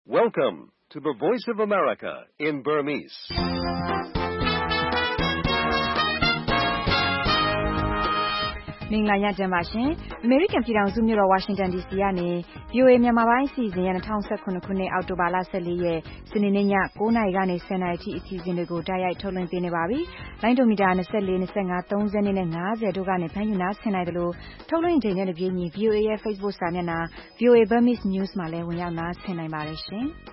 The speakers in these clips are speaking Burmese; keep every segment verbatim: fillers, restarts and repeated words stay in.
Welcome to the Voice of America in Burmese. ။မင်္ဂလာညချမ်းပါရှင်။ American ပြည်ထောင်စုမြို့တော် Washington ဒီ စီ ကနေ ဗွီအိုအေ မြန်မာပိုင်းအစီအစဉ်ရဲ့၂၀၁၇ခုနှစ်အောက်တိုဘာလ၁၄ရက်စနေနေ့ည၉နာရီကနေ၁၀နာရီထိအစီအစဉ်တွေကိုတိုက်ရိုက်ထုတ်လွှင့်ပေးနေပါပြီ။လိုင်းဒိုမီတာ၂၄ ၂၅ ၃၀နဲ့၅၀တို့ကနေဖမ်းယူနားဆင်နိုင်တယ်လို့ထုတ်လွှင့်ချိန်နဲ့တပြေးညီ ဗွီအိုအေ ရဲ့ Facebook စာမျက်နှာ ဗွီအိုအေ Burmese News မှာလည်းဝင်ရောက်နားဆင်နိုင်ပါတယ်ရှင်။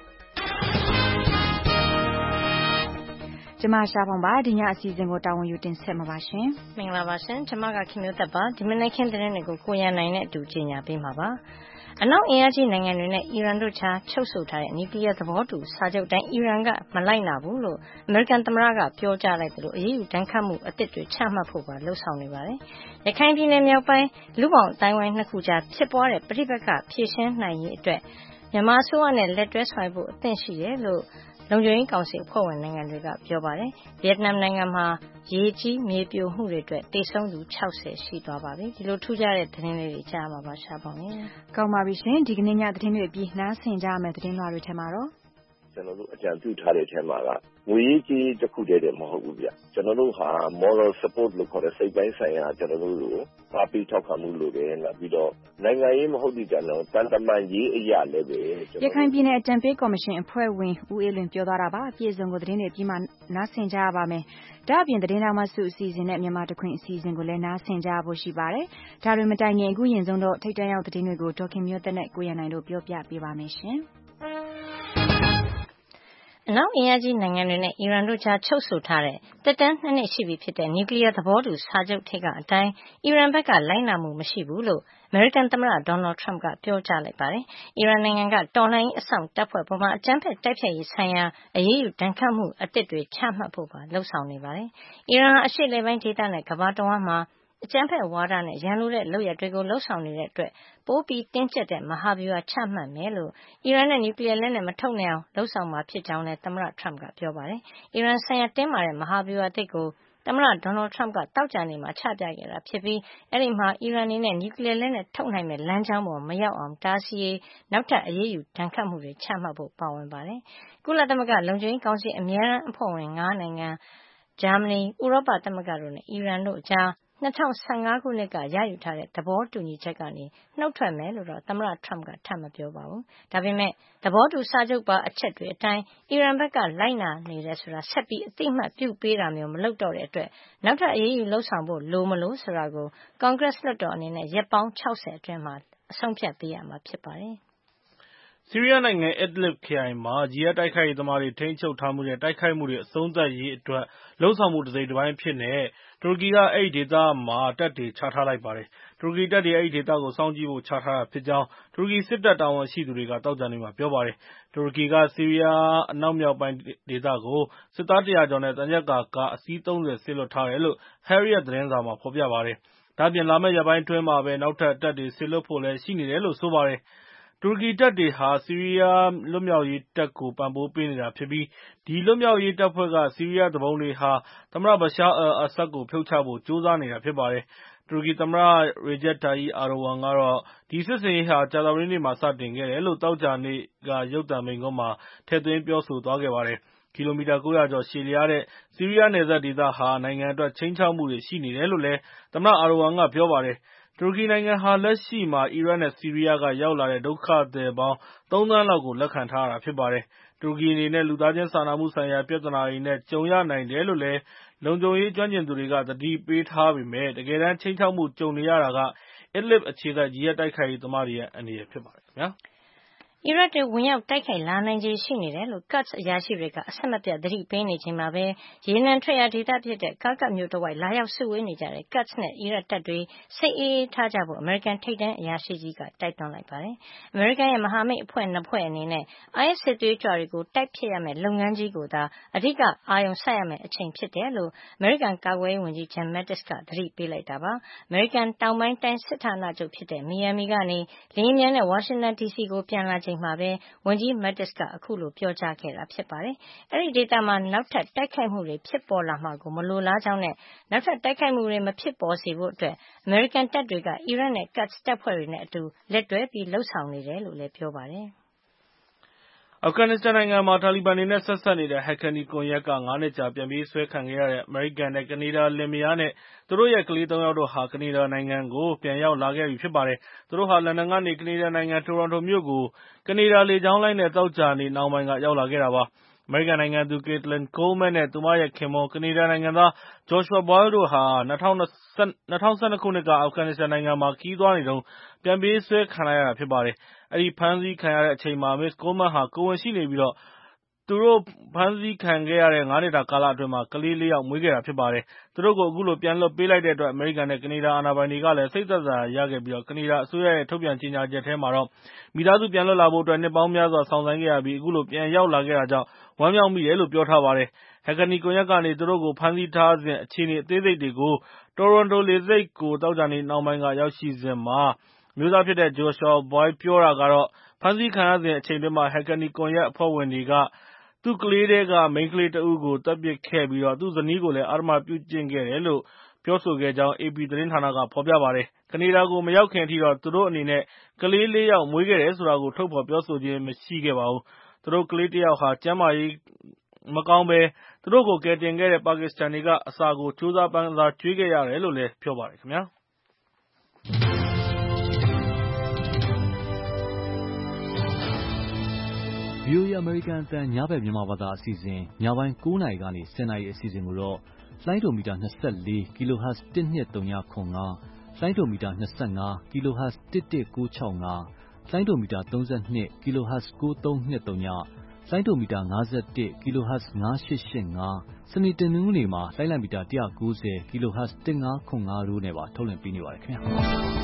ကျမရှာဖောင်ပါဒီညအစီအစဉ်ကိုတာဝန်ယူတင်ဆက်မှာပါရှင်။မင်္ဂလာပါရှင်။ကျမကခင်မျိုးသက်ပါဒီမနေ့ခင်းသတင်းတွေကိုကိုရန်နိုင်နဲ့အတူကြီးညာပေးမှာပါ။အနောက်အင်အားကြီးနိုင်ငံတွေနဲ့အီရန်တို့ချာချုပ်ဆိုထားတဲ့နျူကလ িয়ার သဘောတူစာချုပ်တိုင်းအီရန်ကမလိုက်နာဘူးလို့အမေရိကန်သမ္မတကပြောကြားလိုက်တယ်လို့အရေးယူတန်းခတ်မှုအသစ်တွေချမှတ်ဖို့ပါလှုံ့ဆော်နေပါတယ်။ရခိုင်ပြည်နယ်မြောက်ပိုင်းလူပေါင်းအတိုင်းဝိုင်းနှစ်ခုကြားဖြစ်ပွားတဲ့ပြိပက္ခဖြေရှင်းနိုင်ရေးအတွက်မြန်မာအစိုးရနဲ့လက်တွဲဆောင်ရွက်ဖို့အသင့်ရှိတယ်လို့လုံခြုံရေးကောင်စီအဖွဲ့ဝင်နိုင်ငံတွေကပြောပါတယ်။ဗီယက်နမ်နိုင်ငံမှာရေကြီးမြေပြိုမှုတွေအတွက်တေဆုံးသူ၆၀ရှိသွားပါပြီ။ဒီလိုထူးခြားတဲ့သတင်းလေးတွေကြားမှာပါရှားပါမယ်။ကောင်းပါပြီရှင်။ဒီကနေ့ညသတင်းတွေအပြီးနားဆင်ကြရမယ့်သတင်းလွှာတွေထဲမှာတော့ကျွန်တော်တို့အကြံပြုထားတဲ့အထဲမှာကငွေရေးကြေးတစ်ခုတည်းတည်းမဟုတ်ဘူးဗျကျွန်တော်တို့ဟာ moral support လို့ခေါ်တဲ့စိတ်ပိုင်းဆိုင်ရာကျွန်တော်တို့ကိုအားပေးထောက်ခံမှုလိုတယ်နောက်ပြီးတော့နိုင်ငံရေးမဟုတ်သည့်တိုင်အောင်တန်တမန်ရေးအရာလည်းပဲရခိုင်ပြည်နယ်အကြံပေးကော်မရှင်အဖွဲ့ဝင်ဦးအေးလွင်ပြောသွားတာပါအပြည့်အစုံကိုသတင်းတွေပြီးမှနားဆင်ကြရပါမယ်ဒါ့အပြင်သတင်းတော်မှစုအစီအစဉ်နဲ့မြန်မာတခွင်အစီအစဉ်ကိုလည်းနားဆင်ကြဖို့ရှိပါတယ်ဒါတွေမတိုင်ခင်အခုရင်ဆုံးတော့ထိတ်တန့်ရောက်သတင်းတွေကိုဒေါခင်မျိုးသက်နဲ့ကိုရန်နိုင်တို့ပြောပြပေးပါမယ်ရှင်အနောက်အင်အားကြီးနိုင်ငံတွေနဲ့အီရန်တို့ကြားချုပ်ဆိုထားတဲ့တက်တန်းနှစ်နှစ်ရှိပြီဖြစ်တဲ့နျူကလ িয়ার သဘောတူစာချုပ်ထိပ်ကအတိုင်းအီရန်ဘက်ကလိုက်နာမှုမရှိဘူးလို့အမေရိကန်သမ္မတဒေါ်နယ်ထရမ့်ကပြောကြားလိုက်ပါတယ်။အီရန်နိုင်ငံကတော်လှန်ရေးအဆောင်တပ်ဖွဲ့ပေါ်မှာအကြမ်းဖက်တိုက်ဖျက်ရေးဆိုင်ရာအရေးယူဒဏ်ခတ်မှုအသစ်တွေချမှတ်ဖို့ပါလှုံ့ဆော်နေပါတယ်။အီရန်ဟာအရှေ့လေပိုင်းဒေသနဲ့ကမ္ဘာတဝန်းမှာအကြမ်းဖက်ဝါဒနဲ့ရန်လိုတဲ့လုပ်ရပ်တွေကိုလှုံ့ဆော်နေတဲ့အတွက်ပိုပြီးတင်းကျပ်တဲ့မဟာဗျူဟာချမှတ်မယ်လို့အီရန်နဲ့နျူကလ িয়ার လက်နက်မထုတ်နိုင်အောင်လှုံ့ဆော်မှာဖြစ်ကြောင်းလည်းသမ္မတထရမ့်ကပြောပါတယ်။အီရန်ဆိုင်ရာတင်းမာတဲ့မဟာဗျူဟာသစ်ကိုသမ္မတဒေါ်နယ်ထရမ့်ကတောက်ကြနေမှာချပြခဲ့တာဖြစ်ပြီးအဲဒီမှာအီရန်အနေနဲ့နျူကလ িয়ার လက်နက်ထုတ်နိုင်မဲ့လမ်းကြောင်းပေါ်မရောက်အောင်တားဆီးရေးနောက်ထပ်အရေးယူဒဏ်ခတ်မှုတွေချမှတ်ဖို့ပါဝင်ပါတယ်။ကုလသမဂ္ဂလုံခြုံရေးကောင်စီအမြဲတမ်းအဖွဲ့ဝင်၅နိုင်ငံဂျာမနီဥရောပသမဂ္ဂတို့နဲ့အီရန်တို့အကြား၂၀၁၅ခုနှစ်ကရယူထားတဲ့သဘောတူညီချက်ကနေနှုတ်ထွက်မယ်လို့တော့သမ္မတထရမ့်ကထပ်မပြောပါဘူး။ဒါပေမဲ့သဘောတူစာချုပ်ပါအချက်တွေအတိုင်းအီရန်ဘက်ကလိုက်နာနေတယ်ဆိုတာဆက်ပြီးအသိအမှတ်ပြုပေးတာမျိုးမလုပ်တော့တဲ့အတွက်နောက်ထပ်အရေးယူလှုံ့ဆော်ဖို့လိုမလို့ဆိုတာကိုကွန်ဂရက်လွှတ်တော်အနေနဲ့ရက်ပေါင်း၆၀အတွင်းမှာအဆုံးဖြတ်ပေးရမှာဖြစ်ပါတယ်။ဆီးရီးယားနိုင်ငံ Idlib ခရိုင်မှာဂျီဟတ်တိုက်ခိုက်ရေးသမားတွေထိန်းချုပ်ထားမှုနဲ့တိုက်ခိုက်မှုတွေအဆုံးသတ်ရေးအတွက်လှုံ့ဆော်မှုတစ်စိတ်တစ်ပိုင်းအဖြစ်နဲ့တူရကီကအဲဒီဒေသမှာတပ်တွေချထားလိုက်ပါတယ်။တူရကီတပ်တွေအဲဒီဒေသကိုစောင့်ကြည့်ဖို့ချထားတာဖြစ်ကြောင်းတူရကီစစ်တပ်တာဝန်ရှိသူတွေကသောကြာနေ့မှာပြောပါတယ်။တူရကီကဆီးရီးယားအနောက်မြောက်ပိုင်းဒေသကိုစစ်သားတရာကျော်နဲ့သံချပ်ကာကားအစီးသုံးဆယ်စေလွှတ်ထားတယ်လို့ Hurriyet သတင်းစာမှာဖော်ပြပါတယ်။ဒါ့အပြင်လာမယ့်ရက်ပိုင်းအတွင်းမှာပဲနောက်ထပ်တပ်တွေစေလွှတ်ဖို့လည်းရှိနေတယ်လို့ဆိုပါတယ်။တူရကီတပ်တွေဟာဆီးရီးယားလွတ်မြောက်ရေးတပ်ကိုပံ့ပိုးပေးနေတာဖြစ်ပြီးဒီလွတ်မြောက်ရေးတပ်ဖွဲ့ကဆီးရီးယားသူပုန်တွေဟာသမ္မတ Bashar al-Assad ကိုဖြုတ်ချဖို့ကြိုးစားနေတာဖြစ်ပါတယ်။တူရကီသမ္မတ Recep Tayyip Erdogan ကတော့ဒီစစ်ဆင်ရေးဟာကြာသပတေးနေ့မှာစတင်ခဲ့တယ်လို့သောကြာနေ့ကရုပ်သံမိန့်ခွန်းမှာထည့်သွင်းပြောဆိုသွားခဲ့ပါတယ်။ကီလိုမီတာ၉၀၀ကျော်ရှည်လျားတဲ့ဆီးရီးယားနယ်စပ်ဒေသဟာနိုင်ငံအတွက်ခြိမ်းခြောက်မှုတွေရှိနေတယ်လို့လည်းသမ္မတ Erdogan ကပြောပါတယ်။တူရကီနိုင်ငံဟာလက်ရှိမှာအီရတ်နဲ့ဆီးရီးယားကရောက်လာတဲ့ဒုက္ခသည်ပေါင်းသုံးသန်းလောက်ကိုလက်ခံထားရတာဖြစ်ပါတယ်။တူရကီအနေနဲ့လူသားချင်းစာနာမှုဆိုင်ရာပြဿနာတွေနဲ့ကြုံရနိုင်တယ်လို့လည်းလုံခြုံရေးကျွမ်းကျင်သူတွေကသတိပေးထားပေမဲ့တကယ်တမ်းခြိမ်းခြောက်မှုကြုံနေရတာက Idlib အခြေစိုက်ဂျီဟတ်တိုက်ခိုက်ရေးသမားတွေရဲ့အန္တရာယ်ဖြစ်ပါတယ်ခင်ဗျာ။အီရတ်တွေဝင်ရောက်တိုက်ခိုက်လာနိုင်ခြေရှိနေတယ်လို့ Kurds အရာရှိတွေကအဆက်မပြတ်သတိပေးနေချိန်မှာပဲရေနံထွက်ရာဒေသဖြစ်တဲ့ Kirkuk မြို့တဝိုက်လာရောက်စုဝေးနေကြတဲ့ Kurds နဲ့အီရတ်တပ်တွေစိတ်အေးအေးထားကြဖို့အမေရိကန်ထိပ်တန်းအရာရှိကြီးကတိုက်တွန်းလိုက်ပါတယ်။အမေရိကန်ရဲ့မဟာမိတ်အဖွဲ့နှစ်ဖွဲ့အနေနဲ့ အိုင်အက်စ် စစ်သွေးကြွတွေကိုတိုက်ဖျက်ရမယ့်လုပ်ငန်းကြီးကိုသာအဓိကအာရုံစိုက်ရမယ့်အချိန်ဖြစ်တယ်လို့အမေရိကန်ကာကွယ်ရေးဝန်ကြီး Jim Mattis ကသတိပေးလိုက်တာပါ။အမေရိကန်တောင်ပိုင်းတိုင်းစစ်ဌာနချုပ်ဖြစ်တဲ့မီယာမီကနေလေယာဉ်မြန်နဲ့ဝါရှင်တန်ဒီစီကိုပြန်လာချိန်မှာပဲဝန်ကြီး Mattis ကအခုလိုပြောကြားခဲ့တာဖြစ်ပါတယ်။အဲဒီဒေသမှာနောက်ထပ်တိုက်ခိုက်မှုတွေဖြစ်ပေါ်လာမှာကိုမလိုလားကြောင်းနဲ့နောက်ထပ်တိုက်ခိုက်မှုတွေမဖြစ်ပေါ်စေဖို့အတွက်အမေရိကန်တပ်တွေကအီရတ်နဲ့ Kurds တပ်ဖွဲ့တွေနဲ့အတူလက်တွဲပြီးလှုပ်ဆောင်နေတယ်လို့လည်းပြောပါတယ်။အာဖဂန်နစ္စတန်နိုင်ငံမှာတာလီဘန်တွေနဲ့ဆက်စပ်နေတဲ့ Haqqani ကွန်ရက်ကငါးနှစ်ကြာပြန်ပေးဆွဲခံခဲ့ရတဲ့အမေရိကန်နဲ့ကနေဒါလင်မယားနဲ့သူတို့ရဲ့ကလေးသုံးယောက်တို့ဟာကနေဒါနိုင်ငံကိုပြန်ရောက်လာခဲ့ပြီဖြစ်ပါတယ်။သူတို့ဟာလန်ဒန်ကနေကနေဒါနိုင်ငံတိုရွန်တိုမြို့ကိုကနေဒါလေကြောင်းလိုင်းနဲ့သောကြာနေ့နှောင်းပိုင်းကရောက်လာခဲ့တာပါ။အမေရိကန်နိုင်ငံသူ Caitlin Coleman နဲ့သူမရဲ့ခင်ပွန်းကနေဒါနိုင်ငံသား Joshua Boyle တို့ဟာ၂၀၁၂ ခုနှစ်ကအာဖဂန်နစ္စတန်နိုင်ငံမှာခရီးသွားနေတုန်းပြန်ပေးဆွဲခံလိုက်ရတာဖြစ်ပါတယ်။အဲဒီဖမ်းဆီးခံရတဲ့အချိန်မှာ Miss Coleman ဟာကိုယ်ဝန်ရှိနေပြီးသူတို့ဖမ်းဆီးခံခဲ့ရတဲ့ငါးနှစ်တာကာလအတွင်းကလေးလေးယောက်မွေးခဲ့တာဖြစ်ပါတယ်။သူတို့ကိုအခုလိုပြန်လွှတ်ပေးလိုက်တဲ့အတွက်အမေရိကန်နဲ့ကနေဒါအာဏာပိုင်တွေကလည်းစိတ်သက်သာရာရခဲ့ပြီးကနေဒါအစိုးရရဲ့ထုတ်ပြန်ကြေညာချက်ထဲမှာတော့မိသားစုပြန်လွတ်လာဖို့အတွက်နှစ်ပေါင်းများစွာစောင့်ဆိုင်းခဲ့ရပြီးအခုလိုပြန်ရောက်လာခဲ့တာကြောင့်ဝမ်းမြောက်မိတယ်လို့ပြောထားပါတယ်။ Haqqani ကွန်ရက်ကနေသူတို့ကိုဖမ်းဆီးထားစဉ်အခြေအနေအသေးစိတ်တွေကိုတိုရွန်တိုလေဆိပ်ကိုသောကြာနေ့နှောင်းပိုင်းကရောက်ရှိစဉ်မှာအမျိုးသားဖြစ်တဲ့ Joshua Boyle ပြောတာကတော့ဖမ်းဆီးခံရစဉ်အချိန်အတွင်း Haqqani ကွန်ရက်အဖွဲ့ဝင်တွေကသူ့ကလေးထဲကမိန်းကလေးတဦးကိုသတ်ပစ်ခဲ့ပြီးသူ့ဇနီးကိုလည်းအဓမ္မပြုကျင့်ခဲ့တယ်လို့ပြောဆိုခဲ့ကြောင်း အေပီ သတင်းဌာနကဖော်ပြပါတယ်။ကနေဒါကိုမရောက်ခင်အထိတော့သူတို့အနေနဲ့ကလေးလေးယောက်မွေးခဲ့တယ်ဆိုတာကိုထုတ်ဖော်ပြောဆိုခြင်းမရှိခဲ့ပါဘူး။သူတို့ကလေးတယောက်ဟာကျန်းမာရေးမကောင်းဘဲသူတို့ကိုကယ်တင်ခဲ့တဲ့ပါကစ္စတန်တွေကအစာကိုကြိုးစားပမ်းစားကျွေးခဲ့ရတယ်လို့လည်းပြောပါတယ်ခင်ဗျာ။ဗွီအိုအေ အမေရိကန်အသံညဘက်မြန်မာဘာသာအစီအစဉ်ညပိုင်းကိုးနာရီကနေဆယ်နာရီအစီအစဉ်ကိုတော့လိုင်းဒိုမီတာ၂၄ kHz တစ်နှစ်သုံးခုငါးလိုင်းဒိုမီတာ၂၅ kHz တစ်တစ်ကိုးခြောက်ငါးလိုင်းဒိုမီတာ၃၂ kHz ကိုးသုံးနှစ်သုံးလိုင်းဒိုမီတာ၅၁ kHz ငါးရှစ်ရှစ်ငါးစနေတနင်္ဂနွေမှာလိုင်းလံမီတာ၁၉၀ kHz တစ်ငါးခုငါးတို့နဲ့ပါထုတ်လွှင့်ပေးနေပါတယ်ခင်ဗျာ။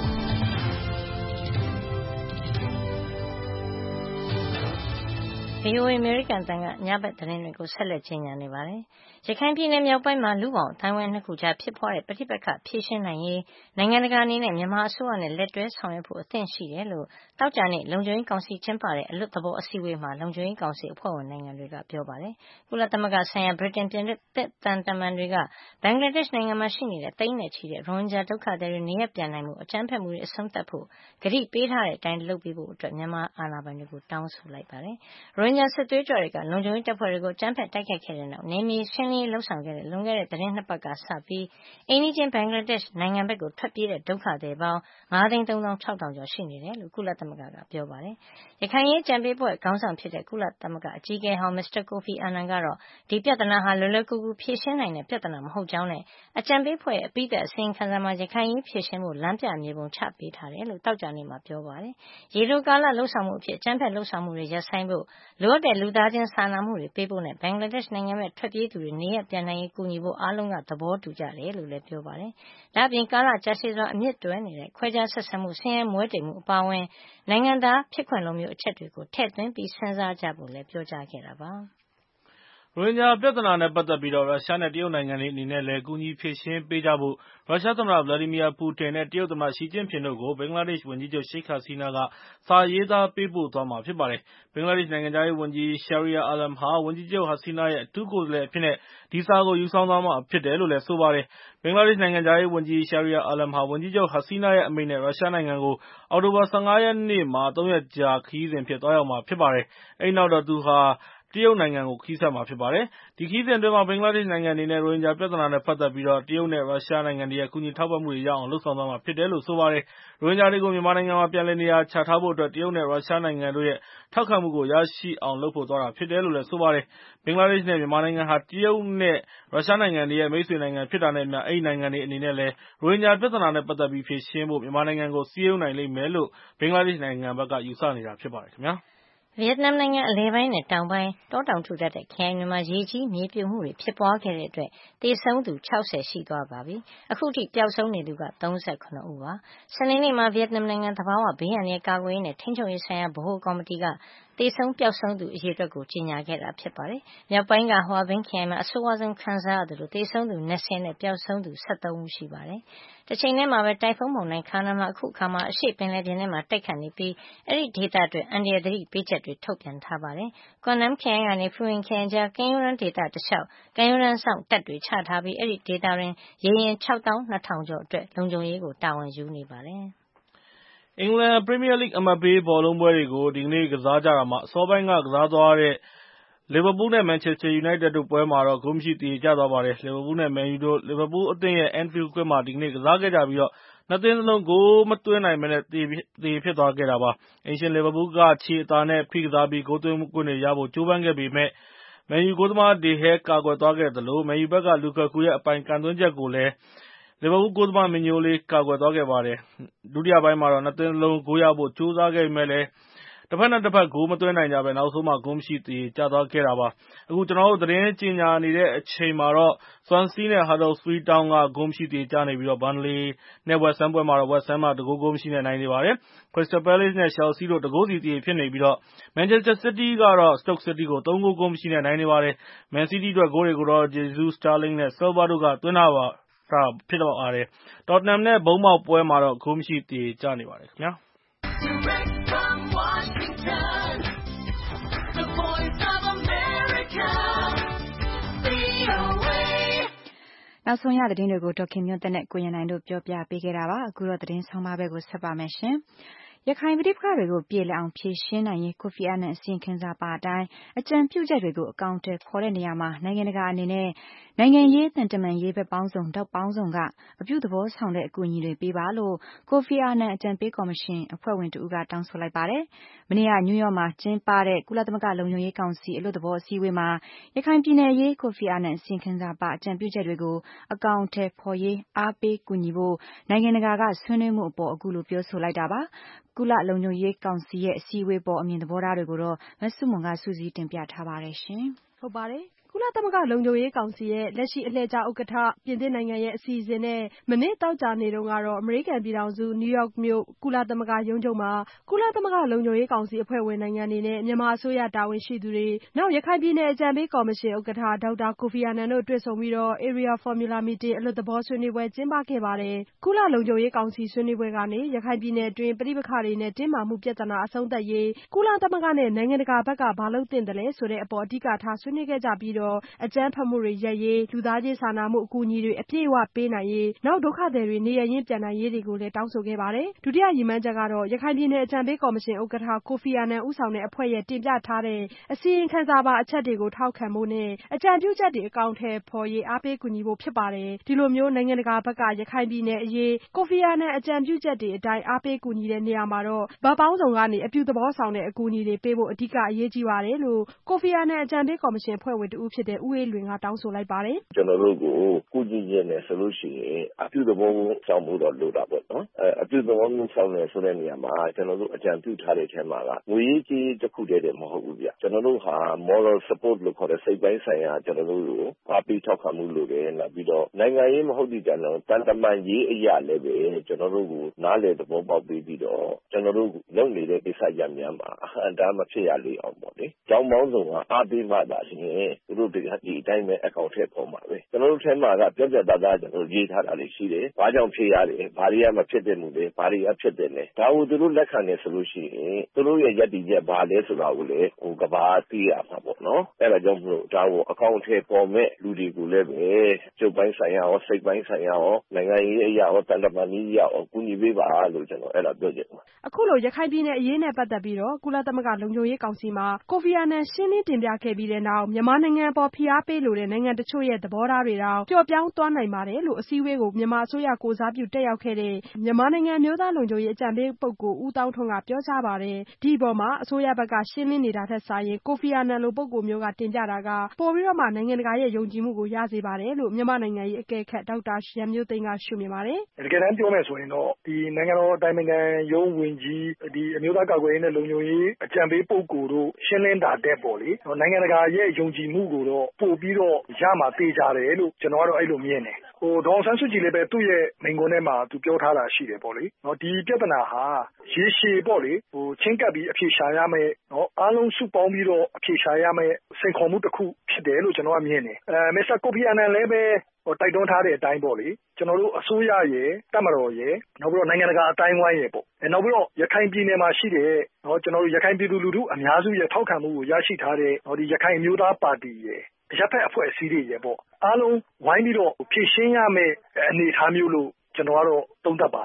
ဗွီအိုအေ အမေရိကန်အသံကညဘက်သတင်းတွေကိုဆက်လက်ကြေညာနေပါတယ်။ရခိုင်ပြည်နယ်မြောက်ပိုင်းမှာလူ့ဘောင်အသိုင်းအဝိုင်းနှစ်ခုကြားဖြစ်ပွားတဲ့ပဋိပက္ခဖြေရှင်းနိုင်ရေးနိုင်ငံတကာအနေနဲ့မြန်မာအစိုးရနဲ့လက်တွဲဆောင်ရွက်ဖို့အသင့်ရှိတယ်လို့သောကြာနေ့လုံခြုံရေးကောင်စီကျင်းပတဲ့အလွတ်သဘောအစည်းအဝေးမှာလုံခြုံရေးကောင်စီအဖွဲ့ဝင်နိုင်ငံတွေကပြောပါတယ်။ကုလသမဂ္ဂဆိုင်ရာဗြိတိန်ပြင်သစ်သံတမန်တွေကဘင်္ဂလားဒေ့ရှ်နိုင်ငံမှာရှိနေတဲ့သိန်းနဲ့ချီတဲ့ရိုဟင်ဂျာဒုက္ခသည်တွေနေရပ်ပြန်နိုင်မှုအကြမ်းဖက်မှုတွေအဆုံးသတ်ဖို့ကတိပေးထားတဲ့အတိုင်းလုပ်ပေးဖို့အတွက်မြန်မာအာဏာပိုင်တွေကိုတောင်းဆိုလိုက်ပါတယ်။ရိုဟင်ဂျာစစ်သွေးကြွတွေကလုံခြုံရေးတပ်ဖွဲ့တွေကိုအကြမ်းဖက်တိုက်ခိုက်ခဲ့တဲ့နောက်နယ်မြေရှင်းလင်းရေးလုပ်ဆောင်ခဲ့တဲ့လွန်ခဲ့တဲ့သတင်းနှစ်ပတ်ကစပြီးအိမ်နီးချင်းဘင်္ဂလားဒေ့ရှ်နိုင်ငံဘက်ကိုထွက်ပြေးတဲ့ဒုက္ခသည်ပေါင်းငါးသိန်းသုံးသောင်းခြောက်ထောင်ကျော်ရှိနေတယ်လို့ကုလသမဂ္ဂကပြောပါတယ်။ရခိုင်ရေးအကြံပေးအဖွဲ့ခေါင်းဆောင်ဖြစ်တဲ့ကုလသမဂ္ဂအကြီးအကဲဟောင်းမစ္စတာကိုဖီအာနန်ကတော့ဒီပြဿနာဟာလွယ်လွယ်ကူကူဖြေရှင်းနိုင်တဲ့ပြဿနာမဟုတ်ကြောင်းနဲ့အကြံပေးအဖွဲ့ရဲ့အပြီးသတ်အစီရင်ခံစာမှာရခိုင်ရေးဖြေရှင်းဖို့လမ်းပြမြေပုံချပေးထားတယ်လို့သောကြာနေ့မှာပြောပါတယ်။ရေတိုကာလလှုပ်ဆောင်မှုအဖြစ်အကြမ်းဖက်လှုပ်ဆောင်မှုတွေရပ်ဆိုင်းဖို့လိုအပ်တဲ့လူသားချင်းစာနာမှုတွေပေးဖို့နဲ့ဘင်္ဂလားဒေ့ရှ်နိုင်ငံဘက်ထွက်ပြေးသူတွေနေရပ်ပြန်နိုင်ရေးကူညီဖို့အားလုံးကသဘောတူကြတယ်လို့လည်းပြောပါတယ်။ဒါ့အပြင်ကာလကြာရှည်စွာအမြင့်တွယ်နေတဲ့ခွဲခြားဆက်ဆံမှုဆင်းရဲမွဲတေမှုအပါအဝင်နိုင်ငံသားဖြစ်ခွင့်လိုမျိုးအချက်တွေကိုထည့်သွင်းပြီးစဉ်းစားကြဖို့လည်းပြောကြားခဲ့တာပါ။ရိုဟင်ဂျာပြဿနာနဲ့ပတ်သက်ပြီးရုရှားနဲ့တရုတ်နိုင်ငံတွေအနေနဲ့လည်းကူညီဖြေရှင်းပေးကြဖို့ရုရှားသမ္မတဗလာဒီမီယာပူတင်နဲ့တရုတ်သမ္မတရှီကျင့်ဖျင်တို့ကိုဘင်္ဂလားဒေ့ရှ်ဝန်ကြီးချုပ်ရှိခ်ဟာစီနာကစာရေးသားပေးပို့သွားမှာဖြစ်ပါတယ်။ဘင်္ဂလားဒေ့ရှ်နိုင်ငံခြားရေးဝန်ကြီးရှာရီယာအာလမ်ဟာဝန်ကြီးချုပ်ဟာစီနာရဲ့အထူးကိုယ်စားလှယ်အဖြစ်နဲ့ဒီစာကိုယူဆောင်သွားမှာဖြစ်တယ်လို့လည်းဆိုပါတယ်။ဘင်္ဂလားဒေ့ရှ်နိုင်ငံခြားရေးဝန်ကြီးရှာရီယာအာလမ်ဟာဝန်ကြီးချုပ်ဟာစီနာရဲ့အမိန့်နဲ့ရုရှားနိုင်ငံကိုအောက်တိုဘာ၁၅ ရက်နေ့မှာသုံးရက်ကြာခရီးစဉ်အဖြစ်သွားရောက်မှာဖြစ်ပါတယ်။အဲဒီနောက်တော့သူဟာတရုတ်နိုင်ငံကိုခရီးဆက်မှာဖြစ်ပါတယ်။ဒီခရီးစဉ်အတွင်းမှာဘင်္ဂလားဒေ့ရှ်နိုင်ငံအနေနဲ့ရိုဟင်ဂျာပြဿနာနဲ့ပတ်သက်ပြီးတရုတ်နဲ့ရုရှားနိုင်ငံတွေရဲ့ကူညီထောက်ပံ့မှုတွေရအောင်လုပ်ဆောင်သွားမှာဖြစ်တယ်လို့ဆိုပါတယ်။ရိုဟင်ဂျာတွေကိုမြန်မာနိုင်ငံမှာပြန်လည်နေရာချထားဖို့အတွက်တရုတ်နဲ့ရုရှားနိုင်ငံတို့ရဲ့ထောက်ခံမှုကိုရရှိအောင်လုပ်ဖို့သွားတာဖြစ်တယ်လို့လည်းဆိုပါတယ်။ဘင်္ဂလားဒေ့ရှ်နဲ့မြန်မာနိုင်ငံဟာတရုတ်နဲ့ရုရှားနိုင်ငံတွေရဲ့မိတ်ဆွေနိုင်ငံဖြစ်တာနဲ့အမျှအဲဒီနိုင်ငံတွေအနေနဲ့လည်းရိုဟင်ဂျာပြဿနာနဲ့ပတ်သက်ပြီးဖြေရှင်းဖို့မြန်မာနိုင်ငံကိုစည်းရုံးနိုင်လိမ့်မယ်လို့ဘင်္ဂလားဒေ့ရှ်နိုင်ငံဘက်ကယူဆနေတာဖြစ်ပါတယ်ခင်ဗျာ။ဗီယက်နမ်နိုင်ငံအလယ်ပိုင်းနဲ့တောင်ပိုင်းတောတောင်ထူထပ်တဲ့ခရိုင်တွေမှာရေကြီးမြေပြိုမှုတွေဖြစ်ပွားခဲ့တဲ့အတွက်သေဆုံးသူခြောက်ဆယ်ရှိသွားပါပြီ။အခုထိပျောက်ဆုံးနေသူကသုံးဆယ့်ခုနစ်ဦးပါ။စနေနေ့မှာဗီယက်နမ်နိုင်ငံသဘာဝဘေးအန္တရာယ်ကာကွယ်ရေးနဲ့ထိန်းချုပ်ရေးဆိုင်ရာဗဟိုကော်မတီကသေဆုံးပျောက်ဆုံးသူအရေအတွက်ကိုကြေညာခဲ့တာဖြစ်ပါတယ်။မြောက်ပိုင်းကဟွာဘင်းခရိုင်မှာအဆိုးဝါးဆုံးခံစားရသလိုသေဆုံးသူ၂၀နဲ့ပျောက်ဆုံးသူ၁၃ဦးရှိပါတယ်။တချိန်တည်းမှာပဲတိုင်ဖုန်းမုန်တိုင်းခါနာမှာအခုအခါမှာအရှေ့ပင်လယ်ပြင်ထဲမှာတိုက်ခတ်နေပြီးအဲဒီဒေသအတွက်အန္တရာယ်သတိပေးချက်တွေထုတ်ပြန်ထားပါတယ်။ ကွမ်နမ်ခရိုင်ကနေဖရူရင်ခရိုင်ကြားကမ်းရိုးတန်းဒေသတလျှောက်ကမ်းရိုးတန်းစောင့်တပ်တွေချထားပြီးအဲဒီဒေသတွင်ရေယာဉ်ခြောက်သောင်းနှစ်ထောင်ကျော်အတွက်လုံခြုံရေးကိုတာဝန်ယူနေပါတယ်။အင်္ဂလန်ပရီးမီးယားလိဂ်အမှတ်ပေးဘောလုံးပွဲတွေကိုဒီကနေ့ကစားကြတာမှာအစောပိုင်းကကစားသွားတဲ့လီဗာပူးနဲ့မန်ချက်စတာယူနိုက်တက်တို့ပွဲမှာတော့ဂိုးမရှိသရေကျသွားပါတယ်။လီဗာပူးနဲ့မန်ယူတို့လီဗာပူးအသင်းရဲ့ Anfield ကွင်းမှာဒီကနေ့ကစားခဲ့ကြပြီးနှစ်သင်းစလုံးဂိုးမသွင်းနိုင်ဘဲသရေဖြစ်သွားခဲ့တာပါ။အိမ်ရှင်လီဗာပူးကခြေအသာနဲ့ဖိကစားပြီးဂိုးသွင်းခွင့်တွေရဖို့ကြိုးပမ်းခဲ့ပေမယ့်မန်ယူဂိုးသမားဒေဟဲကာကွယ်သွားခဲ့သလိုမန်ယူဘက်ကလူကာကူရဲ့အပိုင်ကန်သွင်းချက်ကိုလည်းလီဗာပူးဂိုးသမားမင်ညိုလေးကာကွယ်သွားခဲ့ပါတယ်။ဒုတိယပိုင်းမှာတော့နှစ်သင်းစလုံးဂိုးရဖို့ကြိုးစားခဲ့ပေမယ့်လည်းတစ်ဖက်နဲ့တစ်ဖက်ဂိုးမသွင်းနိုင်ကြဘဲနောက်ဆုံးမှဂိုးမရှိသရေကျသွားခဲ့တာပါ။အခုကျွန်တော်တို့သတင်းကြေညာနေတဲ့အချိန်မှာတော့ Swansea နဲ့ Huddersfield Town ကဂိုးမရှိသရေကျနေပြီး Burnley နဲ့ West Ham ပွဲမှာတော့ West Ham ကတစ်ဂိုးဂိုးမရှိနဲ့နိုင်နေပါတယ်။ Crystal Palace နဲ့ Chelsea တို့တစ်ဂိုးစီသရေဖြစ်နေပြီး Manchester City ကတော့ Stoke City ကိုသုံးဂိုးဂိုးမရှိနဲ့နိုင်နေပါတယ်။ Man City အတွက်ဂိုးတွေကိုတော့ Jesus Sterling နဲ့ Silva တို့ကသွင်းထားပါတယ်။ Tottenham နဲ့ Bournemouth ပွဲမှာတော့ဂိုးမရှိသရေကျနေပါတယ်ခင်ဗျာ။။နောက်ဆုံးရသတင်းတွေကိုဒေါ်ခင်မျိုးသက်နဲ့ကိုရန်နိုင်တို့ပြောပြပေးခဲ့တာပါ။အခုတော့သတင်းဆောင်မဘက်ကိုဆက်ပါမယ်ရှင်။ရခိုင်ပဋိပက္ခတွေကိုပြေလည်အောင်ဖြေရှင်းနိုင်ရေးကိုဖီအာနန်အစီရင်ခံစာပါအတိုင်းအကြံပြုချက်တွေကိုအကောင်အထည်ဖော်တဲ့နေရာမှာနိုင်ငံတကာအနေနဲ့နိုင်ငံရေးသံတမန်ရေးဘက်ပေါင်းစုံတောက်ပေါင်းစုံကအပြုသဘောဆောင်တဲ့အကူအညီတွေပေးပါလို့ကိုဖီအာနန်အကြံပေးကော်မရှင်အဖွဲ့ဝင်တဦးကတောင်းဆိုလိုက်ပါတယ်။မနေ့ကနယူးယောက်မှာကျင်းပတဲ့ကုလသမဂ္ဂလုံခြုံရေးကောင်စီအလွတ်သဘောအစည်းအဝေးမှာရခိုင်ပြည်နယ်ရေးကိုဖီအာနန်အစီရင်ခံစာပါအကြံပြုချက်တွေကိုအကောင်အထည်ဖော်ရေးအားပေးကူညီဖို့နိုင်ငံတကာကဆွေးနွေးမှုအပေါ်အခုလိုပြောဆိုလိုက်တာပါ။ကုလလုံခြုံရေးကောင်စီရဲ့အစည်းအဝေးပေါ်အမြင်သဘောထားတွေကိုတော့မဆုမွန်ကစုစည်းတင်ပြထားပါတယ်ရှင်။ဟုတ်ပါတယ်။ကုလသမဂ္ဂလုံခြုံရေးကောင်စီရဲ့လက်ရှိအလှည့်ကျဥက္ကဋ္ဌပြင်သစ်နိုင်ငံရဲ့အစီအစဉ်နဲ့မနေ့သောကြာနေ့တုန်းကတော့အမေရိကန်ပြည်ထောင်စုနယူးယောက်မြို့ကုလသမဂ္ဂရုံးချုပ်မှာကုလသမဂ္ဂလုံခြုံရေးကောင်စီအဖွဲ့ဝင်နိုင်ငံတွေနဲ့မြန်မာအစိုးရတာဝန်ရှိသူတွေနောက်ရခိုင်ပြည်နယ်အကြံပေးကော်မရှင်ဥက္ကဋ္ဌဒေါက်တာကိုဖီအာနန်တို့တွေ့ဆုံပြီးတော့ Area Formula Meeting အလွတ်သဘောဆွေးနွေးပွဲကျင်းပခဲ့ပါတယ်။ကုလလုံခြုံရေးကောင်စီဆွေးနွေးပွဲကနေရခိုင်ပြည်နယ်အတွင်းပဋိပက္ခတွေနဲ့တင်းမာမှုပြဿနာအဆုံးသတ်ရေးကုလသမဂ္ဂနဲ့နိုင်ငံတကာဘက်ကဘာလုပ်သင့်တယ်လဲဆိုတဲ့အပေါ်အဓိကထားဆွေးနွေးခဲ့ကြပြီးတော့အကြမ်းဖက်မှုတွေရပ်ရေးလူသားချင်းစာနာမှုအကူအညီတွေအပြည့်အဝပေးနိုင်ရေးနောက်ဒုက္ခသည်တွေနေရပ်ရင်းပြန်နိုင်ရေးတွေကိုလည်းတောင်းဆိုခဲ့ပါတယ်။ဒုတိယရည်မှန်းချက်ကတော့ရခိုင်ပြည်နယ်အကြံပေးကော်မရှင်ဥက္ကဋ္ဌကိုဖီအာနန်ဦးဆောင်တဲ့အဖွဲ့ရဲ့တင်ပြထားတဲ့အစီရင်ခံစာပါအချက်တွေကိုထောက်ခံဖို့နဲ့အကြံပြုချက်တွေအကောင်အထည်ဖော်ရေးအားပေးကူညီဖို့ဖြစ်ပါတယ်။ဒီလိုမျိုးနိုင်ငံတကာဘက်ကရခိုင်ပြည်နယ်အရေးကိုဖီအာနန်အကြံပြုချက်တွေအတိုင်းအားပေးကူညီတဲ့နေရာမှာတော့ဘက်ပေါင်းစုံကနေအပြုသဘောဆောင်တဲ့အကူအညီတွေပေးဖို့အဓိကအရေးကြီးပါတယ်လို့ကိုဖီအာနန်အကြံပေးကော်မရှင်အဖွဲ့ဝင်တဦးဖြစ်တဲ့ဦးအေးလွင်ကတောင်းဆိုလိုက်ပါတယ်။ကျွန်တော်တို့ကိုကုညီခြင်းနဲ့ဆိုလို့ရှိရင်အပြုသဘောဆောင်မှုတော့လိုတာပေါ့နော်။အဲအပြုသဘောဆောင်တယ်ဆိုတဲ့နေရာမှာကျွန်တော်တို့အကြံပြုထားတဲ့အထက်မှာကငွေရေးကြေးတစ်ခုတည်းတည်းမဟုတ်ဘူးဗျ။ကျွန်တော်တို့ဟာ moral support လို့ခေါ်တဲ့စိတ်ပိုင်းဆိုင်ရာကျွန်တော်တို့ကိုအားပေးထောက်ခံမှုလိုတယ်။နောက်ပြီးတော့နိုင်ငံရေးမဟုတ်သည့်တိုင်အောင်တန်တမန်ရေးအရာလည်းပဲကျွန်တော်တို့ကိုနားလည်သဘောပေါက်ပြီးပြီးတော့ကျွန်တော်တို့လုပ်နေတဲ့ကိစ္စရပ်များမှာအဟံတားမဖြစ်ရလေအောင်ပေါ့လေ။ကြောင်းပေါင်းစုံကအားပေးမှသာလျှင်သူတို့ဒီအတိုင်းပဲအကောင့်ထည့်ပေါ်မှာပဲကျွန်တော်တို့ထဲမှာကပြပြသားသားကျွန်တော်ရေးထားတာတွေရှိတယ်။ဘာကြောင့်ဖြစ်ရတယ်၊ဘာတွေကမဖြစ်တဲ့မှုတွေဘာတွေကဖြစ်တယ်လဲ။ဒါကိုသူတို့လက်ခံနေဆိုလို့ရှိရင်သူတို့ရဲ့ယက်တီချက်ဘာလဲဆိုတာကိုလေဟိုကဘာသိရမှာပေါ့နော်။အဲဒါကြောင့်မလို့ဒါကိုအကောင့်ထည့်ပေါ်မဲ့လူတွေကိုလည်းပဲကျုပ်ပိုင်းဆိုင်ရာရောစိတ်ပိုင်းဆိုင်ရာရောနိုင်ငံရေးအရာရောတန်တမာရေးအရာရောကူညီပေးပါလို့ကျွန်တော်အဲ့ဒါပြောချင်ပါအခုလိုရခိုင်ပြည်နယ်အရေးနဲ့ပတ်သက်ပြီးတော့ကုလသမဂ္ဂလုံခြုံရေးကောင်စီမှာကိုဖီအာနန်ရှင်းလင်းတင်ပြခဲ့ပြီးတဲ့နောက်မြန်မာနိုင်ငံပေါ်ဖိအားပေးလိုတဲ့နိုင်ငံတချို့ရဲ့သဘောထားတွေတောင်ပျော့ပြောင်းသွားနိုင်ပါတယ်လို့အစည်းအဝေးကိုမြန်မာအစိုးရကိုစားပြုတက်ရောက်ခဲ့တဲ့မြန်မာနိုင်ငံမျိုးသားလုံခြုံရေးအကြံပေးပုဂ္ဂိုလ်ဦးသောင်းထွန်းကပြောကြားပါတယ်ဒီအပေါ်မှာအစိုးရဘက်ကရှင်းလင်းနေတာထက်စာရင်ကိုဖီအာနန်လိုပုဂ္ဂိုလ်မျိုးကတင်ပြတာကပိုပြီးတော့မှနိုင်ငံတကာရဲ့ယုံကြည်မှုကိုရစေပါတယ်လို့မြန်မာနိုင်ငံရေးအကဲခတ်ဒေါက်တာရန်မျိုးသိန်းကရှုမြင်ပါတယ်တကယ်တမ်းပြောမယ်ဆိုရင်တော့ဒီနိုင်ငံတော်အတိုင်ပင်ခံရုံးဝင်ကြီးဒီအမျိုးသားကာကွယ်ရေးနဲ့လုံခြုံရေးအကြံပေးပုဂ္ဂိုလ်တို့ရှင်းလင်းတာတဲ့ပေါ့လေနိုင်ငံတကာရဲ့ယုံကြည်မှုကိုတော့ပို့ပြီးတော့ရမှာသိကြတယ်လို့ကျွန်တော်ကတော့အဲ့လိုမြင်တယ်ဟိုဒေါအောင်ဆန်းစုကြည်လည်းပဲသူ့ရဲ့မိန့်ခွန်းထဲမှာသူပြောထားတာရှိတယ်ပေါ့လေနော်ဒီပြဿနာဟာရေရှည်ပေါ့လေဟိုချင်းကပ်ပြီးအဖြေရှာရမယ်နော်အားလုံးစုပေါင်းပြီးတော့အဖြေရှာရမယ်စိန်ခေါ်မှုတစ်ခုဖြစ်တယ်လို့ကျွန်တော်ကမြင်တယ်အဲမစ္စတာကိုဖီအာနန်လည်းပဲဟိုတိုက်တွန်းထားတဲ့အတိုင်းပေါ့လေကျွန်တော်တို့အစိုးရရဲ့တပ်မတော်ရဲ့နောက်ပြီးတော့နိုင်ငံတကာအတိုင်းဝိုင်းရဲ့ပေါ့အဲနောက်ပြီးတော့ရခိုင်ပြည်နယ်မှာရှိတဲ့နော်ကျွန်တော်တို့ရခိုင်ပြည်သူလူထုအများစုရဲ့ထောက်ခံမှုကိုရရှိထားတဲ့ဟောဒီရခိုင်မျိုးသားပါတီရဲ့ရပ်ဖက်အဖွဲ့အစည်းတွေရဲ့ပေါ့အားလုံးဝိုင်းပြီးတော့ဖြည့်ရှင်းရမယ့်အနေအထားမျိုးလို့ကျွန်တော်ကတော့သုံးသပ်ပါတယ်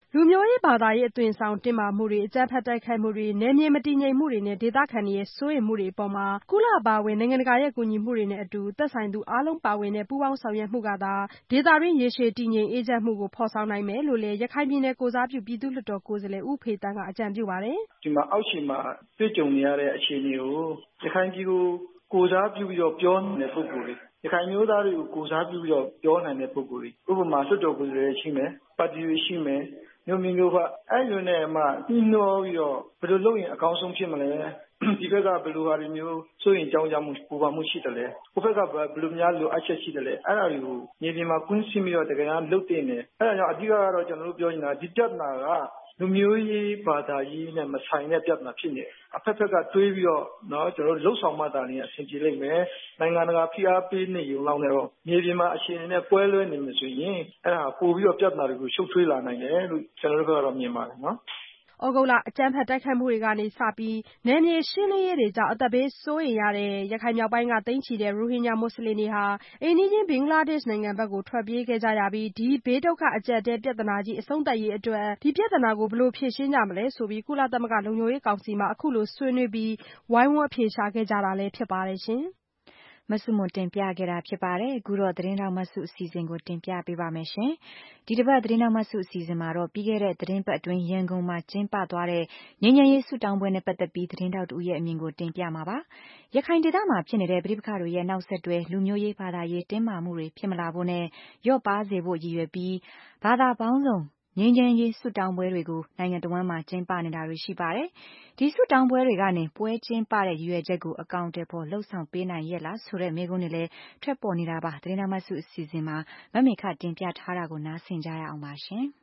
လူမျိုးရေးဘာသာရေးအသွင်ဆောင်တင်းမာမှုတွေအကြမ်းဖက်တိုက်ခိုက်မှုတွေနယ်မြေမတည်ငြိမ်မှုတွေနဲ့ဒေသခံတွေရဲ့စိုးရိမ်မှုတွေအပေါ်မှာကုလအပါအဝင်နိုင်ငံတကာရဲ့ကူညီမှုတွေနဲ့အတူသက်ဆိုင်သူအားလုံးပါဝင်တဲ့ပူးပေါင်းဆောင်ရွက်မှုကသာဒေသတွင်းရေရှည်တည်ငြိမ်အေးချမ်းမှုကိုဖော်ဆောင်နိုင်မယ်လို့လည်းရခိုင်ပြည်နယ်ကိုစားပြုပြည်သူ့လွှတ်တော်ကိုယ်စားလှယ်ဦးဖေသန်းကအကြံပြုပါတယ်။ဒီမှာအောက်ခြေမှာတွေ့ကြုံနေရတဲ့အခြေအနေကိုရခိုင်ပြည်ကိုကိုစားပြုပြီးတော့ပြောနေတဲ့ပုဂ္ဂိုလ်တွေရခိုင်မျိုးသားတွေကိုကိုစားပြုပြီးတော့ပြောနိုင်တဲ့ပုဂ္ဂိုလ်တွေဥပမာလွှတ်တော်ကိုယ်စားလှယ်ရှိမယ်ပါတီတွေရှိမယ်မျိုးမျိုးမျိုးကအဲ့လိုနဲ့မှနှီးနှောပြီးတော့ဘယ်လိုလုပ်ရင်အကောင်းဆုံးဖြစ်မလဲဒီဘက်ကဘယ်လိုဟာတွေမျိုးစိုးရင်ကြောင်းကြမှုပူပါမှုရှိတယ်လဲဟိုဘက်ကဘယ်လိုများလိုအပ်ချက်ရှိတယ်လဲအဲ့ဒါတွေကိုမြေပြင်မှာကွင်းဆင်းပြီးတော့တကယ်တော့လုပ်တင်တယ်အဲ့ဒါကြောင့်အဓိကကတော့ကျွန်တော်တို့ပြောနေတာဒီပြဿနာကလူမျိုးရေးဘာသာရေးနဲ့မဆိုင်တဲ့ပြဿနာဖြစ်နေအဖက်ဖက်ကတွေးပြီးတော့เนาะကျွန်တော်တို့လှုပ်ဆောင်မှတာနေအဆင်ပြေလိမ့်မယ်နိုင်ငံတကာဖိအားပေးနေရုံလောက်နဲ့တော့မြေပြင်မှာအခြေအနေနဲ့ပွဲလွဲနေမှဆိုရင်အဲ့ဒါပို့ပြီးတော့ပြဿနာတွေကိုရှုပ်ထွေးလာနိုင်တယ်လို့ကျွန်တော်တို့ကတော့မြင်ပါတယ်เนาะဩဂုတ်လအကြမ်းဖက်တိုက်ခိုက်မှုတွေကနေစပြီးနယ်မြေရှင်းလင်းရေးတွေကြောင့်အသက်ဘေးစိုးရိမ်ရတဲ့ရခိုင်မြောက်ပိုင်းကသိန်းချီတဲ့ရိုဟင်ဂျာမွတ်စလင်တွေဟာအိမ်နီးချင်းဘင်္ဂလားဒေ့ရှ်နိုင်ငံဘက်ကိုထွက်ပြေးခဲ့ကြရပြီးဒီဘေးဒုက္ခအကျပ်အတည်းပြဿနာကြီးအဆုံးသတ်ရေးအတွက်ဒီပြဿနာကိုဘယ်လိုဖြေရှင်းကြမလဲဆိုပြီးကုလသမဂ္ဂလုံခြုံရေးကောင်စီမှာအခုလိုဆွေးနွေးပြီးဝိုင်းဝန်းအဖြေရှာခဲ့ကြတာလည်းဖြစ်ပါတယ်ရှင်မဆုမွန်တင်ပြခဲ့တာဖြစ်ပါတယ်အခုတော့သတင်းတော်မဆုအစီအစဉ်ကိုတင်ပြပေးပါမယ်ရှင်ဒီတစ်ပတ်သတင်းတော်မဆုအစီအစဉ်မှာတော့ပြီးခဲ့တဲ့သတင်းပတ်အတွင်းရန်ကုန်မှာကျင်းပသွားတဲ့ငြိမ်းချမ်းရေးဆုတောင်းပွဲနဲ့ပတ်သက်ပြီးသတင်းတော်တူရဲ့အမြင်ကိုတင်ပြမှာပါရခိုင်ဒေသမှာဖြစ်နေတဲ့ပြည်ပခါတွေရဲ့နောက်ဆက်တွဲလူမျိုးရေးဘာသာရေးတင်းမာမှုတွေဖြစ်မလာဖို့နဲ့ရော့ပါစေဖို့ရည်ရွယ်ပြီးဘာသာပေါင်းစုံငြိမ်းချမ်းရေးဆုတောင်းပွဲတွေကိုနိုင်ငံတော်ဝန်မှာကျင်းပနေတာတွေရှိပါတယ်။ဒီဆုတောင်းပွဲတွေကနေပွဲကျင်းပတဲ့ရည်ရွယ်ချက်ကိုအကောင့်တွေပေါ်လှုပ်ဆောင်ပေးနိုင်ရဲ့လားဆိုတဲ့မေးခွန်းတွေလည်းထွက်ပေါ်နေတာပါ။သတင်းတော်မဆုအစီအစဉ်မှာမမေခတင်ပြထားတာကိုနားဆင်ကြရအောင်ပါရှင်။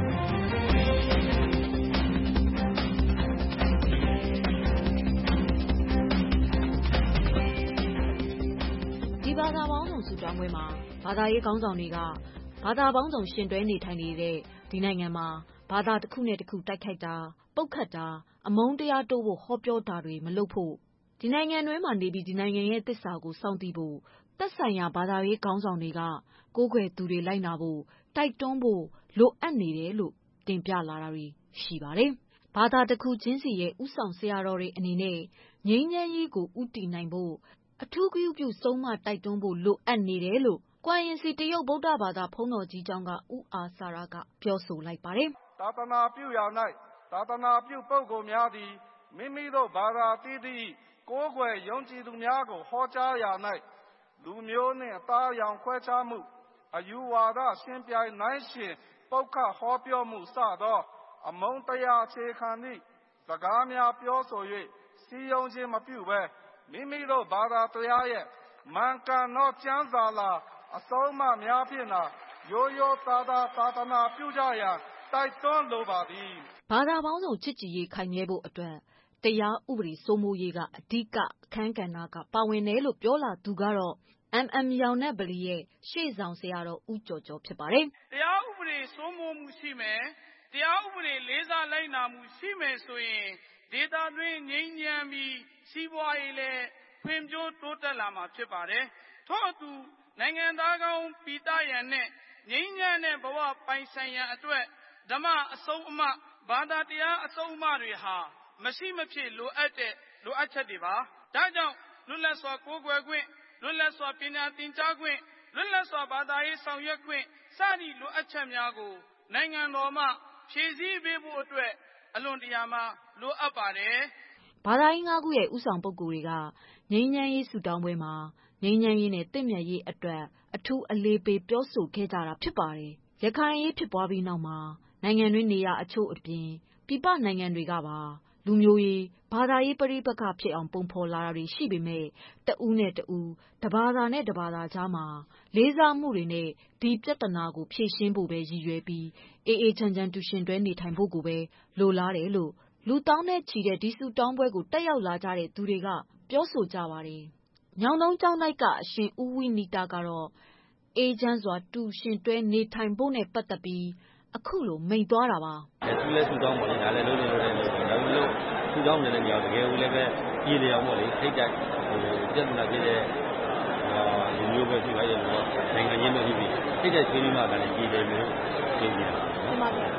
ဒီဘာသာပေါင်းစုံဆုတောင်းပွဲမှာဘာသာရေးခေါင်းဆောင်တွေကဘာသာပေါင်းစုံရှင်တွဲနေထိုင်နေတဲ့ဒီနိုင်ငံမှာဘာသာတစ်ခုနဲ့တစ်ခုတိုက်ခိုက်တာပုတ်ခတ်တာအမုန်းတရားတိုးဖို့ဟောပြောတာတွေမလုပ်ဖို့ဒီနိုင်ငံတွင်းမှာနေပြီးဒီနိုင်ငံရဲ့သစ္စာကိုစောင့်တည်ဖို့သက်ဆိုင်ရာဘာသာရေးခေါင်းဆောင်တွေကကိုးကွယ်သူတွေလိုက်နာဖို့တိုက်တွန်းဖို့လိုအပ်နေတယ်လို့တင်ပြလာတာတွေရှိပါတယ်။ဘာသာတစ်ခုချင်းစီရဲ့ဥဆောင်ဆရာတော်တွေအနေနဲ့ငြိမ်းချမ်းရေးကိုဥတည်နိုင်ဖို့အထူးဂရုပြုဆုံးမတိုက်တွန်းဖို့လိုအပ်နေတယ်လို့ကွာရင်စီတရုတ်ဗုဒ္ဓဘာသာဘုန်းတော်ကြီးကျောင်းကဦးအာစာရကပြောဆိုလိုက်ပါတယ်။သာသနာပြုရာ၌သာသနာပြုပုဂ္ဂိုလ်များသည်မိမိတို့ဘာသာတည်သည့်ကိုးကွယ်ယုံကြည်သူများကိုဟောကြားရာ၌လူမျိုးနှင့်အသားအရောင်ခွဲခြားမှုအယူဝါဒရှင်ပြိုင်နိုင်ရှင်ပုတ်ခတ်ဟောပြောမှုစသောအမုန်းတရားအခြေခံသည့်စကားများပြောဆို၍စီယုံခြင်းမပြုဘဲမိမိတို့ဘာသာတရားရဲ့မှန်ကန်သောကျမ်းစာလာအဆုံးအမများဖြင့်သာရိုးရိုးသားသားသာသနာပြုကြရန်တိုက်တွန်းလိုပါသည်ဘာသာပေါင်းစုံချစ်ကြည်ရေးခိုင်မြဲဖို့အတွက်တရားဥပဒေစိုးမိုးရေးကအဓိကအခန်းကဏ္ဍကပါဝင်တယ်လို့ပြောလာသူကတော့ အမ် အမ် ရောင်နက်ဗလီရဲ့ရှေ့ဆောင်ဆရာတော်ဦးကျော်ကျော်ဖြစ်ပါတယ်။တရားဥပဒေစိုးမိုးမှုရှိမယ်တရားဥပဒေလေးစားလိုက်နာမှုရှိမယ်ဆိုရင်ဒေသတွင်းငြိမ်းချမ်းပြီးစီးပွားရေးလည်းဖွံ့ဖြိုးတိုးတက်လာမှာဖြစ်ပါတယ်။ထို့အတူနိုင်ငံသားကောင်းပြည်သားရန်နဲ့ငြိမ်းချမ်းတဲ့ဘဝပိုင်ဆိုင်ရန်အတွက်ဓမ္မအဆုံးအမဘာသာတရားအဆုံးအမတွေဟာမရှိမဖြစ်လိုအပ်တဲ့လိုအပ်ချက်တွေပါ။ဒါကြောင့်လွတ်လပ်စွာကိုးကွယ်ခွင့်လွတ်လပ်စွာပညာသင်ကြားခွင့်လွတ်လပ်စွာဘာသာရေးဆောင်ရွက်ခွင့်စသည့်လိုအပ်ချက်များကိုနိုင်ငံတော်မှဖြည့်ဆည်းပေးဖို့အတွက်အလွန်တရာမှလိုအပ်ပါတယ်။ဘာသာရေး၅ခုရဲ့ဥဆောင်ပုဂ္ဂိုလ်တွေကငြိမ်းချမ်းရေးဆုတောင်းပွဲမှာငြိမ်းချမ်းရေးနဲ့တင့်မြတ်ရေးအတွက်အထူးအလေးပေးပြောဆိုခဲ့ကြတာဖြစ်ပါတယ်။ရခိုင်ရေးဖြစ်ပွားပြီးနောက်မှာနိုင်ငံတွင်းနေရာအချို့အပြင်ပြည်ပနိုင်ငံတွေကပါလူမျိုးရေးဘာသာရေးပဋိပက္ခဖြစ်အောင်ပုံဖော်လာတာတွေရှိပေမဲ့တဦးနဲ့တဦးတဘာသာနဲ့တဘာသာကြားမှာလေးစားမှုတွေနဲ့ဒီပြဿနာကိုဖြေရှင်းဖို့ပဲရည်ရွယ်ပြီးအေးအေးချမ်းချမ်းတူရှင်တွဲနေထိုင်ဖို့ကိုပဲလိုလားတယ်လို့လူတောင်းတဲ့ချီတဲ့ဒီစုတောင်းပွဲကိုတက်ရောက်လာကြတဲ့သူတွေကပြောဆိုကြပါတယ်။ညောင်တုံးကျောင်းလိုက်ကအရှင်ဦးဝိနီတာကတော့အေးချမ်းစွာတူရှင်တွဲနေထိုင်ဖို့နဲ့ပတ်သက်ပြီးအခုလိုမိန်သွားတာပါ။သူလည်းသူတောင်းပါလေဒါလည်းလုံးလုံးလုံးလုံးဒါမျိုးလို့သူတောင်းနေတဲ့နေရာတကယ်ဦးလည်းပဲပြည်လျောင်ပေါ့လေထိတ်တိုက်ဟိုပြဿနာဖြစ်တဲ့လူမျိုးပဲဖြစ်ပါရဲ့လို့နိုင်ငံချင်းပဲဖြစ်ပြီးထိတ်တိုက်ဆွေးနွေးမှလည်းပြည်တယ်လို့ပြောကြတာ။မှန်ပါဗျာ။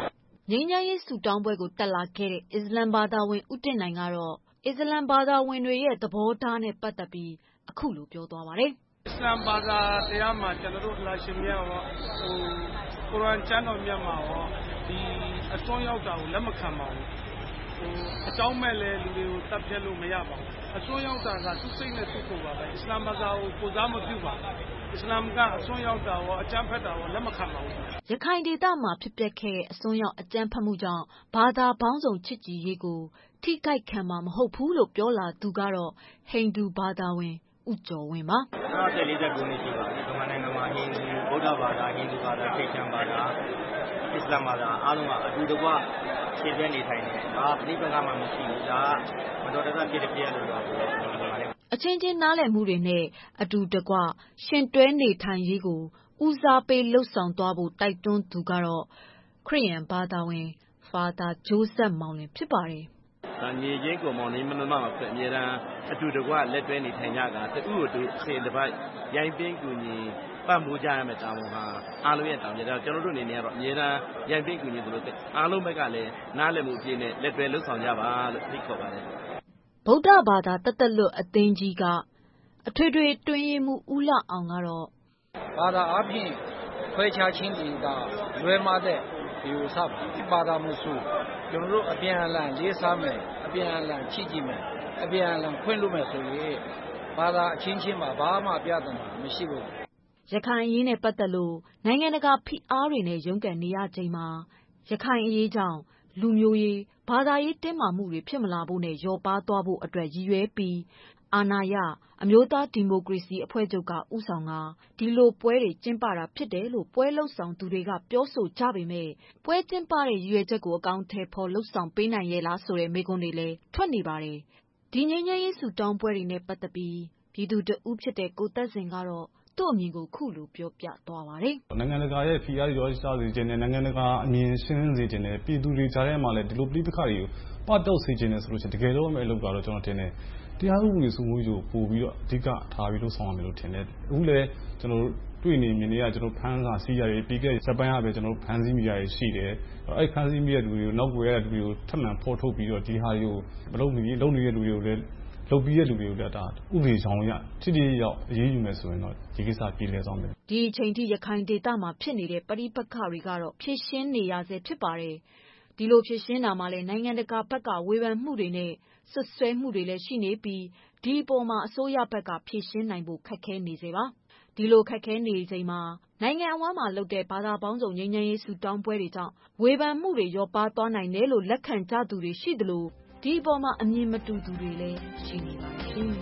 ငြိမ်းချမ်းရေးဆုတောင်းပွဲကိုတက်လာခဲ့တဲ့အစ္စလမ်ဘာသာဝင်ဦးတင်နိုင်ကတော့အစ္စလမ်ဘာသာဝင်တွေရဲ့သဘောထားနဲ့ပတ်သက်ပြီးအခုလိုပြောသွားပါတယ်။ အစ္စလမ်ဘာသာတရားမှာကျွန်တော်တို့အလ္လာဟ်ရှင်မြတ်ရောဟိုကုရ်အာန်ကျမ်းတော်မြတ်မှာရောဒီအစွန်းရောက်တာကိုလက်မခံပါဘူးဟိုအကြောင်းမဲ့လဲလူတွေကိုတတ်ပြတ်လို့မရပါဘူးအစွန်းရောက်တာကသူ့စိတ်နဲ့သူ့ကိုယ်ပါပဲအစ္စလမ်ဘာသာကိုကိုစားမပြုပါအစ္စလာမ်ကအစွန်းရောက်တာရောအကြမ်းဖက်တာရောလက်မခံပါဘူးရခိုင်ဒေသမှာဖြစ်ပျက်ခဲ့တဲ့အစွန်းရောက်အကြမ်းဖက်မှုကြောင့်ဘာသာပေါင်းစုံချစ်ကြည်ရေးကိုထိခိုက်ခံမှာမဟုတ်ဘူးလို့ပြောလာသူကတော့ဟိန္ဒူဘာသာဝင်ဦးကျော်ဝင်းပါကျွန်တော်တက်လေးတက်ကိုနေရှိပါတယ်ဒီမှာနိုင်ငံမှာဟိန္ဒူဗုဒ္ဓဘာသာဟိန္ဒူဘာသာခရစ်ယာန်ဘာသာအစ္စလာမ်ဘာသာအားလုံးကအတူတကွရှင်းပြနေထိုင်တယ်။ဘာပြိပက္ခမှမရှိဘူး။ဒါမတော်တဆဖြစ်တဲ့ပြည့်လို့တော့ပြောပါတယ်။အချင်းချင်းနားလည်မှုတွေနဲ့အတူတကွရှင်တွဲနေထိုင်ရေးကိုဦးစားပေးလှုပ်ဆောင်သွားဖို့တိုက်တွန်းသူကတော့ခရစ်ယာန်ဘာသာဝင်ဖာသာဂျိုးဆက်မောင်လင်ဖြစ်ပါတယ်။ဒါညီချင်းကိုမောင်လေးမမမဖြစ်အမြဲတမ်းအတူတကွလက်တွဲနေထိုင်ကြတာတူတူအချိန်တစ်ပတ်ရိုင်းပင်းကူညီပတ်မိုးကြရမယ့်တာဝန်ဟာအားလုံးရဲ့တာဝန်ကြတော့ကျွန်တော်တို့အနေနဲ့ကတော့အများအားရိုက်ပင်းကူညီသလိုအားလုံးဘက်ကလည်းနားလည်မှုအပြည့်နဲ့လက်တွဲလှုပ်ဆောင်ကြပါလို့ဖိတ်ခေါ်ပါတယ်ဗုဒ္ဓဘာသာတသက်လွတ်အသင်းကြီးကအထွေထွေတွင်းရေးမှုဦးလှအောင်ကတော့ဘာသာအပြင်ခွဲခြားခြင်းတွေကလွဲမှားတဲ့ဒီဥစ္စာဘာသာမှုစုကျွန်တော်တို့အပြန်အလှန်လေးစားမယ်အပြန်အလှန်ချစ်ကြည့်မယ်အပြန်အလှန်ခွင့်လို့မယ်ဆိုရင်ဘာသာအချင်းချင်းမှာဘာမှပြဿနာမရှိဘူးရခိုင်အရေးနဲ့ပတ်သက်လို့နိုင်ငံတကာဖိအားတွေနဲ့ရုန်းကန်နေရချိန်မှာရခိုင်အရေးကြောင့်လူမျိုးရေးဘာသာရေးတင်းမာမှုတွေဖြစ်မလာဖို့နဲ့ရောပါသွားဖို့အတွက်ရည်ရွယ်ပြီးအာဏာရအမျိုးသားဒီမိုကရေစီအဖွဲ့ချုပ်ကဥဆောင်ကဒီလိုပွဲတွေကျင်းပတာဖြစ်တယ်လို့ပွဲလှုပ်ဆောင်သူတွေကပြောဆိုကြပေမဲ့ပွဲကျင်းပတဲ့ရည်ရွယ်ချက်ကိုအကောင့်ထဲပေါ်လှုပ်ဆောင်ပေးနိုင်ရဲ့လားဆိုတဲ့မေးခွန်းတွေလည်းထွက်နေပါတယ်ဒီငြိမ်းချမ်းရေးဆုတောင်းပွဲတွေနဲ့ပတ်သက်ပြီးပြည်သူတဦးဖြစ်တဲ့ကိုသက်စင်ကတော့သူ့အမြင်ကိုခုလိုပြောပြသွားပါတယ်။နိုင်ငံတကာရဲ့ဖိအားတွေရောစားစေခြင်းနဲ့နိုင်ငံတကာအမြင်ရှင်းလင်းစေခြင်းနဲ့ပြည်သူတွေကြားထဲမှာလည်းဒီလိုပြည်ပခါတွေကိုပတ်တော့စေခြင်းနဲ့ဆိုလို့ချင်းတကယ်တော့မဲ့အလုပ်ကတော့ကျွန်တော်တင်တယ်တရားဥပဒေစိုးမိုးရေးကိုပို့ပြီးတော့အဓိကထားပြီးလို့ဆောင်ရမယ်လို့ထင်တယ်အခုလည်းကျွန်တော်တွေ့နေမြင်နေရကျွန်တော်ဖမ်းစာစီးရည်ပြီးခဲ့စပိုင်းကပဲကျွန်တော်ဖမ်းဆီးမိရည်ရှိတယ်အဲ့ဖမ်းဆီးမိရတဲ့လူတွေကိုနောက်ွယ်ရတဲ့လူတွေကိုထပ်မံဖော်ထုတ်ပြီးတော့ဒီဟာတွေကိုမလုပ်နေလုပ်နေတဲ့လူတွေကိုလည်းလုပ်ပြီးတဲ့လူတွေကိုလည်းဒါဥပဒေဆောင်ရတိတိရောက်အရေးယူမယ်ဆိုရင်တော့ဒီကိစ္စပြည်လဲဆောင်မယ်ဒီအချိန်ထိရခိုင်ဒေသမှာဖြစ်နေတဲ့ပဋိပက္ခတွေကတော့ဖြည့်ရှင်းနေရဆဲဖြစ်ပါတယ်ဒီလိုဖြည့်ရှင်းတာမှလည်းနိုင်ငံတကာဘက်ကဝေဖန်မှုတွေနဲ့ဆွဆွဲမှုတွေလည်းရှိနေပြီးဒီအပေါ်မှာအစိုးရဘက်ကဖြည့်ရှင်းနိုင်ဖို့ခက်ခဲနေစေပါဒီလိုခက်ခဲနေချိန်မှာနိုင်ငံအဝန်းမှာလုပ်တဲ့ဘာသာပေါင်းစုံငြိမ်းချမ်းရေးဆုတောင်းပွဲတွေကြောင့်ဝေဖန်မှုတွေရောပါသွားနိုင်တယ်လို့လက်ခံကြသူတွေရှိသလိုဒီအပေါ်မှာအမြင်မတူသူတွေလည်းရှိနေပါတယ်ရှင်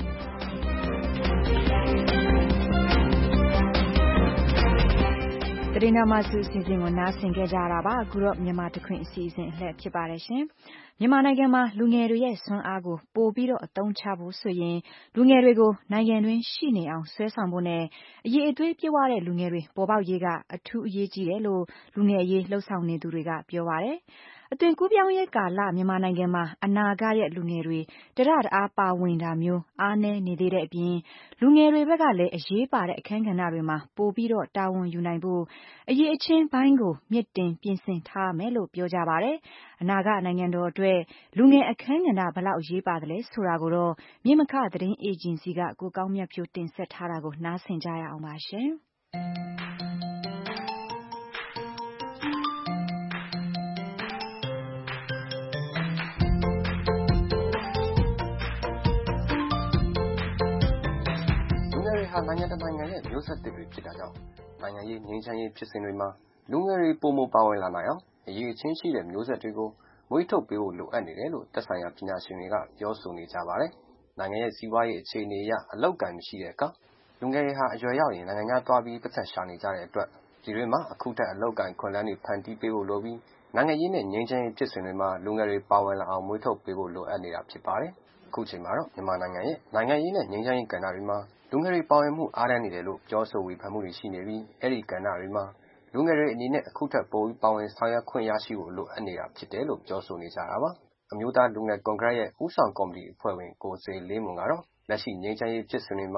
တရင်နာမစုအစီအစဉ်ကိုနားဆင်ကြကြတာပါအခုတော့မြန်မာတခွင်အစီအစဉ်အလှည့်ဖြစ်ပါတယ်ရှင်မြန်မာနိုင်ငံမှာလူငယ်တွေရဲ့စွမ်းအားကိုပိုပြီးတော့အသုံးချဖို့ဆိုရင်လူငယ်တွေကိုနိုင်ငံတွင်းရှိနေအောင်ဆွဲဆောင်ဖို့နဲ့အရေးအသွေးပြည့်ဝတဲ့လူငယ်တွေပေါ်ပေါက်ရေးကအထူးအရေးကြီးတယ်လို့လူငယ်အရေးလှုပ်ဆောင်နေသူတွေကပြောပါတယ်အသွင်ကူးပြောင်းရေးကာလမြန်မာနိုင်ငံမှာအနာဂတ်ရဲ့လူငယ်တွေတရတအားပါဝင်တာမျိုးအားနည်းနေသေးတဲ့အပြင်လူငယ်တွေဘက်ကလည်းအရေးပါတဲ့အခန်းကဏ္ဍတွေမှာပိုပြီးတော့တာဝန်ယူနိုင်ဖို့အရေးအချင်းပိုင်းကိုမြင့်တင်ပြင်ဆင်ထားမယ်လို့ပြောကြပါတယ်အနာဂတ်နိုင်ငံတော်အတွက်လူငယ်အခန်းကဏ္ဍဘယ်လောက်အရေးပါသလဲဆိုတာကိုတော့မြင့်မခသတင်းအေဂျင်စီကကိုကောင်းမြတ်ဖြိုးတင်ဆက်ထားတာကိုနားဆင်ကြရအောင်ပါရှင်နိုင်ငံတကာနိုင်ငံရဲ့မျိုးဆက်သစ်တွေဖြစ်တာကြောင့်နိုင်ငံရေးငြိမ်းချမ်းရေးဖြစ်စဉ်တွေမှာလူငယ်တွေပုံမပါဝင်လာနိုင်အောင်အရေးချင်းရှိတဲ့မျိုးဆက်တွေကိုမွေးထုတ်ပေးဖို့လိုအပ်နေတယ်လို့သက်ဆိုင်ရာပညာရှင်တွေကပြောဆိုနေကြပါတယ်။နိုင်ငံရဲ့စီးပွားရေးအခြေအနေအရအလောက်ကန်မရှိတဲ့အခါလူငယ်တွေဟာအရွယ်ရောက်ရင်နိုင်ငံခြားသွားပြီးပတ်သက်ရှာနေကြတဲ့အတွက်ဒီတွေမှာအခုထက်အလောက်ကန်ခွန်လန်းတွေဖန်တီးပေးဖို့လိုပြီးနိုင်ငံရေးနဲ့ငြိမ်းချမ်းရေးဖြစ်စဉ်တွေမှာလူငယ်တွေပါဝင်လာအောင်မွေးထုတ်ပေးဖို့လိုအပ်နေတာဖြစ်ပါတယ်။အခုချိန်မှာတော့မြန်မာနိုင်ငံရဲ့နိုင်ငံရေးနဲ့ငြိမ်းချမ်းရေးကဏ္ဍတွေမှာလူငယ်တွေပါဝင်မှုအားနည်းနေတယ်လို့ပြောဆိုဝေဖန်မှုတွေရှိနေပြီးအဲ့ဒီကဏ္ဍတွေမှာလူငယ်တွေအနေနဲ့အခုထက်ပိုပြီးပါဝင်ဆောင်ရွက်ခွင့်ရရှိဖို့လိုအပ်နေတာဖြစ်တယ်လို့ပြောဆိုနေကြတာပါအမျိုးသားလူငယ်ကွန်ဂရက်ရဲ့ဦးဆောင်ကော်မတီအဖွဲ့ဝင်ကိုစေလေးမွန်ကတော့လက်ရှိငြိမ်းချမ်းရေးဖြစ်စဉ်တွေမှာ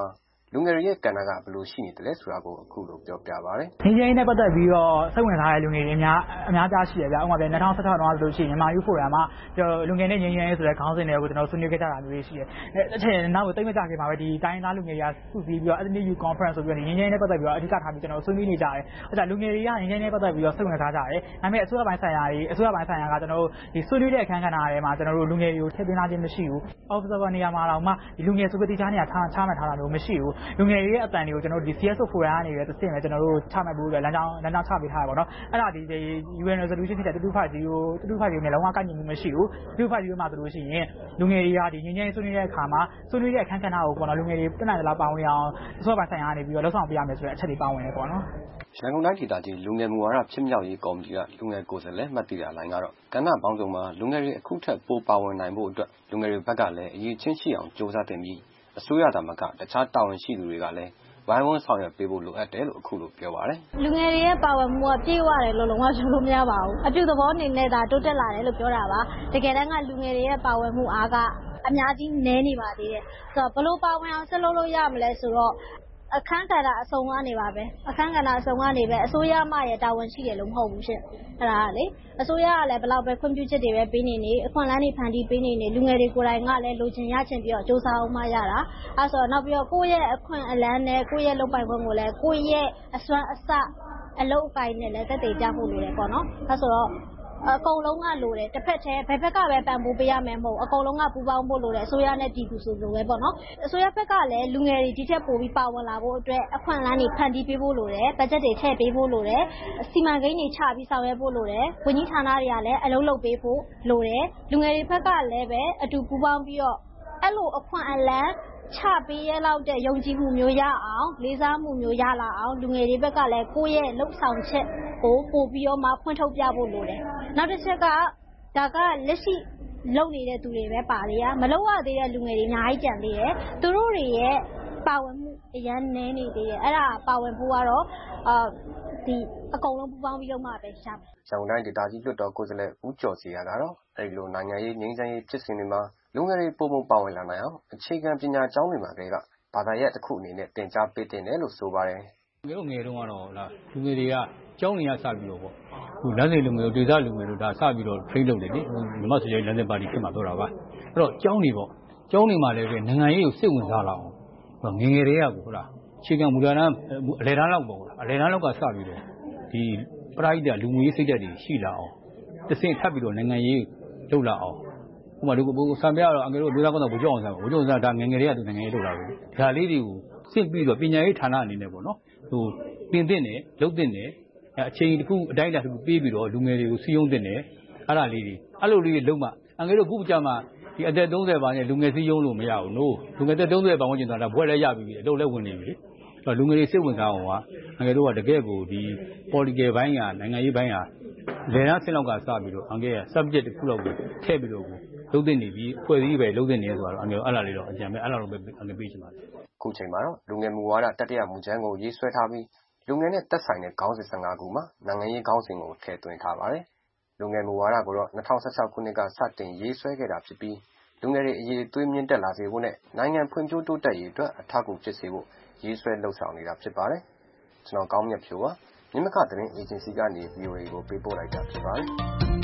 လူငယ်တွေရဲ့ကဏ္ဍကဘယ်လိုရှိနေတယ်လဲဆိုတာကိုအခုလိုပြောပြပါမယ်။ငြိမ်းချမ်းရေးနဲ့ပတ်သက်ပြီးတော့စိတ်ဝင်စားတဲ့လူငယ်တွေအများအများကြားရှိတယ်ဗျ။ဥပမာပြ၂၀၁၆တုန်းကဆိုလို့ရှိရင်မြန်မာ Youth Forum မှာကျွန်တော်လူငယ်နဲ့ငြိမ်းချမ်းရေးဆိုတဲ့ခေါင်းစဉ်တွေကိုကျွန်တော်ဆွေးနွေးခဲ့ကြတာမျိုးရှိတယ်။အဲအချိန်နောက်ကိုတိတ်မကြခင်မှာပဲဒီတိုင်းသားလူငယ်တွေကစုစည်းပြီးတော့ Ethnic Youth Conference ဆိုပြီးတော့ငြိမ်းချမ်းရေးနဲ့ပတ်သက်ပြီးတော့အဓိကထားပြီးကျွန်တော်ဆွေးနွေးနေကြတယ်။အဲဒါလူငယ်တွေကငြိမ်းချမ်းရေးနဲ့ပတ်သက်ပြီးတော့စိတ်ဝင်စားကြတယ်။ဒါပေမဲ့အစိုးရပိုင်းဆိုင်ရာတွေအစိုးရပိုင်းဆိုင်ရာကကျွန်တော်တို့ဒီဆွေးနွေးတဲ့အခန်းကဏ္ဍတွေမှာကျွန်တော်တို့လူငယ်တွေကိုထည့်သွင်းထားခြင်းမရှိဘူး။ Observer နေရာမှာတော့မှဒီလူငယ်ဆိုပြီးတိကျနေရာထားချမှတ်ထားတာမျိုးမရှိဘူး။လူငယ်တွေရဲ့အတန်တွေကိုကျွန်တော်တို့ဒီ C S O Forum ကနေပဲတစ်ဆင့်ပဲကျွန်တော်တို့ချမှတ်ဖို့အတွက်လမ်းကြောင်းလမ်းကြောင်းချပေးထားရပါတော့။အဲ့ဒါဒီ U N resolution ဖြစ်တဲ့တူတူဖာကြီးကိုတူတူဖာကြီးနဲ့လုံးဝကိုက်ညီမှုမရှိဘူး။တူတူဖာကြီးမှာဆိုလို့ရှိရင်လူငယ်တွေကဒီငင်းငင်းဆွေးနွေးတဲ့အခါမှာဆွေးနွေးတဲ့အခန်းကဏ္ဍကိုပေါ့နော်လူငယ်တွေတက်နိုင်တဲ့လောက်ပါဝင်အောင်အစိုးရပိုင်းဆိုင်ရာနေပြီးတော့လှုပ်ဆောင်ပေးရမယ်ဆိုတဲ့အချက်တွေပါဝင်နေပေါ့နော်။ရန်ကုန်တိုင်းဒေသကြီးလူငယ်မူဝါဒဖြစ်မြောက်ရေးကော်မတီကလူငယ်ကိုယ်စားလှယ်မှတ်တည်တာလိုင်းကတော့ကဏ္ဍပေါင်းစုံမှာလူငယ်တွေအခုထက်ပိုပါဝင်နိုင်ဖို့အတွက်လူငယ်တွေဘက်ကလည်းအရေးချင်းရှိအောင်စ조사တင်ပြီးအစိုးရသားမကတခြားတာဝန်ရှိသူတွေကလည်းဝိုင်းဝန်းဆောင်ရွက်ပေးဖို့လိုအပ်တယ်လို့အခုလိုပြောပါတယ်လူငယ်တွေရဲ့ပါဝင်မှုကပြေဝတယ်လို့လုံးဝပြောလို့မရပါဘူးအပြုသဘောအနေနဲ့ဒါတိုးတက်လာတယ်လို့ပြောတာပါတကယ်တမ်းကလူငယ်တွေရဲ့ပါဝင်မှုအားကအများကြီးနည်းနေပါသေးတယ်ဆိုတော့ဘလို့ပါဝင်အောင်ဆက်လုပ်လို့ရမလဲဆိုတော့အခန်းကဏ္ဍအစုံကနေပါပဲအခန်းကဏ္ဍအစုံကနေပဲအစိုးရမှရဲ့တာဝန်ရှိတယ်လို့မဟုတ်ဘူးရှင့်အဲ့ဒါလေအစိုးရကလည်းဘလောက်ပဲခွင့်ပြုချက်တွေပဲပေးနေနေအခွင့်အလမ်းတွေဖန်တီးပေးနေနေလူငယ်တွေကိုယ်တိုင်ကလည်းလိုချင်ရချင်ပြီးတော့စ조사အောင်မှရတာအဲ့ဆိုတော့နောက်ပြီးတော့ကိုယ့်ရဲ့အခွင့်အလမ်းနဲ့ကိုယ့်ရဲ့လုပ်ပိုင်ခွင့်ကိုလည်းကိုယ့်ရဲ့အစွမ်းအစအလုပ်အကိုင်နဲ့လည်းသက်သေပြဖို့လိုတယ်ပေါ့နော်အဲ့ဆိုတော့အကုန်လုံးကလိုတယ်တစ်ဖက်တည်းဘယ်ဘက်ကပဲပံ့ပိုးပေးရမယ်မဟုတ်အကုန်လုံးကပူးပေါင်းဖို့လိုတယ်အစိုးရနဲ့ပြည်သူဆိုလိုပဲပေါ့နော်အစိုးရဘက်ကလည်းလူငယ်တွေဒီထက်ပိုပြီးပါဝင်လာဖို့အတွက်အခွင့်အလမ်းတွေဖန်တီးပေးဖို့လိုတယ်ဘတ်ဂျက်တွေထည့်ပေးဖို့လိုတယ်စီမံကိန်းတွေချပြီးဆောင်ရွက်ဖို့လိုတယ်ဝန်ကြီးဌာနတွေကလည်းအလုပ်လုပ်ပေးဖို့လိုတယ်လူငယ်တွေဘက်ကလည်းပဲအတူပူးပေါင်းပြီးတော့အဲ့လိုအခွင့်အလမ်းချပေးရလောက်တဲ့ယုံကြည်မှုမျိုးရအောင်လေးစားမှုမျိုးရလာအောင်လူငယ်တွေဘက်ကလည်းကိုယ့်ရဲ့လှုပ်ဆောင်ချက်ကိုပို့ပြီးတော့မှဖွင့်ထုတ်ပြဖို့လိုတယ်နောက်တစ်ချက်ကဒါကလက်ရှိလုပ်နေတဲ့သူတွေပဲပါလေရမလုပ်ရသေးတဲ့လူငယ်တွေအများကြီးကြံသေးတယ်သူတို့တွေရဲ့ပါဝင်မှုအရန်နည်းနေသေးတယ်အဲ့ဒါပါဝင်ဖို့ကတော့အာဒီအကုန်လုံးပူးပေါင်းပြီးတော့မှပဲရှာမယ်။ရန်ကုန်တိုင်းဒေသကြီးလွှတ်တော်ကိုယ်စားလှယ်ဦးကျော်စီရကတော့အဲ့လိုနိုင်ငံရေးငြိမ်းချမ်းရေးဖြစ်စဉ်တွေမှာလူငယ်တွေပုံပုံပါဝင်လာနိုင်အောင်အခြေခံပညာကျောင်းတွေမှာကလေးကဘာသာရပ်တစ်ခုအနေနဲ့တင် जा ပေးတင်တယ်လို့ဆိုပါတယ်။ငယ်တို့ငယ်တုန်းကတော့လားလူငယ်တွေကကျောင်းတွေကစပြီးတော့ပေါ့ခုလမ်းစဉ်လူငယ်တို့ဒေသလူငယ်တို့ဒါစပြီးတော့ train လုပ်တယ်လေမြန်မာဆိုရင်လမ်းစဉ်ပါတီဖြစ်မှာပြောတာပါအဲ့တော့ကျောင်းတွေပေါ့ကျောင်းတွေမှာလည်းပဲနိုင်ငံရေးကိုစိတ်ဝင်စားလာအောင်ငယ်ငယ်တွေကဟုတ်လားအခြေခံမူလတန်းအလယ်တန်းလောက်ပေါ့အလယ်တန်းလောက်ကစပြီးတော့ဒီပရိသတ်လူငွေစိတ်ဓာတ်တွေရှိလာအောင်တစ်ဆင့်ထပ်ပြီးတော့နိုင်ငံရေးလုပ်လာအောင်ဥပမာလူကိုဆံပြတော့အငယ်တို့ဒေသကောင်းတော့ဘုကြောင်ဆံဘုကြောင်ဆံဒါငယ်ငယ်တွေကသူနိုင်ငံရေးလုပ်လာတယ်ဒါလေးတွေကိုစစ်ပြီးတော့ပညာရေးဌာနအနေနဲ့ပေါ့နော်ဟိုပြင်သင့်တယ်လုပ်သင့်တယ်အချိန်တစ်ခုအတိုင်းအတာတစ်ခုပေးပြီးတော့လူငယ်တွေကိုစီးရုံးသင့်တယ်အဲ့ဒါလေးတွေအဲ့လိုလေးတွေလုံးမအငယ်တို့ခုကြမှာဒီအသက်သုံးဆယ်ပါနဲ့လူငယ်စည်းရုံးလို့မရဘူးနို့လူငယ်သက်သုံးဆယ်ပါဝင်ကျင်တော့ဒါဘွဲလည်းရပြီအလုပ်လည်းဝင်နေပြီလေအဲ့လူငယ်တွေစိတ်ဝင်စားအောင်ကအငယ်တို့ကတကယ်ကိုဒီ political ဘိုင်းကနိုင်ငံရေးဘိုင်းကလေနာဆင်းလောက်ကစပြီးတော့အငယ်က subject တစ်ခုလောက်ကိုထည့်ပြီးတော့လုံးသိနေပြီဖွဲ့စည်းပဲလုံးသိနေဆိုတော့အငယ်အဲ့လာလေးတော့အကြံပဲအဲ့လာတော့ပဲအငယ်ပေးချင်ပါတယ်ခုချိန်မှာတော့လူငယ်မူဝါဒတတိယမူချမ်းကိုရေးဆွဲထားပြီးလူငယ်နဲ့သက်ဆိုင်တဲ့ခေါင်းစဉ်၁၅ခုမှာနိုင်ငံရေးခေါင်းစဉ်ကိုထည့်သွင်းထားပါတယ်လူငယ်မူဝါဒကိုတော့၂၀၁၆ခုနှစ်ကစတင်ရေးဆွဲခဲ့တာဖြစ်ပြီးလူငယ်တွေအရေးသွေးမြင့်တက်လာစေဖို့နဲ့နိုင်ငံဖွံ့ဖြိုးတိုးတက်ရေးအတွက်အထောက်အကူဖြစ်စေဖို့ရေးဆွဲလှုပ်ဆောင်နေတာဖြစ်ပါတယ်ကျွန်တော်ကောင်းမြတ်ဖြိုးပါမြင်းမခသတင်းအေဂျင်စီကနေ V O A ကိုပေးပို့လိုက်တာဖြစ်ပါတယ်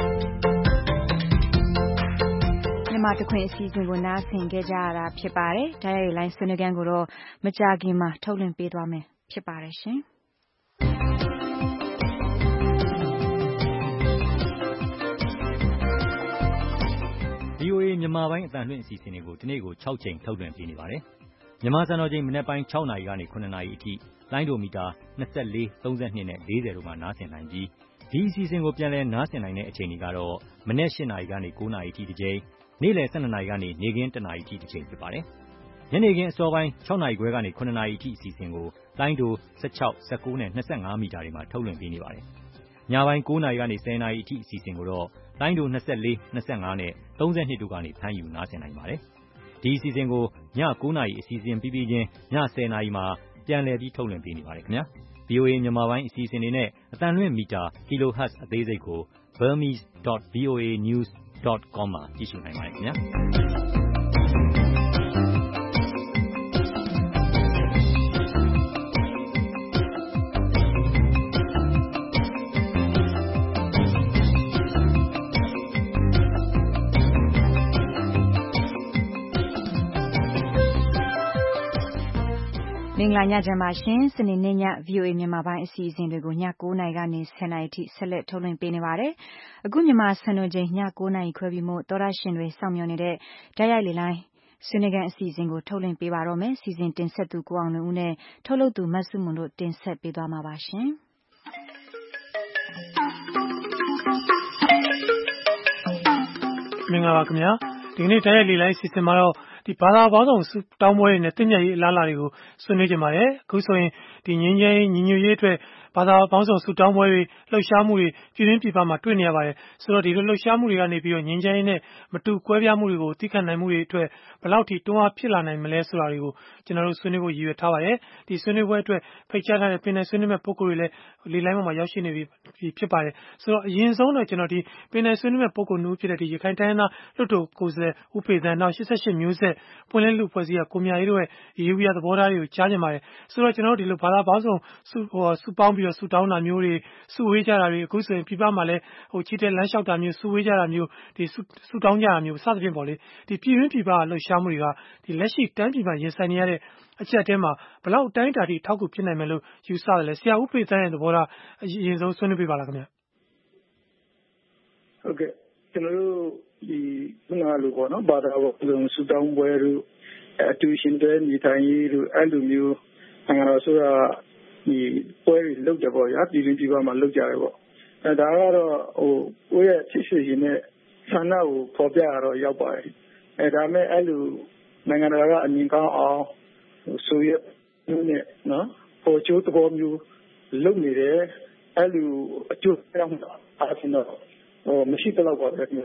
မြန်မာတခွင်အစီအစဉ်ကိုနားဆင်ကြကြရတာဖြစ်ပါတယ်။ဒါရိုက်လိုင်းဆွေးနွေးခန်းကိုတော့မကြာခင်မှာထုတ်လွှင့်ပေးသွားမယ်ဖြစ်ပါတယ်ရှင်။ V O A မြန်မာပိုင်းအသံလွှင့်အစီအစဉ်တွေကိုဒီနေ့ကို၆ချိန်ထုတ်လွှင့်ပေးနေပါတယ်။မြန်မာစံတော်ချိန်မနက်ပိုင်း၆နာရီကနေ၇နာရီအထိလိုင်းဒိုမီတာ၂၄ ၃၂နဲ့၄၀တို့မှာနားဆင်နိုင်ပြီးဒီအစီအစဉ်ကိုပြန်လည်နားဆင်နိုင်တဲ့အချိန်တွေကတော့မနက်၈နာရီကနေ၉နာရီအထိတစ်ချိန်နေ့လယ်၁၂နာရီကနေနေ့ခင်း၁နာရီအထိတစ်ချိန်ဖြစ်ပါတယ်။ညနေခင်းအစောပိုင်း၆နာရီခွဲကနေ၇နာရီအထိအစီအစဉ်ကိုလိုင်းဒို၁၆ ၁၉နဲ့၂၅မီတာတွေမှာထုတ်လွှင့်ပေးနေပါတယ်။ညပိုင်း၉နာရီကနေ၁၀နာရီအထိအစီအစဉ်ကိုတော့လိုင်းဒို၂၄ ၂၅နဲ့၃၂တို့ကနေဖမ်းယူနားဆင်နိုင်ပါတယ်။ဒီအစီအစဉ်ကိုည၉နာရီအစီအစဉ်ပြီးပြီးချင်းည၁၀နာရီမှာပြန်လည်ပြီးထုတ်လွှင့်ပေးနေပါတယ်ခင်ဗျာ။ V O A မြန်မာပိုင်းအစီအစဉ်တွေနဲ့အသံလွှင့်မီတာ kilohertz အသေးစိတ်ကို burmese dot v o a news dot com မှာကြည့်ရှုနိုင်ပါတယ်ခင်ဗျာ။မင်္ဂလာညချမ်းပါရှင်စနေနေ့ည ဗွီအိုအေ မြန်မာပိုင်းအစီအစဉ်တွေကိုညကိုးနာရီကနေဆယ်နာရီထိဆက်လက်ထုတ်လွှင့်ပေးနေပါတယ်အခုမြန်မာစံတော်ချိန်ညကိုးနာရီခွဲပြီးမို့သောရရှင်တွေစောင့်မျှော်နေတဲ့ဓာတ်ရိုက်လေလိုင်းဆွေးနွေးခန်းအစီအစဉ်ကိုထုတ်လွှင့်ပေးပါတော့မယ်စီစဉ်တင်ဆက်သူကိုအောင်လွင်ဦးနဲ့ထုတ်လုပ်သူမတ်စုမွန်တို့တင်ဆက်ပေးသွားမှာပါရှင်မင်္ဂလာပါခင်ဗျာဒီကနေ့ဓာတ်ရိုက်လေလိုင်းအစီအစဉ်မှာတော့ဒီဘာသာပေါင်းစုံတောင်းပွဲတွေနဲ့တင့်မြတ်ရေးအလားအလာတွေကိုဆွေးနွေးကြပါတယ်အခုဆိုရင်ဒီငင်းငယ်ညီညွတ်ရေးအတွက်ဘာသာပေါင်းစုံဆူတောင်းပွဲတွေလှုပ်ရှားမှုတွေပြည်တွင်းပြည်ပမှာတွေ့နေရပါတယ်ဆိုတော့ဒီလိုလှုပ်ရှားမှုတွေကနေပြီးတော့ငင်းငယ်ရေးနဲ့မတူကွဲပြားမှုတွေကိုသိခံနိုင်မှုတွေအတွက်ဘယ်လောက်ထိတွန်းအားဖြစ်လာနိုင်မလဲဆိုတာတွေကိုကျွန်တော်တို့ဆွေးနွေးဖို့ရည်ရွယ်ထားပါတယ်ဒီဆွေးနွေးပွဲအတွက်ဖိတ်ကြားထားတဲ့ပင်နယ်ဆွေးနွေးမဲ့ပုဂ္ဂိုလ်တွေလည်းလေလိုင်းပေါ်မှာရောက်ရှိနေပြီဖြစ်ပါတယ်ဆိုတော့အရင်ဆုံးတော့ကျွန်တော်ဒီပင်နယ်ဆွေးနွေးမဲ့ပုဂ္ဂိုလ်မျိုးဖြစ်တဲ့ဒီရခိုင်တိုင်းသားလွှတ်တော်ကိုယ်စားလှယ်ဦးဖေသန်းနောက်၈၈မျိုးဆက်ပွင့်လင်းလူဖွဲ့စည်းကကိုမြရေးတို့ရဲ့ရေဝီယာသဘောထားတွေကိုကြားကြင်ပါတယ်ဆိုတော့ကျွန်တော်တို့ဒီလိုဘာသာပေါင်းစုံစုဟိုစုပေါင်းပြီးတော့စုတောင်းတာမျိုးတွေစုဝေးကြတာတွေအခုဆိုရင်ပြပမှာလည်းဟိုချီတဲ့လမ်းလျှောက်တာမျိုးစုဝေးကြတာမျိုးဒီစုတောင်းကြတာမျိုးစသဖြင့်ပေါ့လေဒီပြည်တွင်းပြည်ပလှုပ်ရှားမှုတွေကဒီလက်ရှိတန်းပြည်မှာရင်ဆိုင်နေရတဲ့အချက်အတဲမှာဘယ်လောက်တိုင်းတာထိထောက်ကူဖြစ်နိုင်မယ်လို့ယူဆတယ်လဲဆရာဦးဖေသန်းရဲ့သဘောထားအရင်ဆုံးဆွေးနွေးပြပါလားခင်ဗျဟုတ်ကဲ့ကျွန်တော်တို့ဒီခုနကလိုပေါ့နော်ဘာသာပေါင်းစုံစုတောင်းပွဲတို့အတူရှင်တဲ့ညီထိုင်ရေးတို့အဲ့လိုမျိုးနိုင်ငံတော်ဆိုတာဒီပွဲတွေလုပ်တယ်ပေါ့ဗျာပြည်တွင်းပြည်ပမှာလုပ်ကြတယ်ပေါ့အဲဒါကတော့ဟိုကိုယ့်ရဲ့ဖြစ်ဖြစ်ရင်းနဲ့ဆန္ဒကိုပေါ်ပြရတော့ရောက်ပါတယ်အဲဒါမဲ့အဲ့လိုနိုင်ငံတော်ကအမြင်ကောင်းအောင်ဆိုရမျိုးနဲ့နော်ဟိုချိုးသဘောမျိုးလုပ်နေတယ်အဲ့လိုအကျိုးဆောင်အားဖြင့်တော့ဟိုမရှိတော့ပါဘူးတကယ်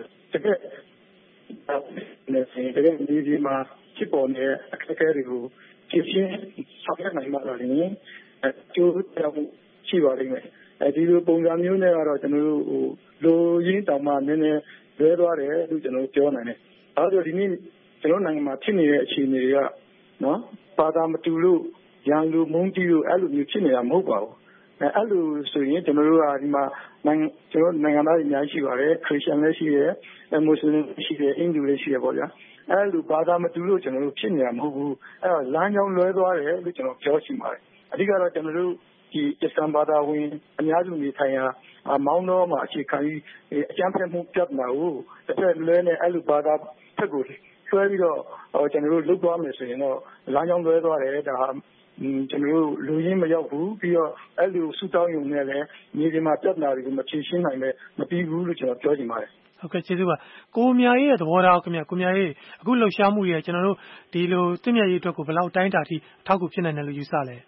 တကယ်ဒီဒီမှာဖြစ်ပေါ်နေတဲ့အခက်အခဲတွေကိုဖြေရှင်းဆောင်ရွက်နိုင်မှာတော့လေအကျိုးဆောင်ရှိပါလိမ့်မယ်အဲဒီလိုပုံစံမျိုးနဲ့ကတော့ကျွန်တော်တို့ဟိုလိုရင်းတောင်မှနည်းနည်းလွဲသွားတယ်လို့ကျွန်တော်ပြောနိုင်တယ်အဲဒါဆိုဒီနေ့ကျွန်တော်နိုင်ငံမှာဖြစ်နေတဲ့အခြေအနေတွေကနော်ဘာသာမတူလို့ရန်လူမုန်းတီးလို့အဲ့လိုမျိုးဖြစ်နေတာမဟုတ်ပါဘူးအဲအဲ့လိုဆိုရင်ကျွန်တော်တို့ကဒီမှာနိုင်ငံကျွန်တော်နိုင်ငံသားတွေအများကြီးရှိပါတယ်ခရစ်ယာန်လည်းရှိတယ်မွတ်စလင်ရှိတယ်အင်ဒူလည်းရှိတယ်ပေါ့ဗျာအဲ့လိုဘာသာမတူလို့ကျွန်တော်တို့ဖြစ်နေတာမဟုတ်ဘူးအဲ့တော့လမ်းကြောင်းလွဲသွားတယ်လို့ကျွန်တော်ပြောချင်ပါတယ်အဓိကတော့ကျွန်တော်တို့ဒီအစ္စလမ်ဘာသာဝင်အများစုနေထိုင်ရာမောင်းတော့မှာအခြေခံပြီးအကြမ်းဖက်မှုပြတ်လာကိုတစ်ဖက်လွဲနဲ့အဲ့လိုဘာသာဖက်ကိုဆွဲပြီးတော့ကျွန်တော်တို့လုပ်သွားမယ်ဆိုရင်တော့လမ်းကြောင်းလွဲသွားတယ်ဒါကျွန်တော်တို့လူရင်းမရောက်ဘူးပြီးတော့အဲ့လိုဆူတောင်းရုံနဲ့လည်းမြေပြင်မှာပြတ်လာတွေကိုမဖြေရှင်းနိုင်ပဲမပြီးဘူးလို့ကျွန်တော်ပြောချင်ပါတယ်ဟုတ်ကဲ့ကျေးဇူးပါကိုမြားရေးရဲ့သဘောထားခင်ဗျကိုမြားရေးအခုလှုပ်ရှားမှုတွေကျွန်တော်တို့ဒီလိုတင့်မြတ်ရေးအတွက်ကိုဘယ်လောက်တိုင်းတာထိအထောက်အကူဖြစ်နိုင်တယ်လို့ယူဆလဲ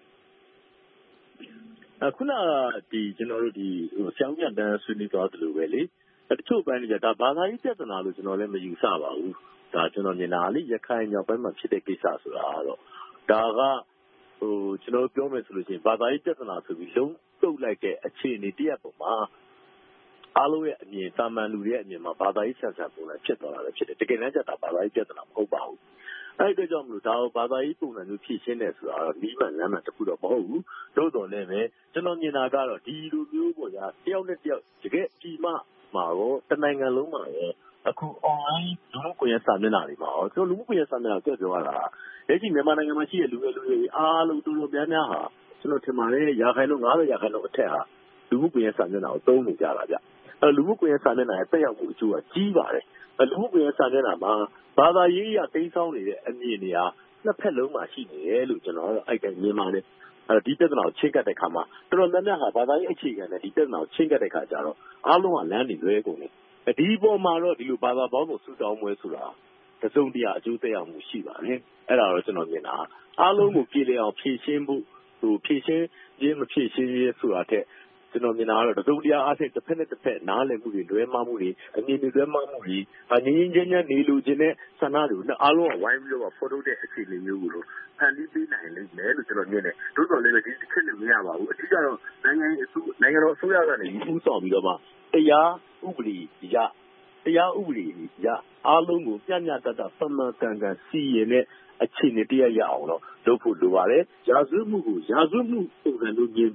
အခုနဒီကျွန်တော်တို့ဒီဟိုဆောင်းပြတန်းဆွေးနွေးသွားသလိုပဲလေတချို့ပိုင်းတွေကဒါဘာသာရေးပြဿနာလို့ကျွန်တော်လည်းမယူဆပါဘူးဒါကျွန်တော်မြင်တာလေရခိုင်မြောက်ပိုင်းမှာဖြစ်တဲ့ကိစ္စဆိုတာတော့ဒါကဟိုကျွန်တော်ပြောမယ်ဆိုလို့ရှိရင်ဘာသာရေးပြဿနာဆိုပြီးလုံးတုတ်လိုက်တဲ့အခြေအနေတရက်ပေါ်မှာအားလုံးရဲ့အမြင်တာမန်လူတွေရဲ့အမြင်မှာဘာသာရေးဆန်ဆန်ပုံစံဖြစ်သွားတာလည်းဖြစ်တယ်တကယ်တမ်းကျတာဘာသာရေးပြဿနာမဟုတ်ပါဘူးအဲ့ဒီကြောင့်မလို့ဒါဘာသာရေးပုံစံမျိုးဖြည့်ရှင်းတယ်ဆိုတာတော့နီးမှန်လမ်းမှန်တစ်ခုတော့မဟုတ်ဘူးတို့တော်လည်းပဲကျွန်တော်မြင်တာကတော့ဒီလိုမျိုးပေါ့ညာတယောက်နဲ့တယောက်တကယ်ဒီမှမှာတော့တနိုင်ငံလုံးမှာရောအခု online လူမှုကွန်ရက်စာမျက်နှာတွေမှာရောကျွန်တော်လူမှုကွန်ရက်စာမျက်နှာကိုပြောရတာလက်ရှိမြန်မာနိုင်ငံမှာရှိတဲ့လူတွေလူတွေအားလုံးတော်တော်များများဟာကျွန်တော်ထင်ပါတယ်ရာခိုင်နှုန်း၅၀ရာခိုင်နှုန်းအထက်ဟာလူမှုကွန်ရက်စာမျက်နှာကိုသုံးနေကြတာဗျအဲလူမှုကွန်ရက်စာမျက်နှာရဲ့တက်ရောက်မှုအကျိုးကကြီးပါတယ်အဲလူမှုကွန်ရက်စာမျက်နှာမှာဘာသာရေးရတိမ်းဆောင်းနေတဲ့အမြင်တွေဟာနှစ်ဖက်လုံးမှာရှိနေတယ်လို့ကျွန်တော်အဲ့တိုင်းမြင်ပါတယ်အဲဒီပြဿနာကိုချင်းကပ်တဲ့ခါမှာတော်တော်များများဟာဘာသာရေးအခြေခံနဲ့ဒီပြဿနာကိုချင်းကပ်တဲ့ခါကျတော့အားလုံးကလမ်းတွေလွဲကုန်တယ်ဒီပေါ်မှာတော့ဒီလိုဘာသာပေါင်းကိုစုတောင်းပွဲဆိုတာတစုံတရာအကျိုးသက်ရောက်မှုရှိပါတယ်အဲ့ဒါတော့ကျွန်တော်မြင်တာအားလုံးကိုပြည်လည်အောင်ဖြည့်ရှင်းဖို့ဟိုဖြည့်ရှင်းခြင်းမဖြည့်ရှင်းရေးဆိုတာတဲ့ကျွန်တော်မြင်တာကတော့တစုံတရာအားဖြင့်တစ်ဖက်နဲ့တစ်ဖက်နားလည်မှုတွေလွဲမှားမှုတွေအမြင်တွေလွဲမှားမှုတွေအငြင်းငြင်းချင်းချင်းနေလူချင်းနဲ့ဆန္ဒတွေကိုအားလုံးကဝိုင်းပြီးတော့ဖော်ထုတ်တဲ့အခြေအနေမျိုးကိုလို့ဖန်တီးပေးနိုင်လိမ့်မယ်လို့ကျွန်တော်မြင်တယ်တိုးတော်လည်းဒီတစ်ခက်လို့မရပါဘူးအထူးကတော့နိုင်ငံအစိုးနိုင်ငံတော်အစိုးရကနေဦးဆောင်ပြီးတော့မှတရားဥပဒေရတရားဥပဒေရအားလုံးကိုပြညတတဖမှန်ကန်ကန်စီရင်တဲ့အခြေအနေတရားရအောင်တော့လုပ်ဖို့လိုပါတယ်ရာဇဝတ်မှုကိုရာဇဝတ်မှုပုံစံမျိုးမြင်ပြီး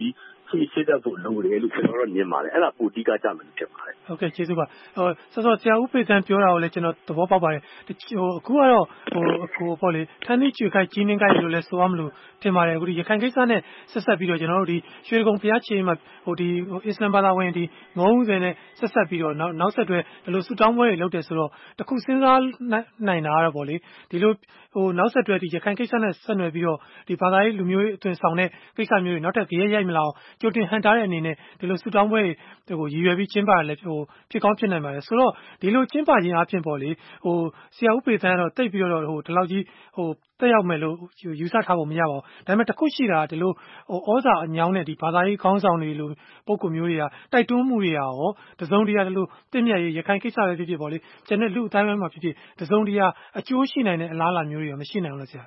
ရှေ့ရှေ့တက်ဖို့လိုတယ်လို့ကျွန်တော်တို့မြင်ပါတယ်အဲ့ဒါပိုအဓိကကြမယ်လို့ထင်ပါတယ်ဟုတ်ကဲ့ကျေးဇူးပါဟိုဆောစောဆရာဦးဖေသန်းပြောတာကိုလည်းကျွန်တော်သဘောပေါက်ပါတယ်ဟိုအခုကတော့ဟိုအခုပေါ့လေထန်းသီးကျွေခိုက်ကြီးနှင်းခိုက်လို့လည်းဆိုရမလို့ထင်ပါတယ်အခုဒီရခိုင်ကိစ္စနဲ့ဆက်ဆက်ပြီးတော့ကျွန်တော်တို့ဒီရွှေကုံဘုရားချီမှာဟိုဒီအစ္စလမ်ဘာသာဝင်ဒီငုံဦးတွေနဲ့ဆက်ဆက်ပြီးတော့နောက်နောက်ဆက်တွဲဒီလိုဆူတောင်းပွဲတွေလုပ်တယ်ဆိုတော့တခုစဉ်းစားနိုင်တာကတော့ပေါ့လေဒီလိုဟိုနောက်ဆက်တွဲဒီရခိုင်ကိစ္စနဲ့ဆက်နွယ်ပြီးတော့ဒီဘာသာရေးလူမျိုးရေးအသွင်ဆောင်တဲ့ကိစ္စမျိုးတွေနောက်ထပ်ကြရရိုက်မလာအောင်ကြိုတင်ဟန်တားတဲ့အနေနဲ့ဒီလိုဆူတောင်းပွဲတွေကိုရည်ရွယ်ပြီးကျင်းပရလဲဟိုဖြစ်ကောင်းဖြစ်နိုင်ပါတယ်ဆိုတော့ဒီလိုကျင်းပခြင်းအပြင်ပေါ့လေဟိုဆရာဦးပေသန်းကတော့တိတ်ပြီးတော့ဟိုဒီလောက်ကြီးဟိုတက်ရောက်မယ်လို့ယူဆထားဖို့မရပါဘူးဒါပေမဲ့တခုရှိတာဒီလိုဟိုဩဇာအညောင်းနဲ့ဒီဘာသာရေးခေါင်းဆောင်တွေလိုပုံကူမျိုးတွေကတိုက်တွန်းမှုတွေကရောတစုံတရာဒီလိုတင့်မြတ်ရေးရခိုင်ကိစ္စပဲဖြစ်ဖြစ်ပေါ့လေကျန်တဲ့လူအတိုင်းပိုင်းမှာဖြစ်ဖြစ်တစုံတရာအကျိုးရှိနိုင်တဲ့အလားအလာမျိုးတွေရောမရှိနိုင်ဘူးလားဆရာ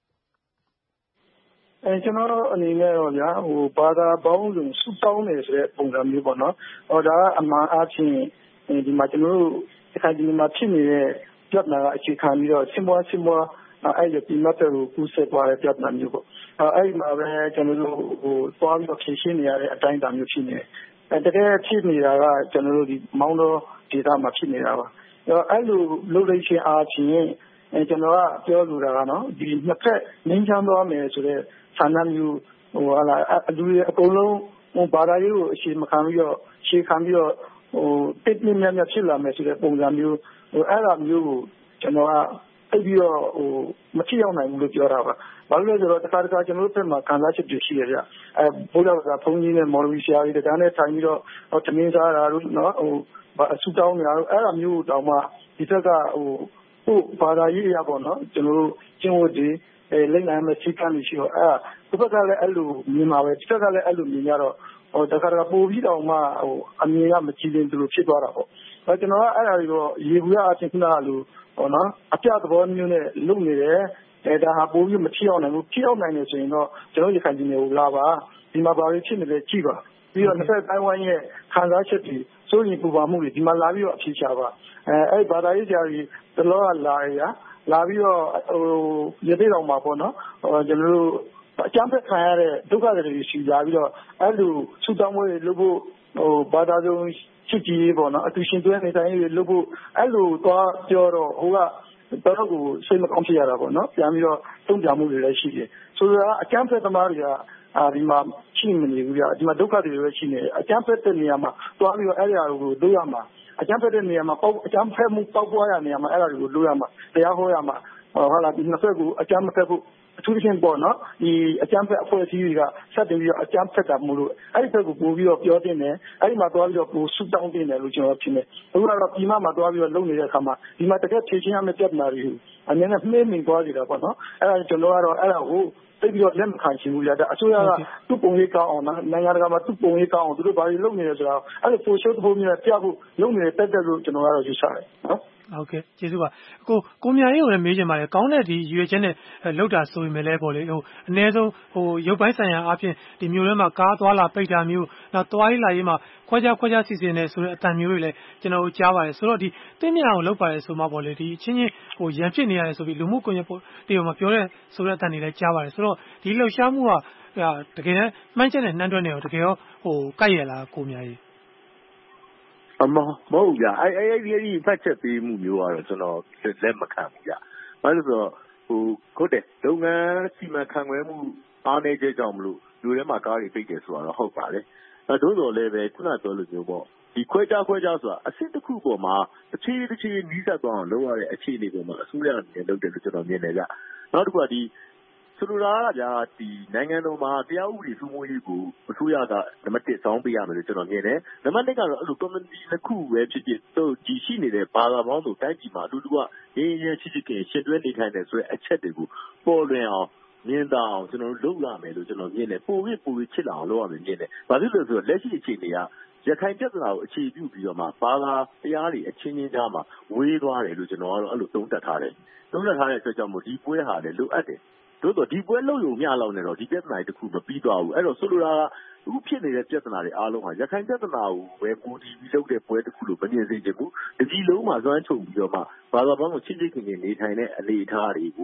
အဲကျွန်တော်အနေနဲ့တော့ဗျာဟိုဘာသာပေါင်းစုံစုတောင်းနေဆိုတဲ့ပုံစံမျိုးပေါ့နော်ဟောဒါကအမှန်အချင်းဒီမှာကျွန်တော်တို့ဒီခိုင်ဒီမှာဖြစ်နေတဲ့ပြဿနာကအခြေခံပြီးတော့ဆင်မွားဆင်မွားအဲ့ဒီဒီမတ်ကိုကူးဆက်သွားတဲ့ပြဿနာမျိုးပေါ့အဲ့ဒီမှာပဲကျွန်တော်တို့ဟိုသွားပြီးတော့ဖြေရှင်းနေရတဲ့အတိုင်းအတာမျိုးဖြစ်နေတယ်အဲတကယ်ဖြစ်နေတာကကျွန်တော်တို့ဒီမောင်းတော်ဒေသမှာဖြစ်နေတာပါအဲ့လိုလုပ်လိုက်ခြင်းအားဖြင့်အဲကျွန်တော်ကပြောလိုတာကနော်ဒီနှစ်ဖက်ငင်းချမ်းသွားမယ်ဆိုတဲ့ဆန္ဒမျိုးဟိုဟာလာအလူတွေအကုန်လုံးဟိုဘာသာရေးကိုအရှိမခံပြီးတော့ရှေ့ခံပြီးတော့ဟိုတစ်ပြင်းများများဖြစ်လာမယ်ဆိုတဲ့ပုံစံမျိုးဟိုအဲ့လိုမျိုးကိုကျွန်တော်ကအဲ့ပြီးတော့ဟိုမချရောက်နိုင်ဘူးလို့ပြောတာပါဘာလို့လဲဆိုတော့တခါတခါကျွန်တော်တို့ဘက်မှာခံစားချက်တွေရှိရကြအဲဘုရားကဘုန်းကြီးနဲ့မော်လဝီဆရာကြီးတန်းနဲ့ထိုင်ပြီးတော့ဟိုတမင်းစားတာတို့နော်ဟိုအဆူတောင်းနေတာတို့အဲ့လိုမျိုးတောင်မှဒီဘက်ကဟိုဟိုဘာသာရေးရပေါ့နော်ကျွန်တော်တို့ကျင့်ဝတ်တွေအဲလိမ့်နိုင်မဲ့စိတ်ကနေရှိတော့အဲ့ဒီဘက်ကလည်းအဲ့လိုမြင်ပါပဲဒီဘက်ကလည်းအဲ့လိုမြင်ကြတော့ဟိုတခါတခါပို့ပြီးတော့မှဟိုအမြင်ကမကြည့်ရင်ဒီလိုဖြစ်သွားတာပေါ့အဲကျွန်တော်ကအဲ့ဒါတွေတော့ရေဘူးရအချင်းခုနကလိုဟောနော်အပြသဘောမျိုးနဲ့လုပ်နေတယ်အဲဒါဟာပို့ပြီးမထီအောင်နိုင်ဘူးထီအောင်နိုင်နေဆိုရင်တော့ကျွန်တော်ရခိုင်ပြည်နယ်ကိုလာပါဒီမှာဘာတွေဖြစ်နေလဲကြည့်ပါပြီးတော့နှစ်ဖက်တိုင်းဝိုင်းရဲ့ခံစားချက်တွေစိုးရင်ပူပါမှုတွေဒီမှာလာပြီးတော့အဖြေချပါအဲအဲ့ဘာသာရေးဆရာကြီးတလောကလာရလာပြီးတော့ဟိုရသေးတော်မှာပေါ့နော်ဟိုကျွန်တော်တို့အကြမ်းဖက်ခံရတဲ့ဒုက္ခတွေရှိလာပြီးတော့အဲ့လိုဆူတောင်းပွဲတွေလုပ်ဖို့ဟိုဘာသာစုံချစ်ကြည်ပေါ့နော်အတူရှင်တွဲနေတိုင်းတွေလုပ်ဖို့အဲ့လိုသွားပြောတော့ဟိုကတော်တော်ကိုစိတ်မကောင်းဖြစ်ရတာပေါ့နော်ပြန်ပြီးတော့တုံ့ပြန်မှုတွေလည်းရှိတယ်ဆိုတော့အကြမ်းဖက်သမားတွေကအာဒီမှာရှိမနေဘူးပြဒီမှာဒုက္ခတွေလည်းရှိနေတယ်အကြမ်းဖက်တဲ့နေရာမှာသွားပြီးတော့အဲ့ဒီအရာကိုလုပ်ရမှာအကြမ်းဖက်တဲ့နေရာမှာပေါ့အကြမ်းဖက်မှုပေါက်ပွားရနေရာမှာအဲ့ဒါတွေကိုလုပ်ရမှာတရားဟောရမှာဟုတ်လားဒီနှစ်ဖက်ကိုအကြမ်းမဖက်ဖို့အထူးသဖြင့်ပေါ့နော်ဒီအကြမ်းဖက်အဖွဲ့အစည်းတွေကစတင်ပြီးတော့အကြမ်းဖက်တာမို့လို့အဲ့ဒီဘက်ကိုပို့ပြီးတော့ပြောတင်တယ်အဲ့ဒီမှာသွားပြီးတော့ပို့ဆူတောင်းတင်တယ်လို့ကျွန်တော်ထင်တယ်အခုကတော့ဒီမှာမှာသွားပြီးတော့လုပ်နေတဲ့အခါမှာဒီမှာတကယ်ဖြေရှင်းရမယ့်ပြဿနာတွေကိုအများနဲ့နှိမ့်မိန်သွားကြတာပေါ့နော်အဲ့ဒါကျွန်တော်ကတော့အဲ့ဒါကိုသိပြီးတော့လက်မခံချင်ဘူးရတဲ့အစိုးရကသူ့ပုံရေးကောင်းအောင်နိုင်ငံတကာမှာသူ့ပုံရေးကောင်းအောင်သူတို့ဘာတွေလုပ်နေလဲဆိုတော့အဲ့လိုပို့ရှိုးသဘောမျိုးနဲ့ပြဖို့လုပ်နေတဲ့တက်တက်လို့ကျွန်တော်ကတော့ယူဆတယ်နော်ဟုတ်ကဲ့ကျေးဇူးပါကိုကိုမြရေးကိုလည်းမေးချင်ပါတယ်ကောင်းတဲ့ဒီရွေချက်နဲ့လောက်တာဆိုရင်လည်းပေါ့လေဟိုအနည်းဆုံးဟိုရုပ်ပိုင်းဆိုင်ရာအပြင်ဒီမျိုးထဲမှာကားသွားလာပိတ်တာမျိုးနောက်သွားရေးလာရေးမှာခွဲခြားခွဲခြားစီစဉ်နေဆိုတဲ့အတန်မျိုးတွေလည်းကျွန်တော်ကြားပါတယ်ဆိုတော့ဒီတင်းမြအောင်လောက်ပါတယ်ဆိုမှပေါ့လေဒီချင်းချင်းဟိုရန်ဖြစ်နေရတယ်ဆိုပြီးလူမှုကွန်ရက်တေမှာပြောတဲ့ဆိုတဲ့အတန်တွေလည်းကြားပါတယ်ဆိုတော့ဒီလှုပ်ရှားမှုကတကယ်မှန်းချက်နဲ့နှမ်းတွဲနေတော့တကယ်ရောဟိုကိုက်ရလားကိုမြရေးအမမဟုတ်ကြအဲ့အဲ့ဒီဒီဖတ်ချက်ပေးမှုမျိုးကတော့ကျွန်တော်လက်မခံဘူးကြဘာလို့ဆိုတော့ဟိုဟုတ်တယ်လုပ်ငန်းစီမံခန့်ခွဲမှုအားနည်းချက်ကြောင့်မလို့လူထဲမှာကားတွေပိတ်တယ်ဆိုတာတော့ဟုတ်ပါလေအဲသို့တော်လည်းပဲခုနပြောလို့မျိုးပေါ့ဒီခွဲခြားခွဲခြားဆိုတာအစစ်တစ်ခုပေါ်မှာတစ်ချီတစ်ချီနီးစပ်သွားအောင်လုပ်ရတဲ့အခြေအနေပေါ်မှာအစိုးရအနေနဲ့လုပ်တယ်လို့ကျွန်တော်မြင်တယ်ကြနောက်တစ်ခုကဒီဆိုလိုတာကဗျာဒီနိုင်ငံတော်မှာတရားဥပဒေစိုးမိုးရေးကိုအစိုးရကနံပါတ်တစ်စောင်းပေးရမယ်လို့ကျွန်တော်မြင်တယ်နံပါတ်နှစ်ကတော့အဲ့လို community တစ်ခုပဲဖြစ်ဖြစ်တို့ဒီရှိနေတဲ့ဘာသာပေါင်းတို့တိုင်းပြည်မှာအတူတူကရင်းရင်းချစ်ချစ်ခင်ရှင်တွဲနေထိုင်တယ်ဆိုတဲ့အချက်တွေကိုပေါ်လွင်အောင်မြင်တာအောင်ကျွန်တော်တို့လုပ်ရမယ်လို့ကျွန်တော်မြင်တယ်ပိုပြီးပိုပြီးချစ်လာအောင်လုပ်ရမယ်မြင်တယ်ဘာဖြစ်လို့လဲဆိုတော့လက်ရှိအခြေအနေကရခိုင်ပြဿနာကိုအခြေပြုပြီးတော့မှဘာသာတရားတွေအချင်းချင်းကြားမှာဝေးသွားတယ်လို့ကျွန်တော်ကတော့အဲ့လိုသုံးသပ်ထားတယ်သုံးသပ်ထားတဲ့အတွက်ကြောင့်မို့ဒီပွဲဟာလည်းလိုအပ်တယ်တို့တော့ဒီပွဲလုံးရုံမျှလောက်နေတော့ဒီပြဿနာတွေတခုမပြီးသွားဘူးအဲ့တော့ဆိုလိုတာကအခုဖြစ်နေတဲ့ပြဿနာတွေအားလုံးဟာရခိုင်ပြဿနာကိုပဲမူတည်ပြီးလုပ်တဲ့ပွဲတစ်ခုလို့မမြင်စေချင်ဘူးဒီကြီးလုံးမှာဇွမ်းချုပ်ပြီးတော့မှဘာသာပေါင်းကိုချင်းချင်းခင်ခင်နေထိုင်တဲ့အနေအထားတွေကို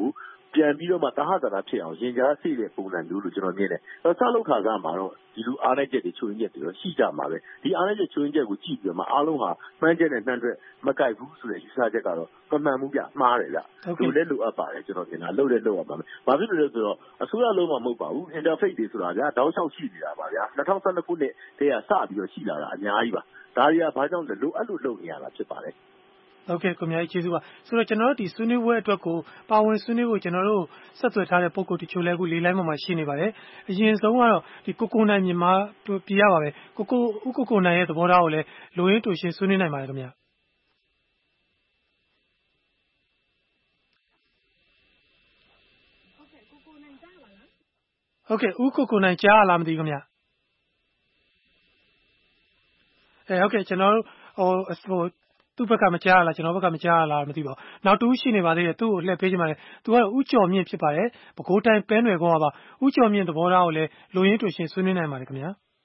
ပြန်ပြီးတော့မှတဟတာဖြစ်အောင်ရင်ကြားစိတ်တဲ့ပုံစံမျိုးလို့ကျွန်တော်မြင်တယ်။အဲစလောက်ခါစားမှာတော့ဒီလိုအားနည်းချက်တွေချိုးရင်းချက်တွေတော့ရှိကြမှာပဲ။ဒီအားနည်းချက်ချိုးရင်းချက်ကိုကြည့်ပြီးတော့မှအားလုံးဟာမှန်းချက်နဲ့နှံ့အတွက်မကိုက်ဘူးဆိုတဲ့ယူဆချက်ကတော့မမှန်ဘူးဗျမှားတယ်ဗျ။ဒီလိုလိုအပ်ပါတယ်ကျွန်တော်မြင်တာလှုပ်လဲလှုပ်ရပါမယ်။ဘာဖြစ်လို့လဲဆိုတော့အစိုးရလုံးမှာမဟုတ်ပါဘူး။ interface တွေဆိုတာဗျာတောက်လျှောက်ရှိနေတာပါဗျာ။၂၀၁၂ခုနှစ်တည်းကစပြီးတော့ရှိလာတာအများကြီးပါ။ဒါတွေကဘာကြောင့်လဲလိုအပ်လို့လုပ်နေရတာဖြစ်ပါတယ်။ဟုတ်ကဲ့ကိုမြတ်ကြီးကျေးဇူးပါဆိုတော့ကျွန်တော်တို့ဒီဆွေးနွေးပွဲအတွက်ကိုပါဝင်ဆွေးနွေးဖို့ကျွန်တော်တို့ဆက်သွယ်ထားတဲ့ပုံကိုတချို့လဲအခုလေးလိုင်းပေါ်မှာရှိနေပါတယ်အရင်ဆုံးကတော့ဒီကိုကိုနိုင်မြန်မာပြရပါပဲကိုကိုဥကိုကိုနိုင်ရဲ့သဘောထားကိုလည်းလိုရင်းတူရှင်းဆွေးနွေးနိုင်ပါတယ်ခင်ဗျာဟုတ်ကဲ့ဥကိုကိုနိုင်ကြားရလားမသိဘူးခင်ဗျာအဲဟုတ်ကဲ့ကျွန်တော်တို့ဟိုသူ့ဘက်ကမကြားရလားကျွန်တော်ဘက်ကမကြားရလားမသိပါဘူးနောက်တူရှိနေပါသေးတယ်သူ့ကိုလှည့်ပေးချင်ပါတယ်သူကတော့ဥကျော်မြင့်ဖြစ်ပါတယ်ပဲခူးတိုင်းပဲနွယ်ကောပါဥကျော်မြင့်သဘောထားကိုလည်းလိုရင်းတူရှင်းဆွေးနွေးနိုင်ပါတယ်ခင်ဗျာ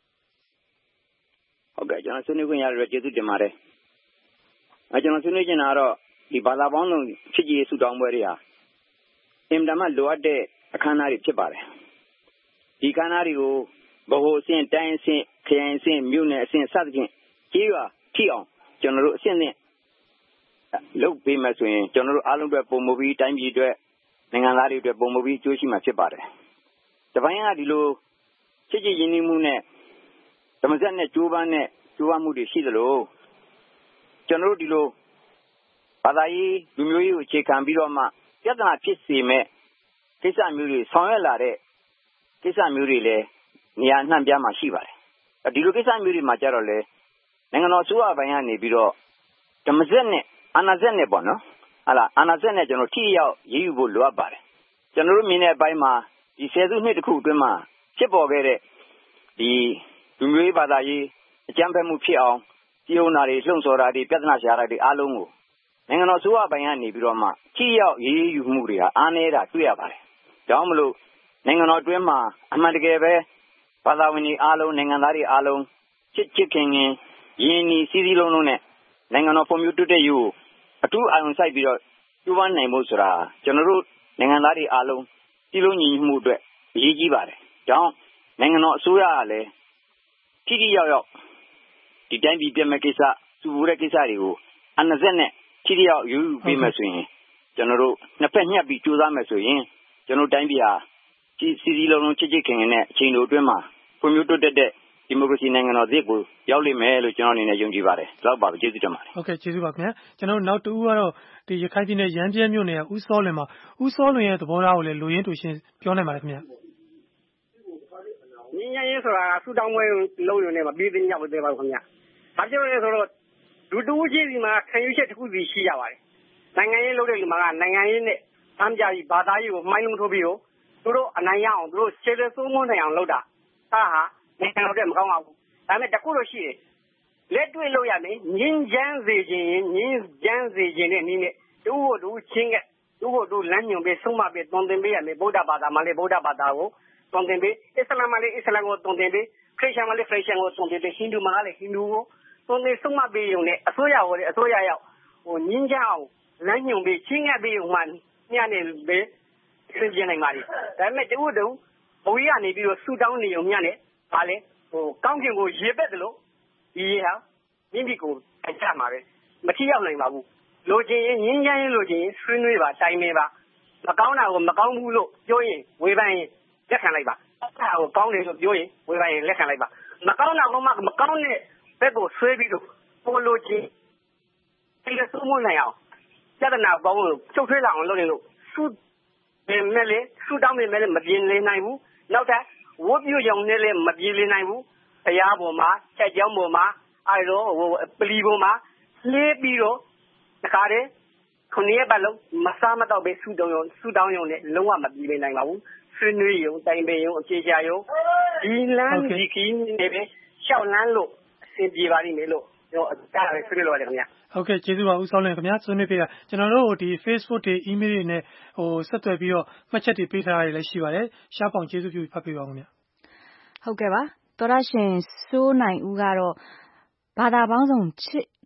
ဟုတ်ကဲ့ကျွန်တော်ဆွေးနွေးခွင့်ရတဲ့ကျေးဇူးတင်ပါတယ်အဲကျွန်တော်ဆွေးနွေးချင်တာကတော့ဒီဘာသာပေါင်းစုံချစ်ကြည်ရေးဆုတောင်းပွဲတွေဟာအင်တာမတ်လိုအပ်တဲ့အခမ်းအနားတွေဖြစ်ပါတယ်ဒီအခမ်းအနားတွေကိုဗဟိုအဆင့်တိုင်းအဆင့်ခရိုင်အဆင့်မြို့နယ်အဆင့်စသဖြင့်ကြီးရွာထိအောင်ကျွန်တော်တို့အဆင့်နဲ့လုပ်ပေးမယ်ဆိုရင်ကျွန်တော်တို့အားလုံးအတွက်ပုံမပြီးတိုင်းပြည်အတွက်နိုင်ငံသားတွေအတွက်ပုံမပြီးအကျိုးရှိမှာဖြစ်ပါတယ်။တပိုင်းကဒီလိုချစ်ကြည်ရင်းနှီးမှုနဲ့ဓမ္မစက်နဲ့ကြိုးပမ်းနဲ့ကြိုးပမ်းမှုတွေရှိသလိုကျွန်တော်တို့ဒီလိုဘာသာရေးလူမျိုးရေးကိုအခြေခံပြီးတော့မှပြဿနာဖြစ်စေမဲ့ကိစ္စမျိုးတွေဆောင်ရွက်လာတဲ့ကိစ္စမျိုးတွေလည်းနေရာနှံ့ပြားမှာရှိပါတယ်။ဒီလိုကိစ္စမျိုးတွေမှာကြတော့လေနိုင်ငံတော်အစိုးရပိုင်းကနေပြီးတော့ဓမ္မစက်နဲ့အာဏာစက်နဲ့ပေါ့နော်ဟာလားအာဏာစက်နဲ့ကျွန်တော်ထိရောက်ရေးယူဖို့လိုအပ်ပါတယ်ကျွန်တော်တို့မြင်တဲ့အပိုင်းမှာဒီဆယ်စုနှစ်တခုအတွင်းမှာဖြစ်ပေါ်ခဲ့တဲ့ဒီလူမျိုးရေးဘာသာရေးအကြမ်းဖက်မှုဖြစ်အောင်ပြည်ုံနာတွေလှုံ့ဆော်တာတွေပြဿနာရှာတာတွေအားလုံးကိုနိုင်ငံတော်အစိုးရပိုင်းကနေပြီးတော့မှထိရောက်ရေးယူမှုတွေဟာအားနည်းတာတွေ့ရပါတယ်ကြောင့်မလို့နိုင်ငံတော်အတွင်းမှာအမှန်တကယ်ပဲဘာသာဝင်တွေအားလုံးနိုင်ငံသားတွေအားလုံးချစ်ချစ်ခင်ခင်ရင်းနှီးစီးစီးလုံးလုံးနဲ့နိုင်ငံတော်ဖွံ့ဖြိုးတိုးတက်ရေးကိုအထူးအာရုံစိုက်ပြီးတော့ကျူးပန်းနိုင်ဖို့ဆိုတာကျွန်တော်တို့နိုင်ငံသားတွေအားလုံးပြည်လုံးညီမှုအတွက်အရေးကြီးပါတယ်။ကြောင့်နိုင်ငံတော်အစိုးရကလည်းထိထိရောက်ရောက်ဒီတိုင်းပြည်ပြည်မဲ့ကိစ္စစုပူတဲ့ကိစ္စတွေကိုအနက်ဆက်နဲ့ထိထိရောက်ယူပေးမယ်ဆိုရင်ကျွန်တော်တို့နှစ်ဖက်ညှပ်ပြီးကြိုးစားမယ်ဆိုရင်ကျွန်တော်တိုင်းပြည်ဟာစီစီလုံးလုံးချစ်ချစ်ခင်ခင်နဲ့အချိန်တို့အတွင်းမှာဖွံ့ဖြိုးတိုးတက်တဲ့ဒီမိုကရေစီနိုင်ငံတော်သစ်ကိုရောက်လိမ့်မယ်လို့ကျွန်တော်အနေနဲ့ယုံကြည်ပါတယ်။လောက်ပါပဲကျေးဇူးတင်ပါတယ်။ဟုတ်ကဲ့ကျေးဇူးပါခင်ဗျာ။ကျွန်တော်နောက်တူကတော့ဒီရခိုင်ပြည်နယ်ရမ်းပြဲမြို့နယ်ကဦးစောလွင်မှာဦးစောလွင်ရဲ့သဘောထားကိုလည်းလိုရင်းတူရှင်းပြောနိုင်ပါတယ်ခင်ဗျာ။ညီညာရေးဆိုတာဆူတောင်းပွဲလုံးရုံနဲ့မပြီးသေးညမသေးပါဘူးခင်ဗျာ။ဘာဖြစ်လို့လဲဆိုတော့လူတူးချင်းစီမှာခံယူချက်တစ်ခုစီရှိရပါတယ်။နိုင်ငံရေးလုပ်တဲ့လူမှာကနိုင်ငံရေးနဲ့အမ်းကြပြီးဘာသာရေးကိုမိုင်းလုံးထိုးပြီးတော့သူတို့အနိုင်ရအောင်သူတို့ခြေလက်စိုးမွန်းနိုင်အောင်လုပ်တာ။ဒါဟာနိုင်ငံတော်တဲ့မကောင်းပါဘူး။ဒါပေမဲ့တခုလို့ရှိတယ်လက်တွေ့လို့ရမယ်ငင်းချမ်းစေခြင်းငင်းချမ်းစေခြင်းနဲ့နည်းနဲ့တူဖို့တူချင်းကတူဖို့တူလမ်းညွန်ပေးဆုံးမပေးတွင်တင်ပေးရမယ်ဗုဒ္ဓဘာသာမှာလည်းဗုဒ္ဓဘာသာကိုတွင်တင်ပေးအစ္စလာမ်မှာလည်းအစ္စလာမ်ကိုတွင်တင်ပေးခရစ်ယာန်မှာလည်းခရစ်ယာန်ကိုတွင်တင်ပေးဟိန္ဒူမှာလည်းဟိန္ဒူကိုတွင်တင်ဆုံးမပေးရုံနဲ့အစိုးရဟောတယ်အစိုးရရောက်ဟိုငင်းချအောင်လမ်းညွန်ပေးချင်းကပေးဥမှညနေပဲစဉ်းကျင်နိုင်ပါလေဒါပေမဲ့တူတူဘဝကနေပြီးတော့ဆူတောင်းနေုံညနဲ့ဗာလေဟိုကောင်းကင်ကိုရေပက်တယ်လို့ဒီဟာမိမိကိုအကြမှာပဲမထီရောက်နိုင်ပါဘူးလိုချင်ရင်ငင်းချမ်းရင်လိုချင်ရင်ဆွေးနွေးပါတိုင်ပင်ပါမကောင်းတာကိုမကောင်းဘူးလို့ပြောရင်ဝေဖန်ရင်လက်ခံလိုက်ပါအဲ့ဒါကိုကောင်းတယ်လို့ပြောရင်ဝေဖန်ရင်လက်ခံလိုက်ပါမကောင်းတာကမှမကောင်းတဲ့ဘက်ကိုဆွဲပြီးတော့ပေါ်လိုချင်ဒီလိုသုံးမနိုင်အောင်ပြဿနာပေါင်းလို့ချုပ်ထွေးလာအောင်လုပ်နေလို့စုပေမဲ့လေစုတောင်းပေမဲ့လည်းမပြင်းလေနိုင်ဘူးနောက်ထပ်ဝတ်ပြုကြောင်နဲ့လည်းမပြေလည်နိုင်ဘူးတရားပေါ်မှာချက်ကြောင်းပေါ်မှာအဲလိုဟိုပလီပေါ်မှာလှေးပြီးတော့တခါတည်းခုနှစ်ရက်ပတ်လုံးမစားမတော့ပဲဆူတောင်းရုံဆူတောင်းရုံနဲ့လုံးဝမပြေလည်နိုင်ပါဘူးဆွေးနွေးရုံတိုင်ပင်ရုံအခြေချရုံဒီလမ်းဒီခီးနေပဲရှောက်လန်းလို့အဆင်ပြေပါလိမ့်မယ်လို့ကျွန်တော်အကြမ်းဆွေးနွေးလို့ရတယ်ခင်ဗျာဟုတ်ကဲ့ကျေးဇူးပါဦးစောလင်းခင်ဗျာဆွေးနွေးပေးတာကျွန်တော်တို့ဒီ Facebook တွေ email တွေနဲ့ဟိုဆက်သွယ်ပြီးတော့မှတ်ချက်တွေပေးထားရလည်းရှိပါတယ်ရှားပေါင်ကျေးဇူးပြုဖတ်ပေးပါဦးခင်ဗျာဟုတ်ကဲ့ပါသောရရှင်စိုးနိုင်ဦးကတော့ဘာသာပေါင်းစုံချစ်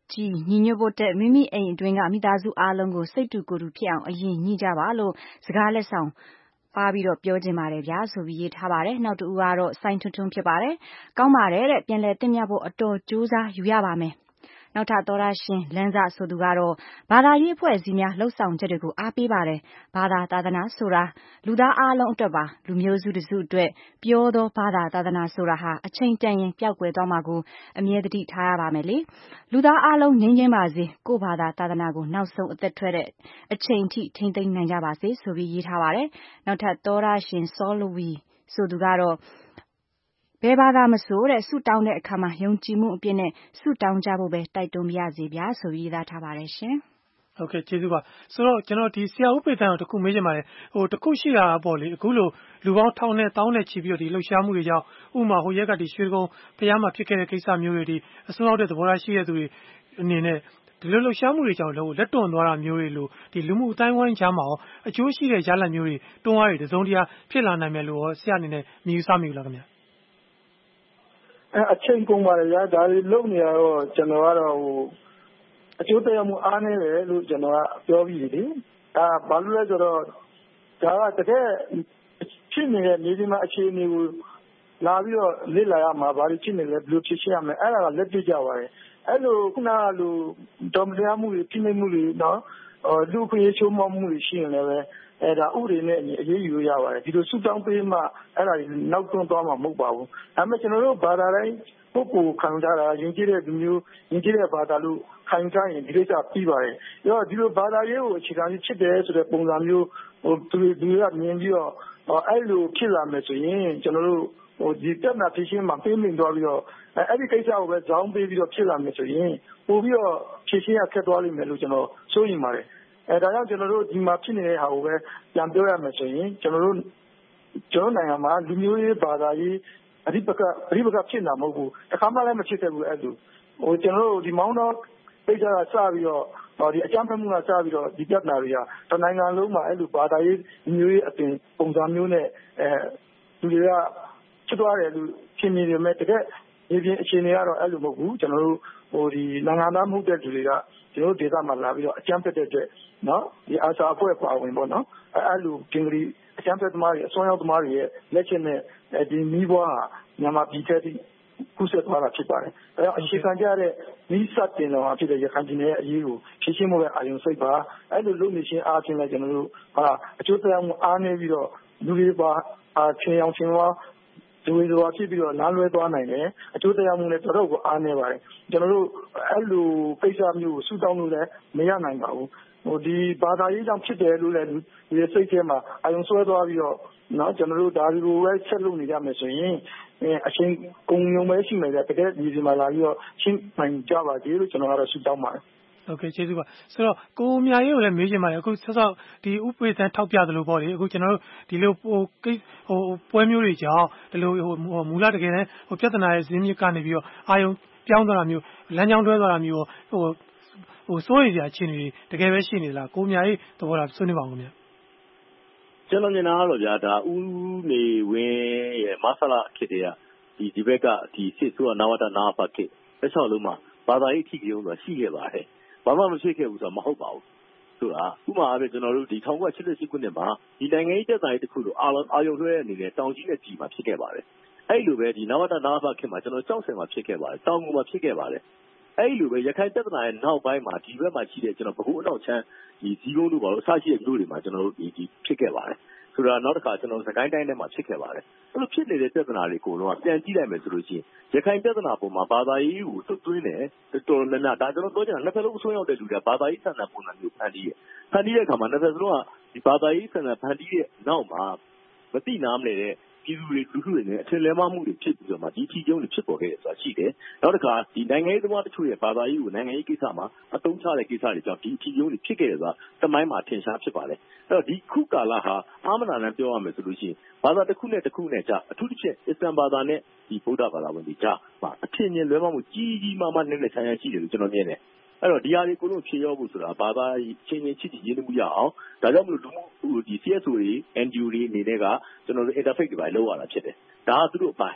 ကြည်ညီညွတ်ဖို့တက်မိမိအိမ်အတွင်းကမိသားစုအားလုံးကိုစိတ်တူကိုယ်တူဖြစ်အောင်အရင်ညှိကြပါလို့စကားလက်ဆောင်ပါပြီးတော့ပြောခြင်းပါတယ်ဗျာဆိုပြီးရေးထားပါတယ်နောက်တူကတော့စိုင်းထွန်းထွန်းဖြစ်ပါတယ်ကောင်းပါတယ်တဲ့ပြန်လဲတင်ပြဖို့အတော်ကြိုးစားယူရပါမယ်နောက်ထပ်သောရရှင်လမ်းစာဆိုသူကတော့ဘာသာရေးအဖွဲ့အစည်းများလှုပ်ဆောင်ချက်တွေကိုအားပေးပါတယ်ဘာသာသာသနာဆိုတာလူသားအားလုံးအတွက်ပါလူမျိုးစုတစုအတွက်ပြောသောဘာသာသာသနာဆိုတာဟာအချိန်တန်ရင်ပျောက်ကွယ်သွားမှာကိုအမြဲတမ်းထားရပါမယ်လေလူသားအားလုံးငြိမ်းချမ်းပါစေကိုယ့်ဘာသာသာသနာကိုနောက်ဆုံးအသက်ထွက်တဲ့အချိန်ထိထိမ့်သိမ်းနိုင်ကြပါစေဆိုပြီးရေးထားပါတယ်နောက်ထပ်သောရရှင်စောလဝီဆိုသူကတော့ဘယ်ဘာသာမဆိုတဲ့ဆုတောင်းတဲ့အခါမှာယုံကြည်မှုအပြည့်နဲ့ဆုတောင်းကြဖို့ပဲတိုက်တွန်းပြရစီဗျာဆိုပြီးရေးသားထားပါတယ်ရှင်ဟုတ်ကဲ့ကျေးဇူးပါဆိုတော့ကျွန်တော်ဒီဆရာဦးပေတန်းကိုတခုမေးချင်ပါတယ်ဟိုတခုရှိတာပေါ့လေအခုလိုလူပေါင်းထောင်နဲ့တောင်းနဲ့ချီပြီးတော့ဒီလှုပ်ရှားမှုတွေကြောင့်ဥမာဟိုရက်ကဒီရွှေကုန်းဖျားမှာဖြစ်ခဲ့တဲ့ကိစ္စမျိုးတွေဒီအစွန်းရောက်တဲ့သဘောထားရှိတဲ့သူတွေအနေနဲ့ဒီလိုလှုပ်ရှားမှုတွေကြောင့်လက်တွန့်သွားတာမျိုးတွေလို့ဒီလူမှုအတိုင်းဝိုင်းကြားမှာရောအကျိုးရှိတဲ့ရလဒ်မျိုးတွေတွန်းအားတွေတစုံတရာဖြစ်လာနိုင်မယ်လို့ဆရာအနေနဲ့မြင်ယူဆမိဘူးလားခင်ဗျအဲအချိန်ကုန်ပါလေဗျာဒါတွေလုံနေရတော့ကျွန်တော်ကတော့ဟိုအကျိုးသက်ရောက်မှုအားနည်းတယ်လို့ကျွန်တော်ကပြောပြီးပြီဒါဘာလို့လဲဆိုတော့ဒါကတကယ်ဖြစ်နေတဲ့နေဒီမှာအခြေအနေကိုလာပြီးတော့လေ့လာရမှာဘာလို့ဖြစ်နေလဲဘယ်လိုဖြစ်ရှင်းရမလဲအဲ့ဒါကလက်တွေ့ကြပါတယ်အဲ့လိုခုနကလိုတော်မတရားမှုတွေဖိနှိပ်မှုတွေနော်လူခွင့်ရေးချိုးဖောက်မှုတွေရှိရင်လည်းပဲအဲ့ဒါဥပဒေနဲ့အရေးယူရပါတယ်ဒီလိုစုတောင်းပေးမှအဲ့ဒါနောက်တွန်းသွားမှာမဟုတ်ပါဘူးဒါပေမဲ့ကျွန်တော်တို့ဘာသာတိုင်းပုဂ္ဂိုလ်ခံကြတာယဉ်ကျေးတဲ့လူမျိုးယဉ်ကျေးတဲ့ဘာသာလို့ခံကြရင်ဒီကိစ္စပြီးပါတယ်ပြီးတော့ဒီလိုဘာသာရေးကိုအခြေခံပြီးဖြစ်တယ်ဆိုတဲ့ပုံစံမျိုးဟိုသူတွေကမြင်ပြီးတော့အဲ့လိုဖြစ်လာမယ်ဆိုရင်ကျွန်တော်တို့ဟိုဒီတက်နာဖြစ်ရှင်းမှာပြင်းပြင်းသွားပြီးတော့အဲ့ဒီကိစ္စကိုပဲဇောင်းပေးပြီးတော့ဖြစ်လာမယ်ဆိုရင်ပို့ပြီးတော့ဖြစ်ရှင်းရခက်သွားလိမ့်မယ်လို့ကျွန်တော်စိုးရိမ်ပါတယ်အဲဒါကြောင့်ကျွန်တော်တို့ဒီမှာဖြစ်နေတဲ့ဟာကိုပဲပြန်ပြောရမယ်ဆိုရင်ကျွန်တော်တို့ကျွန်တော်နိုင်ငံမှာလူမျိုးရေးဘာသာရေးအဓိပကအဓိပကဖြစ်လာမဟုတ်ဘူးတစ်ခါမှလည်းမဖြစ်ခဲ့ဘူးအဲ့လိုဟိုကျွန်တော်တို့ဒီမောင်းတော့ပိတ်ကြတာစပြီးတော့ဒီအကြမ်းဖက်မှုကစပြီးတော့ဒီပြဿနာတွေကတနိုင်ငံလုံးမှာအဲ့လိုဘာသာရေးမျိုးရေးအပြင်ပုံစံမျိုးနဲ့အဲလူတွေကဖြစ်သွားတယ်လို့ရှင်းနေတယ်မဲ့တကယ်ဒီပြင်အခြေအနေကတော့အဲ့လိုမဟုတ်ဘူးကျွန်တော်တို့ဟိုဒီနိုင်ငံသားမဟုတ်တဲ့လူတွေကကျွန်တော်တို့ဒေသမှာလာပြီးတော့အကြမ်းဖက်တဲ့အတွက်နော်ဒီအာစာအဖွဲ့ပါဝင်ပေါ့နော်အဲ့လိုကင်္ဂရီအကြမ်းဖက်သမားတွေအစွမ်းရောက်သမားတွေရဲ့လက်ချက်နဲ့ဒီမီးဘွားဟာမြန်မာပြည်ထဲထိကူးစက်သွားတာဖြစ်ပါတယ်အဲတော့အခြေခံကြတဲ့မီးစတင်တော်ဖြစ်တဲ့ရခိုင်ပြည်နယ်ရဲ့အရေးကိုဖြည့်ရှင်းဖို့ပဲအာရုံစိုက်ပါအဲ့လိုလုပ်နေခြင်းအားဖြင့်လည်းကျွန်တော်တို့ဟာအကျိုးသက်ရောက်မှုအားနည်းပြီးတော့လူတွေပါအချင်းအောင်ချင်းဝါဒီလိုလိုဖြစ်ပြီးတော့နားလွဲသွားနိုင်တယ်အကျိုးတရားမှုနဲ့တော်တော်ကိုအားနေပါတယ်ကျွန်တော်တို့အဲ့လိုကိစ္စမျိုးကိုဆူတောင်းလို့လည်းမရနိုင်ပါဘူးဟိုဒီဘာသာရေးကြောင့်ဖြစ်တယ်လို့လည်းဒီစိတ်ထဲမှာအယုံဆွဲသွားပြီးတော့เนาะကျွန်တော်တို့ဒါဒီလိုပဲဆက်လုပ်နေကြမယ်ဆိုရင်အချင်းကုန်ုံပဲရှိမယ်တကယ်ဒီဒီမှာလာပြီးတော့ရှင်းနိုင်ကြပါသေးလို့ကျွန်တော်ကတော့ဆူတောင်းပါတယ်ဟုတ်ကဲ့ကျေးဇူးပါဆိုတော့ကိုမြာရေးကိုလည်းမေးချင်ပါတယ်အခုဆော့ဆော့ဒီဥပဒေသန်းထောက်ပြသလိုပေါ့လေအခုကျွန်တော်တို့ဒီလိုဟိုကိဟိုပွဲမျိုးတွေကြောင့်ဒီလိုဟိုမူလတကယ်တမ်းဟိုပြဿနာရဲ့ဇင်းမြစ်ကနေပြီးတော့အာယုံပြောင်းသွားတာမျိုးလမ်းကြောင်းတွဲသွားတာမျိုးဟိုဟိုစိုးရိမ်စရာအခြေအနေတွေတကယ်ပဲရှိနေလားကိုမြာရေးသဘောထားဆွေးနွေးပါဦးခင်ဗျာကျွန်တော်မြင်တာကတော့ဗျာဒါဦးနေဝင်းရဲ့မဆလာခေတ္တကဒီဒီဘက်ကဒီစစ်ဆိုးနဝတနာဖတ်ခေတစ်ချက်လုံးမှာဘာသာရေးထိကြုံဆိုတာရှိခဲ့ပါတယ်ဘာမှမရှိခဲ့ဘူးဆိုတာမဟုတ်ပါဘူးဆိုတာဥပမာအားဖြင့်ကျွန်တော်တို့ဒီ၁၉၈၈ခုနှစ်မှာဒီနိုင်ငံရေးတက်ဆိုင်တစ်ခုလိုအာအာယုံလွှဲအနေနဲ့တောင်ကြီးနဲ့ကြီးမှာဖြစ်ခဲ့ပါတယ်အဲ့လိုပဲဒီနဝတနာဖတ်ခေမှာကျွန်တော်ကြောက်စင်မှာဖြစ်ခဲ့ပါတယ်တောင်ငူမှာဖြစ်ခဲ့ပါတယ်အဲ့လိုပဲရခိုင်တက်ဆိုင်ရဲ့နောက်ပိုင်းမှာဒီဘက်မှာရှိတဲ့ကျွန်တော်ဘခုအနောက်ချမ်းဒီဇီးကုန်းတို့ဘာလို့အစရှိတဲ့မြို့တွေမှာကျွန်တော်တို့ဒီဒီဖြစ်ခဲ့ပါတယ်ဆိုတာနောက်တစ်ခါကျွန်တော်စကိုင်းတိုင်းထဲမှာဖြစ်ခဲ့ပါတယ်အဲ့လိုဖြစ်နေတဲ့ပြဿနာတွေကိုတော့ပြန်ကြည့်လိုက်မယ်ဆိုလို့ရှိရင်ရခိုင်ပြဿနာပုံမှာဘာသာရေးကိုသွတ်သွင်းတယ်တော်တော်များများဒါကျွန်တော်ပြောချင်တာနှစ်ဖက်လုံးအဆုံးရောက်တဲ့လူတွေကဘာသာရေးဆန္ဒပုံစံမျိုးဖန်တီးရဖန်တီးတဲ့အခါမှာနှစ်ဖက်စလုံးကဒီဘာသာရေးဆန္ဒဖန်တီးတဲ့နောက်မှာမတိနာမနေတဲ့ပြည်သူတွေလူထုတွေနဲ့အထင်လဲမမှုတွေဖြစ်ပြီးတော့မှဒီထီကျုံတွေဖြစ်ပေါ်ခဲ့တယ်ဆိုတာရှိတယ်နောက်တစ်ခါဒီနိုင်ငံရေးသမားတချို့ရဲ့ဘာသာရေးကိုနိုင်ငံရေးကိစ္စမှာအသုံးချတဲ့ကိစ္စတွေကြောင့်ဒီထီကျုံတွေဖြစ်ခဲ့တယ်ဆိုတာတမိုင်းမှာထင်ရှားဖြစ်ပါတယ်အဲ့တော့ဒီခုကာလဟာအာမနာနဲ့ပြောရမယ်ဆိုလို့ရှိရင်ဘာသာတစ်ခုနဲ့တစ်ခုနဲ့ကြာအထူးသဖြင့်အစ္စလမ်ဘာသာနဲ့ဒီဗုဒ္ဓဘာသာဝင်တွေကြာမှာအထင်မြင်လွဲမှားမှုကြီးကြီးမားမားနဲ့နဲ့ဆန်းဆန်းရှိတယ်လို့ကျွန်တော်မြင်တယ်အဲ့တော့ဒီဟာတွေကိုလုံးဖြေရောဖို့ဆိုတာဘာသာချင်းချင်းချစ်ချစ်ရင်းနှီးမှုရအောင်ဒါကြောင့်မလို့လူမှုဒီ C S O တွေ N G O တွေအနေနဲ့ကကျွန်တော်တို့ interface တွေပါလောက်ရတာဖြစ်တယ်ဒါကသူတို့အပိုင်း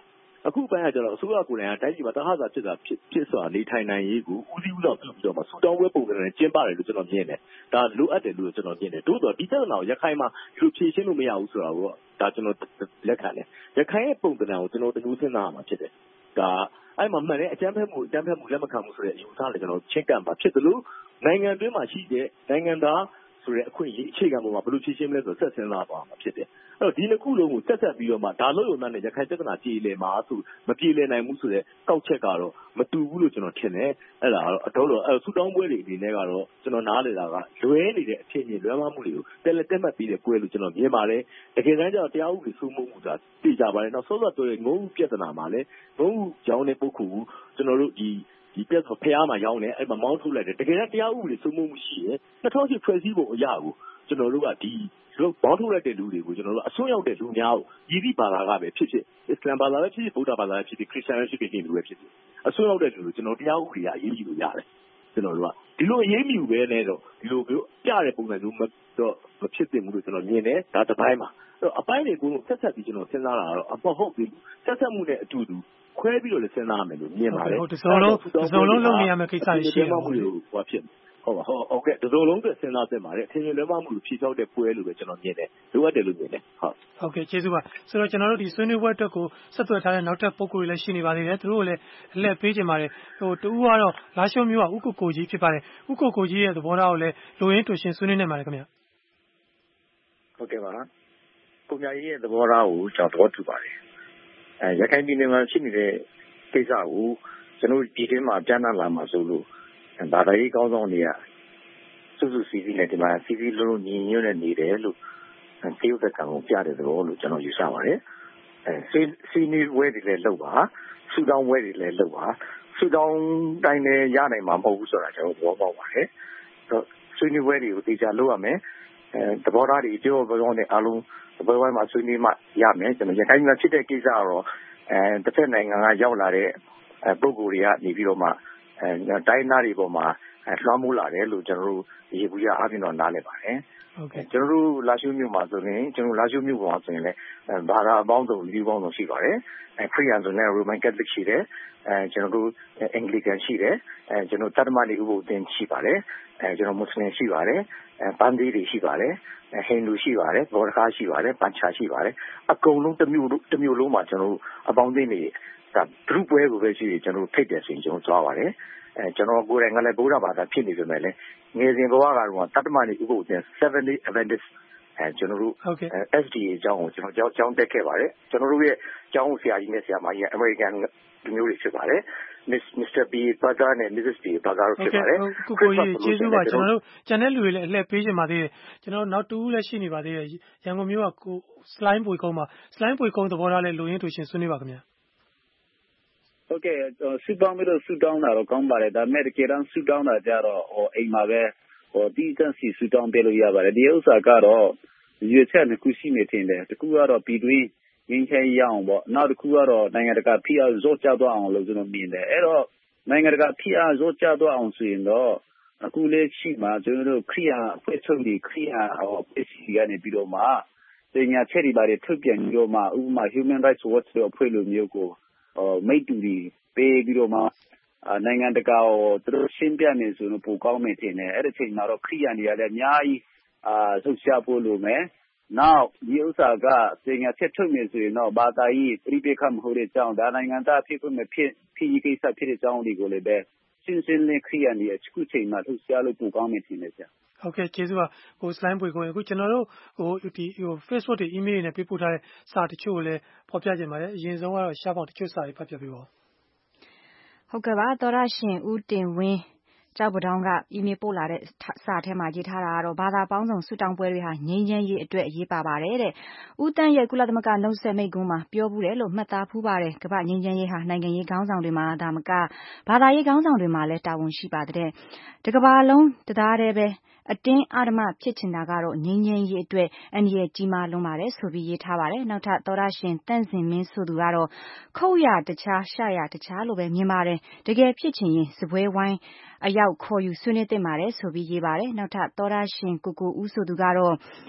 အခုပိုင်းကကျတော့အစိုးရကိုယ်တိုင်ကတိုင်းပြည်မှာတဟဆာဖြစ်တာဖြစ်ဖြစ်စွာနေထိုင်နိုင်ရေးကိုဦးစီးဦးဆောင်ပြုပြီးတော့မှစူတောင်းပွဲပုံစံနဲ့ကျင်းပတယ်လို့ကျွန်တော်မြင်တယ်ဒါလိုအပ်တယ်လို့ကျွန်တော်မြင်တယ်တိုးတော့ဒီပြဿနာကိုရခိုင်မှာဒီလိုဖြေရှင်းလို့မရဘူးဆိုတာကိုဒါကျွန်တော်လက်ခံတယ်ရခိုင်ရဲ့ပုံစံကိုကျွန်တော်တမျိုးစဉ်းစားရမှာဖြစ်တယ်ဒါအဲ့မှာမှန်တဲ့အကြမ်းဖက်မှုအကြမ်းဖက်မှုလက်မခံမှုဆိုတဲ့အယူအဆနဲ့ကျွန်တော်ချင်းကပ်မှာဖြစ်တယ်လို့နိုင်ငံတွင်းမှာရှိတဲ့နိုင်ငံသားဆိုတဲ့အခွင့်အရေးအခြေခံပေါ်မှာဘယ်လိုဖြေရှင်းမလဲဆိုတော့ဆက်စဉ်းစားပါမှာဖြစ်တယ်အဲ့တော့ဒီနှစ်ခုလုံးကိုဆက်ဆက်ပြီးတော့မှဒါလို့ရုံနဲ့ရခိုင်ပြဿနာပြည်လည်မှာဆိုမပြည်လည်နိုင်ဘူးဆိုတဲ့ကောက်ချက်ကတော့မတူဘူးလို့ကျွန်တော်ထင်တယ်အဲ့ဒါကတော့အတော့တော့အဲ့ဆူတောင်းပွဲတွေအနေနဲ့ကတော့ကျွန်တော်နားလည်တာကလွဲနေတဲ့အဖြစ်အမြင်လွဲမှားမှုတွေကိုတက်လက်တက်မှတ်ပြီးတဲ့ပွဲလို့ကျွန်တော်မြင်ပါတယ်တကယ်တမ်းကျတော့တရားဥပဒေစိုးမိုးမှုဆိုတာသိကြပါတယ်နောက်ဆောစောပြောတဲ့ငုံပြဿနာမှာလည်းငုံကြောင်းတဲ့ပုဂ္ဂိုလ်ကျွန်တော်တို့ဒီဒီပြဿနာဖျားမှာရောင်းတယ်အဲ့မှာမောင်းထုတ်လိုက်တယ်တကယ်တမ်းတရားဥပဒေစိုးမိုးမှုရှိရင်နှစ်ထောင်ရှစ်ဖွဲ့စည်းပုံအရာကိုကျွန်တော်တို့ကဒီလို့ဘောင်းထုတ်လိုက်တဲ့လူတွေကိုကျွန်တော်တို့အစွန်းရောက်တဲ့လူများကိုယီတိဘာသာကပဲဖြစ်ဖြစ်အစ္စလာမ်ဘာသာပဲဖြစ်ဖြစ်ဗုဒ္ဓဘာသာပဲဖြစ်ဖြစ်ခရစ်ယာန်ပဲဖြစ်ဖြစ်ဟိန္ဒူပဲဖြစ်ဖြစ်အစွန်းရောက်တဲ့လူကိုကျွန်တော်တရားဥပဒေကအရေးကြီးလို့ရတယ်ကျွန်တော်တို့ကဒီလိုအရေးမြူပဲနဲ့တော့ဒီလိုမျိုးပြတဲ့ပုံစံမျိုးမတော့မဖြစ်သင့်ဘူးလို့ကျွန်တော်မြင်တယ်ဒါတစ်ပိုင်းမှာအဲ့တော့အပိုင်းတွေကိုဆက်ဆက်ပြီးကျွန်တော်စဉ်းစားတာကတော့အမဟုတ်ဘူးဆက်ဆက်မှုနဲ့အတူတူခွဲပြီးတော့လည်းစဉ်းစားရမယ်လို့မြင်ပါတယ်ဟုတ်တစုံလုံးတစုံလုံးလုပ်နေရမယ့်ကိစ္စတွေရှိတယ်မှုတွေကိုဟောဖြစ်ဟုတ်ပါဟုတ်ဟုတ်ကဲ့တစုံလုံးအတွက်စဉ်းစားသင့်ပါတယ်ထင်ရင်လွဲမှားမှုကိုဖြေချောက်တဲ့ပွဲလို့ပဲကျွန်တော်မြင်တယ်လိုအပ်တယ်လို့မြင်တယ်ဟုတ်ဟုတ်ကဲ့ကျေးဇူးပါဆိုတော့ကျွန်တော်တို့ဒီဆွေးနွေးပွဲအတွက်ကိုဆက်သွယ်ထားတဲ့နောက်ထပ်ပုဂ္ဂိုလ်တွေလည်းရှိနေပါသေးတယ်သူတို့ကိုလည်းအလှည့်ပေးခြင်းပါတယ်ဟိုတူကတော့လာရှုံမျိုးကဥက္ကိုကိုကြီးဖြစ်ပါတယ်ဥက္ကိုကိုကြီးရဲ့သဘောထားကိုလည်းလိုရင်းတူရှင်းဆွေးနွေးနေပါတယ်ခင်ဗျဟုတ်ကဲ့ပါကိုမြကြီးရဲ့သဘောထားကိုကျွန်တော်သဘောတူပါတယ်အဲရခိုင်ပြည်နယ်မှာရှိနေတဲ့ကိစ္စကိုကျွန်တော်ဒီထဲမှာပြန်လာမှာဆိုလို့ဘာသာရေးကောင်းဆောင်တွေကစုစုစည်းစည်းနဲ့ဒီမှာစီစီလုံးလုံးညီညွတ်နေနေတယ်လို့သေယုတ်ကံကိုပြတဲ့သဘောလို့ကျွန်တော်ယူဆပါတယ်အဲစီနီဝဲတွေလည်းလုပ်ပါဆူတောင်းဝဲတွေလည်းလုပ်ပါဆူတောင်းတိုင်းလည်းရနိုင်မှာမဟုတ်ဘူးဆိုတာကျွန်တော်သဘောပေါက်ပါတယ်အဲဆွေးနွေးပွဲတွေကိုတေချာလုပ်ရမယ်အဲသဘောထားတွေပြောပြောနဲ့အားလုံးဘယ်ဘက်မှာဆွေးနွေးမှရမယ်ကျွန်တော်ရခိုင်မှာဖြစ်တဲ့ကိစ္စကတော့အဲတစ်ဖက်နိုင်ငံကရောက်လာတဲ့ပုဂ္ဂိုလ်တွေကနေပြီးတော့မှအဲတိုင်းသားတွေပေါ်မှာလွှမ်းမိုးလာတယ်လို့ကျွန်တော်တို့ရေဘူးရအားဖြင့်တော့နားလည်ပါတယ်ဟုတ်ကဲ့ကျွန်တော်တို့လာရှိုးမြို့မှာဆိုရင်ကျွန်တော်လာရှိုးမြို့ပေါ်မှာဆိုရင်လည်းဘာသာအပေါင်းစုံလူပေါင်းစုံရှိပါတယ်အဲခရစ်ယာန်ဆိုရင် Roman Catholic ရှိတယ်အဲကျွန်တော်တို့ Anglican ရှိတယ်အဲကျွန်တော်တတ္တမတွေဥပုသ်သင်ရှိပါတယ်အဲကျွန်တော်မွတ်စလင်ရှိပါတယ်အဲဗန္ဒီတွေရှိပါတယ်ဟိန္ဒူရှိပါတယ်ဘောဓခါရှိပါတယ်ပัญชာရှိပါတယ်အကုန်လုံးတစ်မျိုးတစ်မျိုးလုံးမှာကျွန်တော်တို့အပေါင်းအသင်းတွေဒါ group ပွဲကိုပဲရှိရင်ကျွန်တော်ထိတ်တယ်ဆိုရင်ကျွန်တော်သွားပါတယ်အဲကျွန်တော်ကိုယ်တိုင်ကလည်းဗုဒ္ဓဘာသာဖြစ်နေပေမဲ့လည်းငယ်စဉ်ဘဝကတော့တတ္တမနေဥပုသ်သင် seven day Adventist အဲကျွန်တော်တို့ S D A အကြောင်းကိုကျွန်တော်ကြောင်းတက်ခဲ့ပါတယ်ကျွန်တော်တို့ရဲ့ကျောင်းဆရာကြီးနဲ့ဆရာမကြီးက American လူမျိုးတွေဖြစ်ပါတယ်Mister B Baga နဲ့ Missus B Baga တို့ဖြစ်ပါတယ်ကိုကိုကြီးကျေးဇူးပါကျွန်တော်တို့ကျန်တဲ့လူတွေလည်းအလှည့်ပေးခြင်းပါသေးတယ်ကျွန်တော်နောက်တူးလည်းရှိနေပါသေးတယ်ရန်ကုန်မြို့ကကို slime ပွေကုန်းမှာ slime ပွေကုန်းသဘောထားလည်းလိုရင်းတူရှင်ဆွေးနွေးပါခင်ဗျာဟုတ်ကဲ့ဆူတောင်းပြီးတော့ဆူတောင်းတာတော့ကောင်းပါတယ်ဒါပေမဲ့တကယ်တမ်းဆူတောင်းတာကြတော့ဟိုအိမ်မှာပဲဟိုတီးတန့်စီဆူတောင်းပေးလို့ရပါတယ်ဒီဥစ္စာကတော့ရွေးချက်တစ်ခုရှိနေတင်တယ်တစ်ခုကတော့ပြည်တွင်းငင်းချဲရအောင်ပေါ့နောက်တစ်ခုကတော့နိုင်ငံတကာဖိအားဇော့ကျသွားအောင်လို့ကျွန်တော်မြင်တယ်အဲ့တော့နိုင်ငံတကာဖိအားဇော့ကျသွားအောင်ဆိုရင်တော့အခုလေးရှိမှကျွန်တော်တို့ခရီးဟာအဖွဲ့ချုပ်ဒီခရီးဟာဟိုပစ္စည်းကနေပြီးတော့မှပညာချက်တွေပါတယ်ထုတ်ပြန်ပြီးတော့မှဥပမာ Human Rights Watch တို့အဖွဲ့လိုမျိုးကိုဟိုမိတ်တူတွေပေးပြီးတော့မှနိုင်ငံတကာကိုသူတို့ရှင်းပြနေဆိုတော့ပိုကောင်းမယ်ထင်တယ်အဲ့ဒီချိန်မှာတော့ခရီးရန်တွေကလည်းအများကြီးအာဆုတ်ရှားဖို့လိုမယ်နောက်ဒီဥစ္စာကပညာချက်ထုတ်နေဆိုရင်တော့ဘာသာရေးပြိပခတ်မဟုတ်တဲ့အကြောင်းဒါနိုင်ငံသားဖြစ်ဖို့မဖြစ်ဖြစ်ကိစ္စဖြစ်တဲ့အကြောင်းတွေကိုလည်းပဲရှင်းရှင်းလင်းခရီးရန်တွေအခုချိန်မှာဆုတ်ရှားလို့ပိုကောင်းမယ်ထင်တယ်ကြာဟုတ်ကဲ့ကျေးဇူးပါကို slime ပွေကိုအခုကျွန်တော်တို့ဟိုဒီဟို Facebook တွေ email တွေနဲ့ပေးပို့ထားတဲ့စာတချို့ကိုလည်းဖော်ပြကြပါတယ်အရင်ဆုံးကတော့ရှားပေါင်တချို့စာတွေဖတ်ပြပေးပါဦးဟုတ်ကဲ့ပါသောရရှင်ဦးတင်ဝင်းကြောက်ပတောင်းကအီးမေးလ်ပို့လာတဲ့စာထဲမှာရေးထားတာကတော့ဘာသာပေါင်းစုံဆူတောင်းပွဲတွေဟာငြိမ်းချမ်းရေးအတွက်အရေးပါပါတယ်တဲ့ဦးတန်းရဲ့ကုလသမဂ္ဂနှုတ်ဆက်မိန့်ခွန်းမှာပြောဘူးတယ်လို့မှတ်သားဖူးပါတယ်ကမ္ဘာငြိမ်းချမ်းရေးဟာနိုင်ငံရေးခေါင်းဆောင်တွေမှာဒါမကဘာသာရေးခေါင်းဆောင်တွေမှာလည်းတာဝန်ရှိပါတယ်တကမ္ဘာလုံးတရားတည်းပဲအတင်းအဓမ္မဖြစ်ချင်တာကတော့ငြိမ်းချမ်းရေးအတွက်အန္တရာယ်ကြီးမားလွန်းပါတယ်ဆိုပြီးရေးထားပါတယ်နောက်ထပ်သောရရှင်တန့်စင်မင်းဆိုသူကတော့ခုတ်ရတခြားရှရတခြားလို့ပဲမြင်ပါတယ်တကယ်ဖြစ်ချင်ရင်စပွဲဝိုင်းအရောက်ခေါ်ယူဆွေးနွေးသင့်ပါတယ်ဆိုပြီးရေးပါတယ်နောက်ထပ်သောရရှင်ကိုကိုဦးဆိုသူကတော့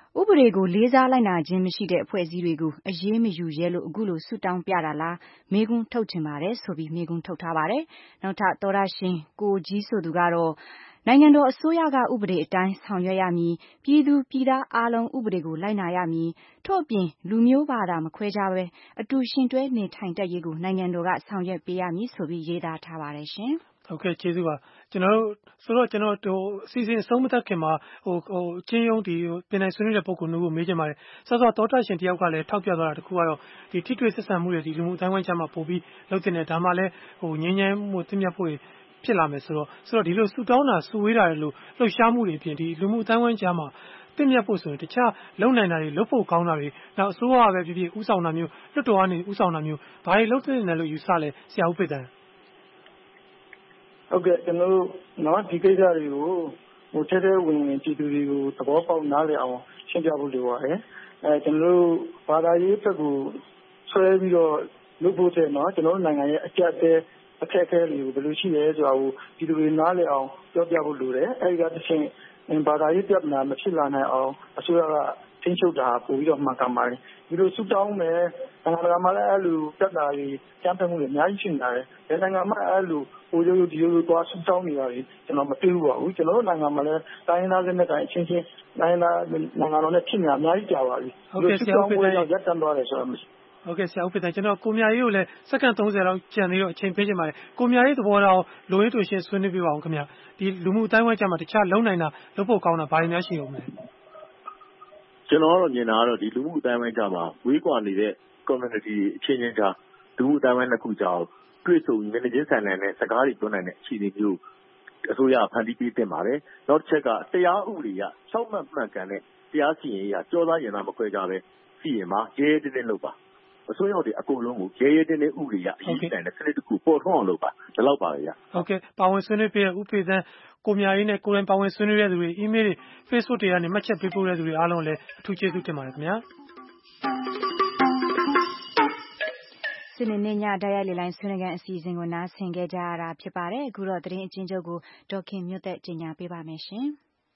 ဥပဒေကိုလေးစားလိုက်နာခြင်းမရှိတဲ့အဖွဲ့အစည်းတွေကိုအရေးမယူရဲလို့အခုလိုဆုတောင်းပြတာလားမေးခွန်းထုတ်ချင်ပါတယ်ဆိုပြီးမေးခွန်းထုတ်ထားပါတယ်။နောက်ထပ်သောတရှင်ကိုကြီးဆိုသူကတော့နိုင်ငံတော်အစိုးရကဥပဒေအတိုင်းဆောင်ရွက်ရမည်ပြည်သူပြည်သားအားလုံးဥပဒေကိုလိုက်နာရမည်ထို့အပြင်လူမျိုးဘာသာမခွဲခြားဘဲအတူရှင်တွဲနေထိုင်တတ်ရေးကိုနိုင်ငံတော်ကဆောင်ရွက်ပေးရမည်ဆိုပြီးရေးသားထားပါတယ်ရှင်။ဟုတ်ကဲ့ကျေးဇူးပါကျွန်တော်တို့ဆိုတော့ကျွန်တော်တို့အစီအစဉ်အဆုံးမသတ်ခင်မှာဟိုဟိုချင်းယုံဒီပြင်နိုင်ဆွေးနွေးတဲ့ပုံကိုမျိုးကိုမေးချင်ပါတယ်ဆော့ဆော့တောတာရှင်တယောက်ကလည်းထောက်ပြသွားတာတခုကတော့ဒီထိတွေ့ဆက်ဆံမှုတွေဒီလူမှုအတိုင်းဝိုင်းချမှာပို့ပြီးလုပ်တင်တယ်ဒါမှလည်းဟိုငင်းငင်းမှုတင်မြတ်ဖို့ဖြစ်လာမယ်ဆိုတော့ဆိုတော့ဒီလိုဆူတောင်းတာဆူဝေးတာလို့လှုပ်ရှားမှုတွေအပြင်ဒီလူမှုအတိုင်းဝိုင်းချမှာတင်မြတ်ဖို့ဆိုရင်တခြားလုံနိုင်တာတွေလုပ်ဖို့ကောင်းတာတွေနောက်အစိုးရပဲဖြစ်ဖြစ်ဥဆောင်တာမျိုးလွတ်တော်ကနေဥဆောင်တာမျိုးဘာတွေလုပ်တင်တယ်လို့ယူဆလဲဆရာဦးဖေတန်ဟုတ်ကဲ့ကျွန်တော်တို့နော်ဒီကိစ္စတွေကိုဟိုထဲထဲဝင်ဝင်ပြည်သူတွေကိုသဘောပေါက်နားလည်အောင်ရှင်းပြဖို့လိုပါတယ်အဲကျွန်တော်တို့ဘာသာရေးဘက်ကိုဆွဲပြီးတော့လုပ်ဖို့တဲ့နော်ကျွန်တော်တို့နိုင်ငံရဲ့အကျပ်တဲ့အခက်အခဲတွေကိုဘယ်လိုရှိလဲဆိုတာကိုပြည်သူတွေနားလည်အောင်ပြောပြဖို့လိုတယ်အဲဒီကတစ်ချိန်ဘာသာရေးပြဿနာမဖြစ်လာနိုင်အောင်အစိုးရကထိန်းချုပ်တာပို့ပြီးတော့မှန်ကန်ပါတယ်ဒီလိုဆူတောင်းမယ်နိုင်ငံတကာမှာလည်းအဲ့လိုပြဿနာတွေကြမ်းဖက်မှုတွေအများကြီးရှိနေတယ်ဘယ်နိုင်ငံမှာအဲ့လိုဟိုလိုဒီလိုသွားဆူတောင်းနေတာတွေကျွန်တော်မတွေ့ဘူးပါဘူးကျွန်တော်တို့နိုင်ငံမှာလည်းတိုင်းရင်းသားတွေနဲ့တိုင်းအချင်းချင်းတိုင်းရင်းသားနိုင်ငံတော်နဲ့ဖြစ်နေတာအများကြီးကြာပါပြီဟုတ်ကဲ့ဆရာဦးဖေတန်ရပ်တန့်သွားတယ်ဆိုတော့ဟုတ်ကဲ့ဆရာဦးဖေတန်ကျွန်တော်ကိုမြရေးကိုလည်းစက္ကန့်သုံးဆယ်လောက်ကြံပြီးတော့အချိန်ပေးချင်ပါတယ်ကိုမြရေးသဘောထားလိုရင်းတူရှင်းဆွေးနွေးပြပါအောင်ခင်ဗျဒီလူမှုအတိုင်းဝိုင်းကြမှာတခြားလုံနိုင်တာလုပ်ဖို့ကောင်းတာဘာတွေများရှိအောင်လဲကျွန်တော်ကတော့မြင်တာကတော့ဒီလူမှုအတိုင်းဝိုင်းကြမှာဝေးကွာနေတဲ့ community အချင်းချင်းကြားလူမှုအတိုင်းဝိုင်းတစ်ခုကြားတွေ့ဆုံမျက်နှာချင်းဆိုင်နိုင်တဲ့စကားတွေပြောနိုင်တဲ့အခြေအနေမျိုးအစိုးရဖန်တီးပေးတင်ပါတယ်နောက်တစ်ချက်ကတရားဥပဒေကရှောက်မှတ်မှန်ကန်တဲ့တရားစီရင်ရေးကကြောသားရင်သားမခွဲကြပဲစီရင်မှာရဲရဲတင်းတင်းလုပ်ပါအစိုးရတွေအကုန်လုံးကိုရဲရဲတင်းတင်းဥပဒေရအရေးနိုင်တဲ့စနစ်တစ်ခုပေါ်ထွန်းအောင်လုပ်ပါဒီလောက်ပါပဲဗျဟုတ်ကဲ့ပါဝင်ဆွေးနွေးပေးတဲ့ဥပေသန်းကိုမြရေးနဲ့ကိုရင်ပါဝင်ဆွေးနွေးတဲ့သူတွေ email တွေ Facebook တွေကနေမှတ်ချက်ပေးပို့တဲ့သူတွေအားလုံးလည်းအထူးကျေးဇူးတင်ပါတယ်ခင်ဗျာစနေနေ့ညတိုက်ရိုက်လေလိုင်းဆွေးနွေးခန်းအစီအစဉ်ကိုနားဆင်ကြကြရတာဖြစ်ပါတယ်အခုတော့သတင်းအချင်းချုပ်ကိုဒေါက်ခင်မြတ်သက်ကြီးညာပေးပါမယ်ရှင်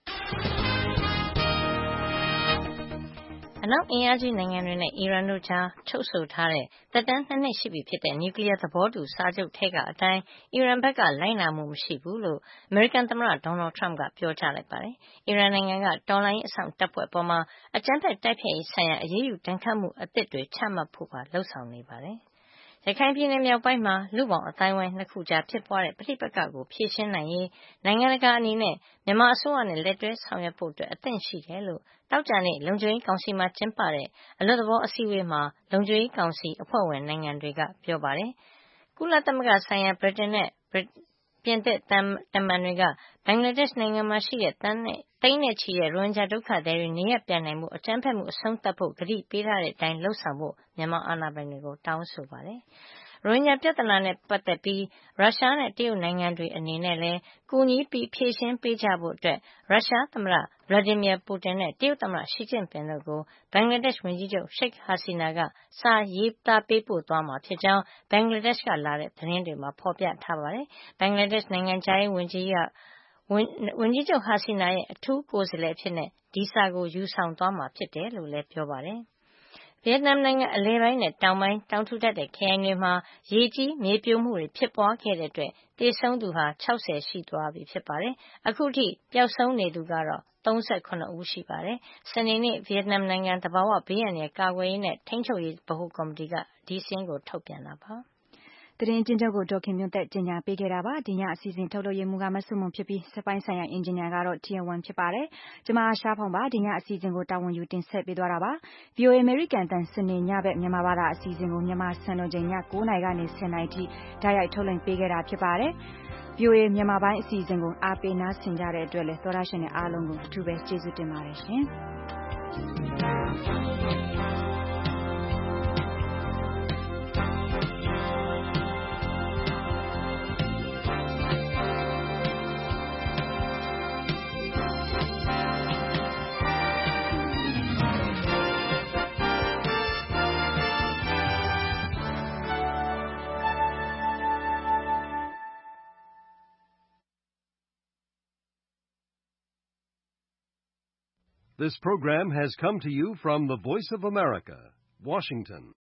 အနောက်အင်အားကြီးနိုင်ငံတွေနဲ့အီရန်တို့ကြားချုပ်ဆိုထားတဲ့သက်တမ်းနှစ်နှစ်ရှိပြီဖြစ်တဲ့နျူကလ িয়ার သဘောတူစာချုပ်ထဲကအတိုင်းအီရန်ဘက်ကလိုက်နာမှုမရှိဘူးလို့အမေရိကန်သမ္မတဒေါ်နယ်ထရမ့်ကပြောကြားလိုက်ပါတယ်။အီရန်နိုင်ငံကတော်လှန်ရေးအဆောင်တပ်ဖွဲ့ပေါ်မှာအကြမ်းဖက်တိုက်ဖျက်ရေးဆိုင်ရာအရေးယူဒဏ်ခတ်မှုအသစ်တွေချမှတ်ဖို့ပါလှုံ့ဆော်နေပါတယ်။ရခိုင်ပြည်နယ်မြောက်ပိုင်းမှာလူပေါင်းအတိုင်းဝိုင်းနှစ်ခုကြားဖြစ်ပွားတဲ့ပဋိပက္ခကိုဖြေရှင်းနိုင်ရေးနိုင်ငံတကာအနေနဲ့မြန်မာအစိုးရနဲ့လက်တွဲဆောင်ရွက်ဖို့အတွက်အသင့်ရှိတယ်လို့တောက်ကြနေ့လုံခြုံရေးကောင်စီမှာကျင်းပတဲ့အလွတ်သဘောအစည်းအဝေးမှာလုံခြုံရေးကောင်စီအဖွဲ့ဝင်နိုင်ငံတွေကပြောပါတယ်။ကုလသမဂ္ဂဆိုင်ရာဗြိတိန်နဲ့ပြင်သစ်တမန်တွေကဘင်္ဂလားဒေ့ရှ်နိုင်ငံမှာရှိတဲ့တန်းနဲ့တိန်းနဲ့ချီတဲ့ရိုဟင်ဂျာဒုက္ခသည်တွေနေရပ်ပြန်နိုင်မှုအကြမ်းဖက်မှုအဆုံးသတ်ဖို့ကတိပေးထားတဲ့အတိုင်းလှုပ်ဆောင်ဖို့မြန်မာအာဏာပိုင်တွေကိုတောင်းဆိုပါတယ်။ရိုဟင်ဂျာပြဿနာနဲ့ပတ်သက်ပြီးရုရှားနဲ့တရုတ်နိုင်ငံတွေအနေနဲ့လည်းကူညီပြီးဖြေရှင်းပေးကြဖို့အတွက်ရုရှားသမ္မတဗလာဒီမီယာပူတင်နဲ့တရုတ်သမ္မတရှီကျင့်ပင်တို့ကိုဘင်္ဂလားဒေ့ရှ်ဝန်ကြီးချုပ်ရှိတ်ဟာစီနာကစာရေးသားပေးပို့သွားမှာဖြစ်ကြောင်းဘင်္ဂလားဒေ့ရှ်ကလာတဲ့သတင်းတွေမှာဖော်ပြထားပါတယ်။ဘင်္ဂလားဒေ့ရှ်နိုင်ငံခြားရေးဝန်ကြီးကဝန်ကြီးချုပ်ဟာစီနာရဲ့အထူးကိုယ်စားလှယ်ဖြစ်တဲ့ဒီစာကိုယူဆောင်သွားမှာဖြစ်တယ်လို့လည်းပြောပါတယ်။ဗီယက်နမ်နိုင်ငံအလယ်ပိုင်းနဲ့တောင်ပိုင်းတောင်ထူထပ်တဲ့ခရိုင်တွေမှာရေကြီးမြေပြိုမှုတွေဖြစ်ပွားခဲ့တဲ့အတွက်သေဆုံးသူဟာ၆၀ရှိသွားပြီဖြစ်ပါတယ်။အခုထိပျောက်ဆုံးနေသူကတော့၃၇ဦးရှိပါတယ်။စနေနေ့ဗီယက်နမ်နိုင်ငံသဘာဝဘေးအန္တရာယ်ကာကွယ်ရေးနဲ့ထိန်းချုပ်ရေးဗဟိုကော်မတီကဒီစာရင်းကိုထုတ်ပြန်တာပါ။သတင်းကျဉ်းချုပ်ကိုဒေါက်ခင်မြတ်သက်ကြီးညာပေးခဲ့တာပါဒီညအစီအစဉ်ထုတ်လုပ်ရမှုကမဆုမွန်ဖြစ်ပြီးစပိုင်းဆိုင်ရာအင်ဂျင်နီယာကတော့ T N one ဖြစ်ပါတယ်ကျွန်မရှားဖောင်ပါဒီညအစီအစဉ်ကိုတာဝန်ယူတင်ဆက်ပေးသွားတာပါ V O A American တန်စနေညဘက်မြန်မာဘာသာအစီအစဉ်ကိုမြန်မာစံတော်ချိန်ည၉နာရီကနေ၁၀နာရီထိဓာတ်ရိုက်ထုတ်လွှင့်ပေးခဲ့တာဖြစ်ပါတယ် V O A မြန်မာပိုင်းအစီအစဉ်ကိုအားပေးနားဆင်ကြတဲ့အတွက်လည်းသောရရှင်တွေအားလုံးကိုအထူးပဲကျေးဇူးတင်ပါတယ်ရှင် This program has come to you from the Voice of America, Washington.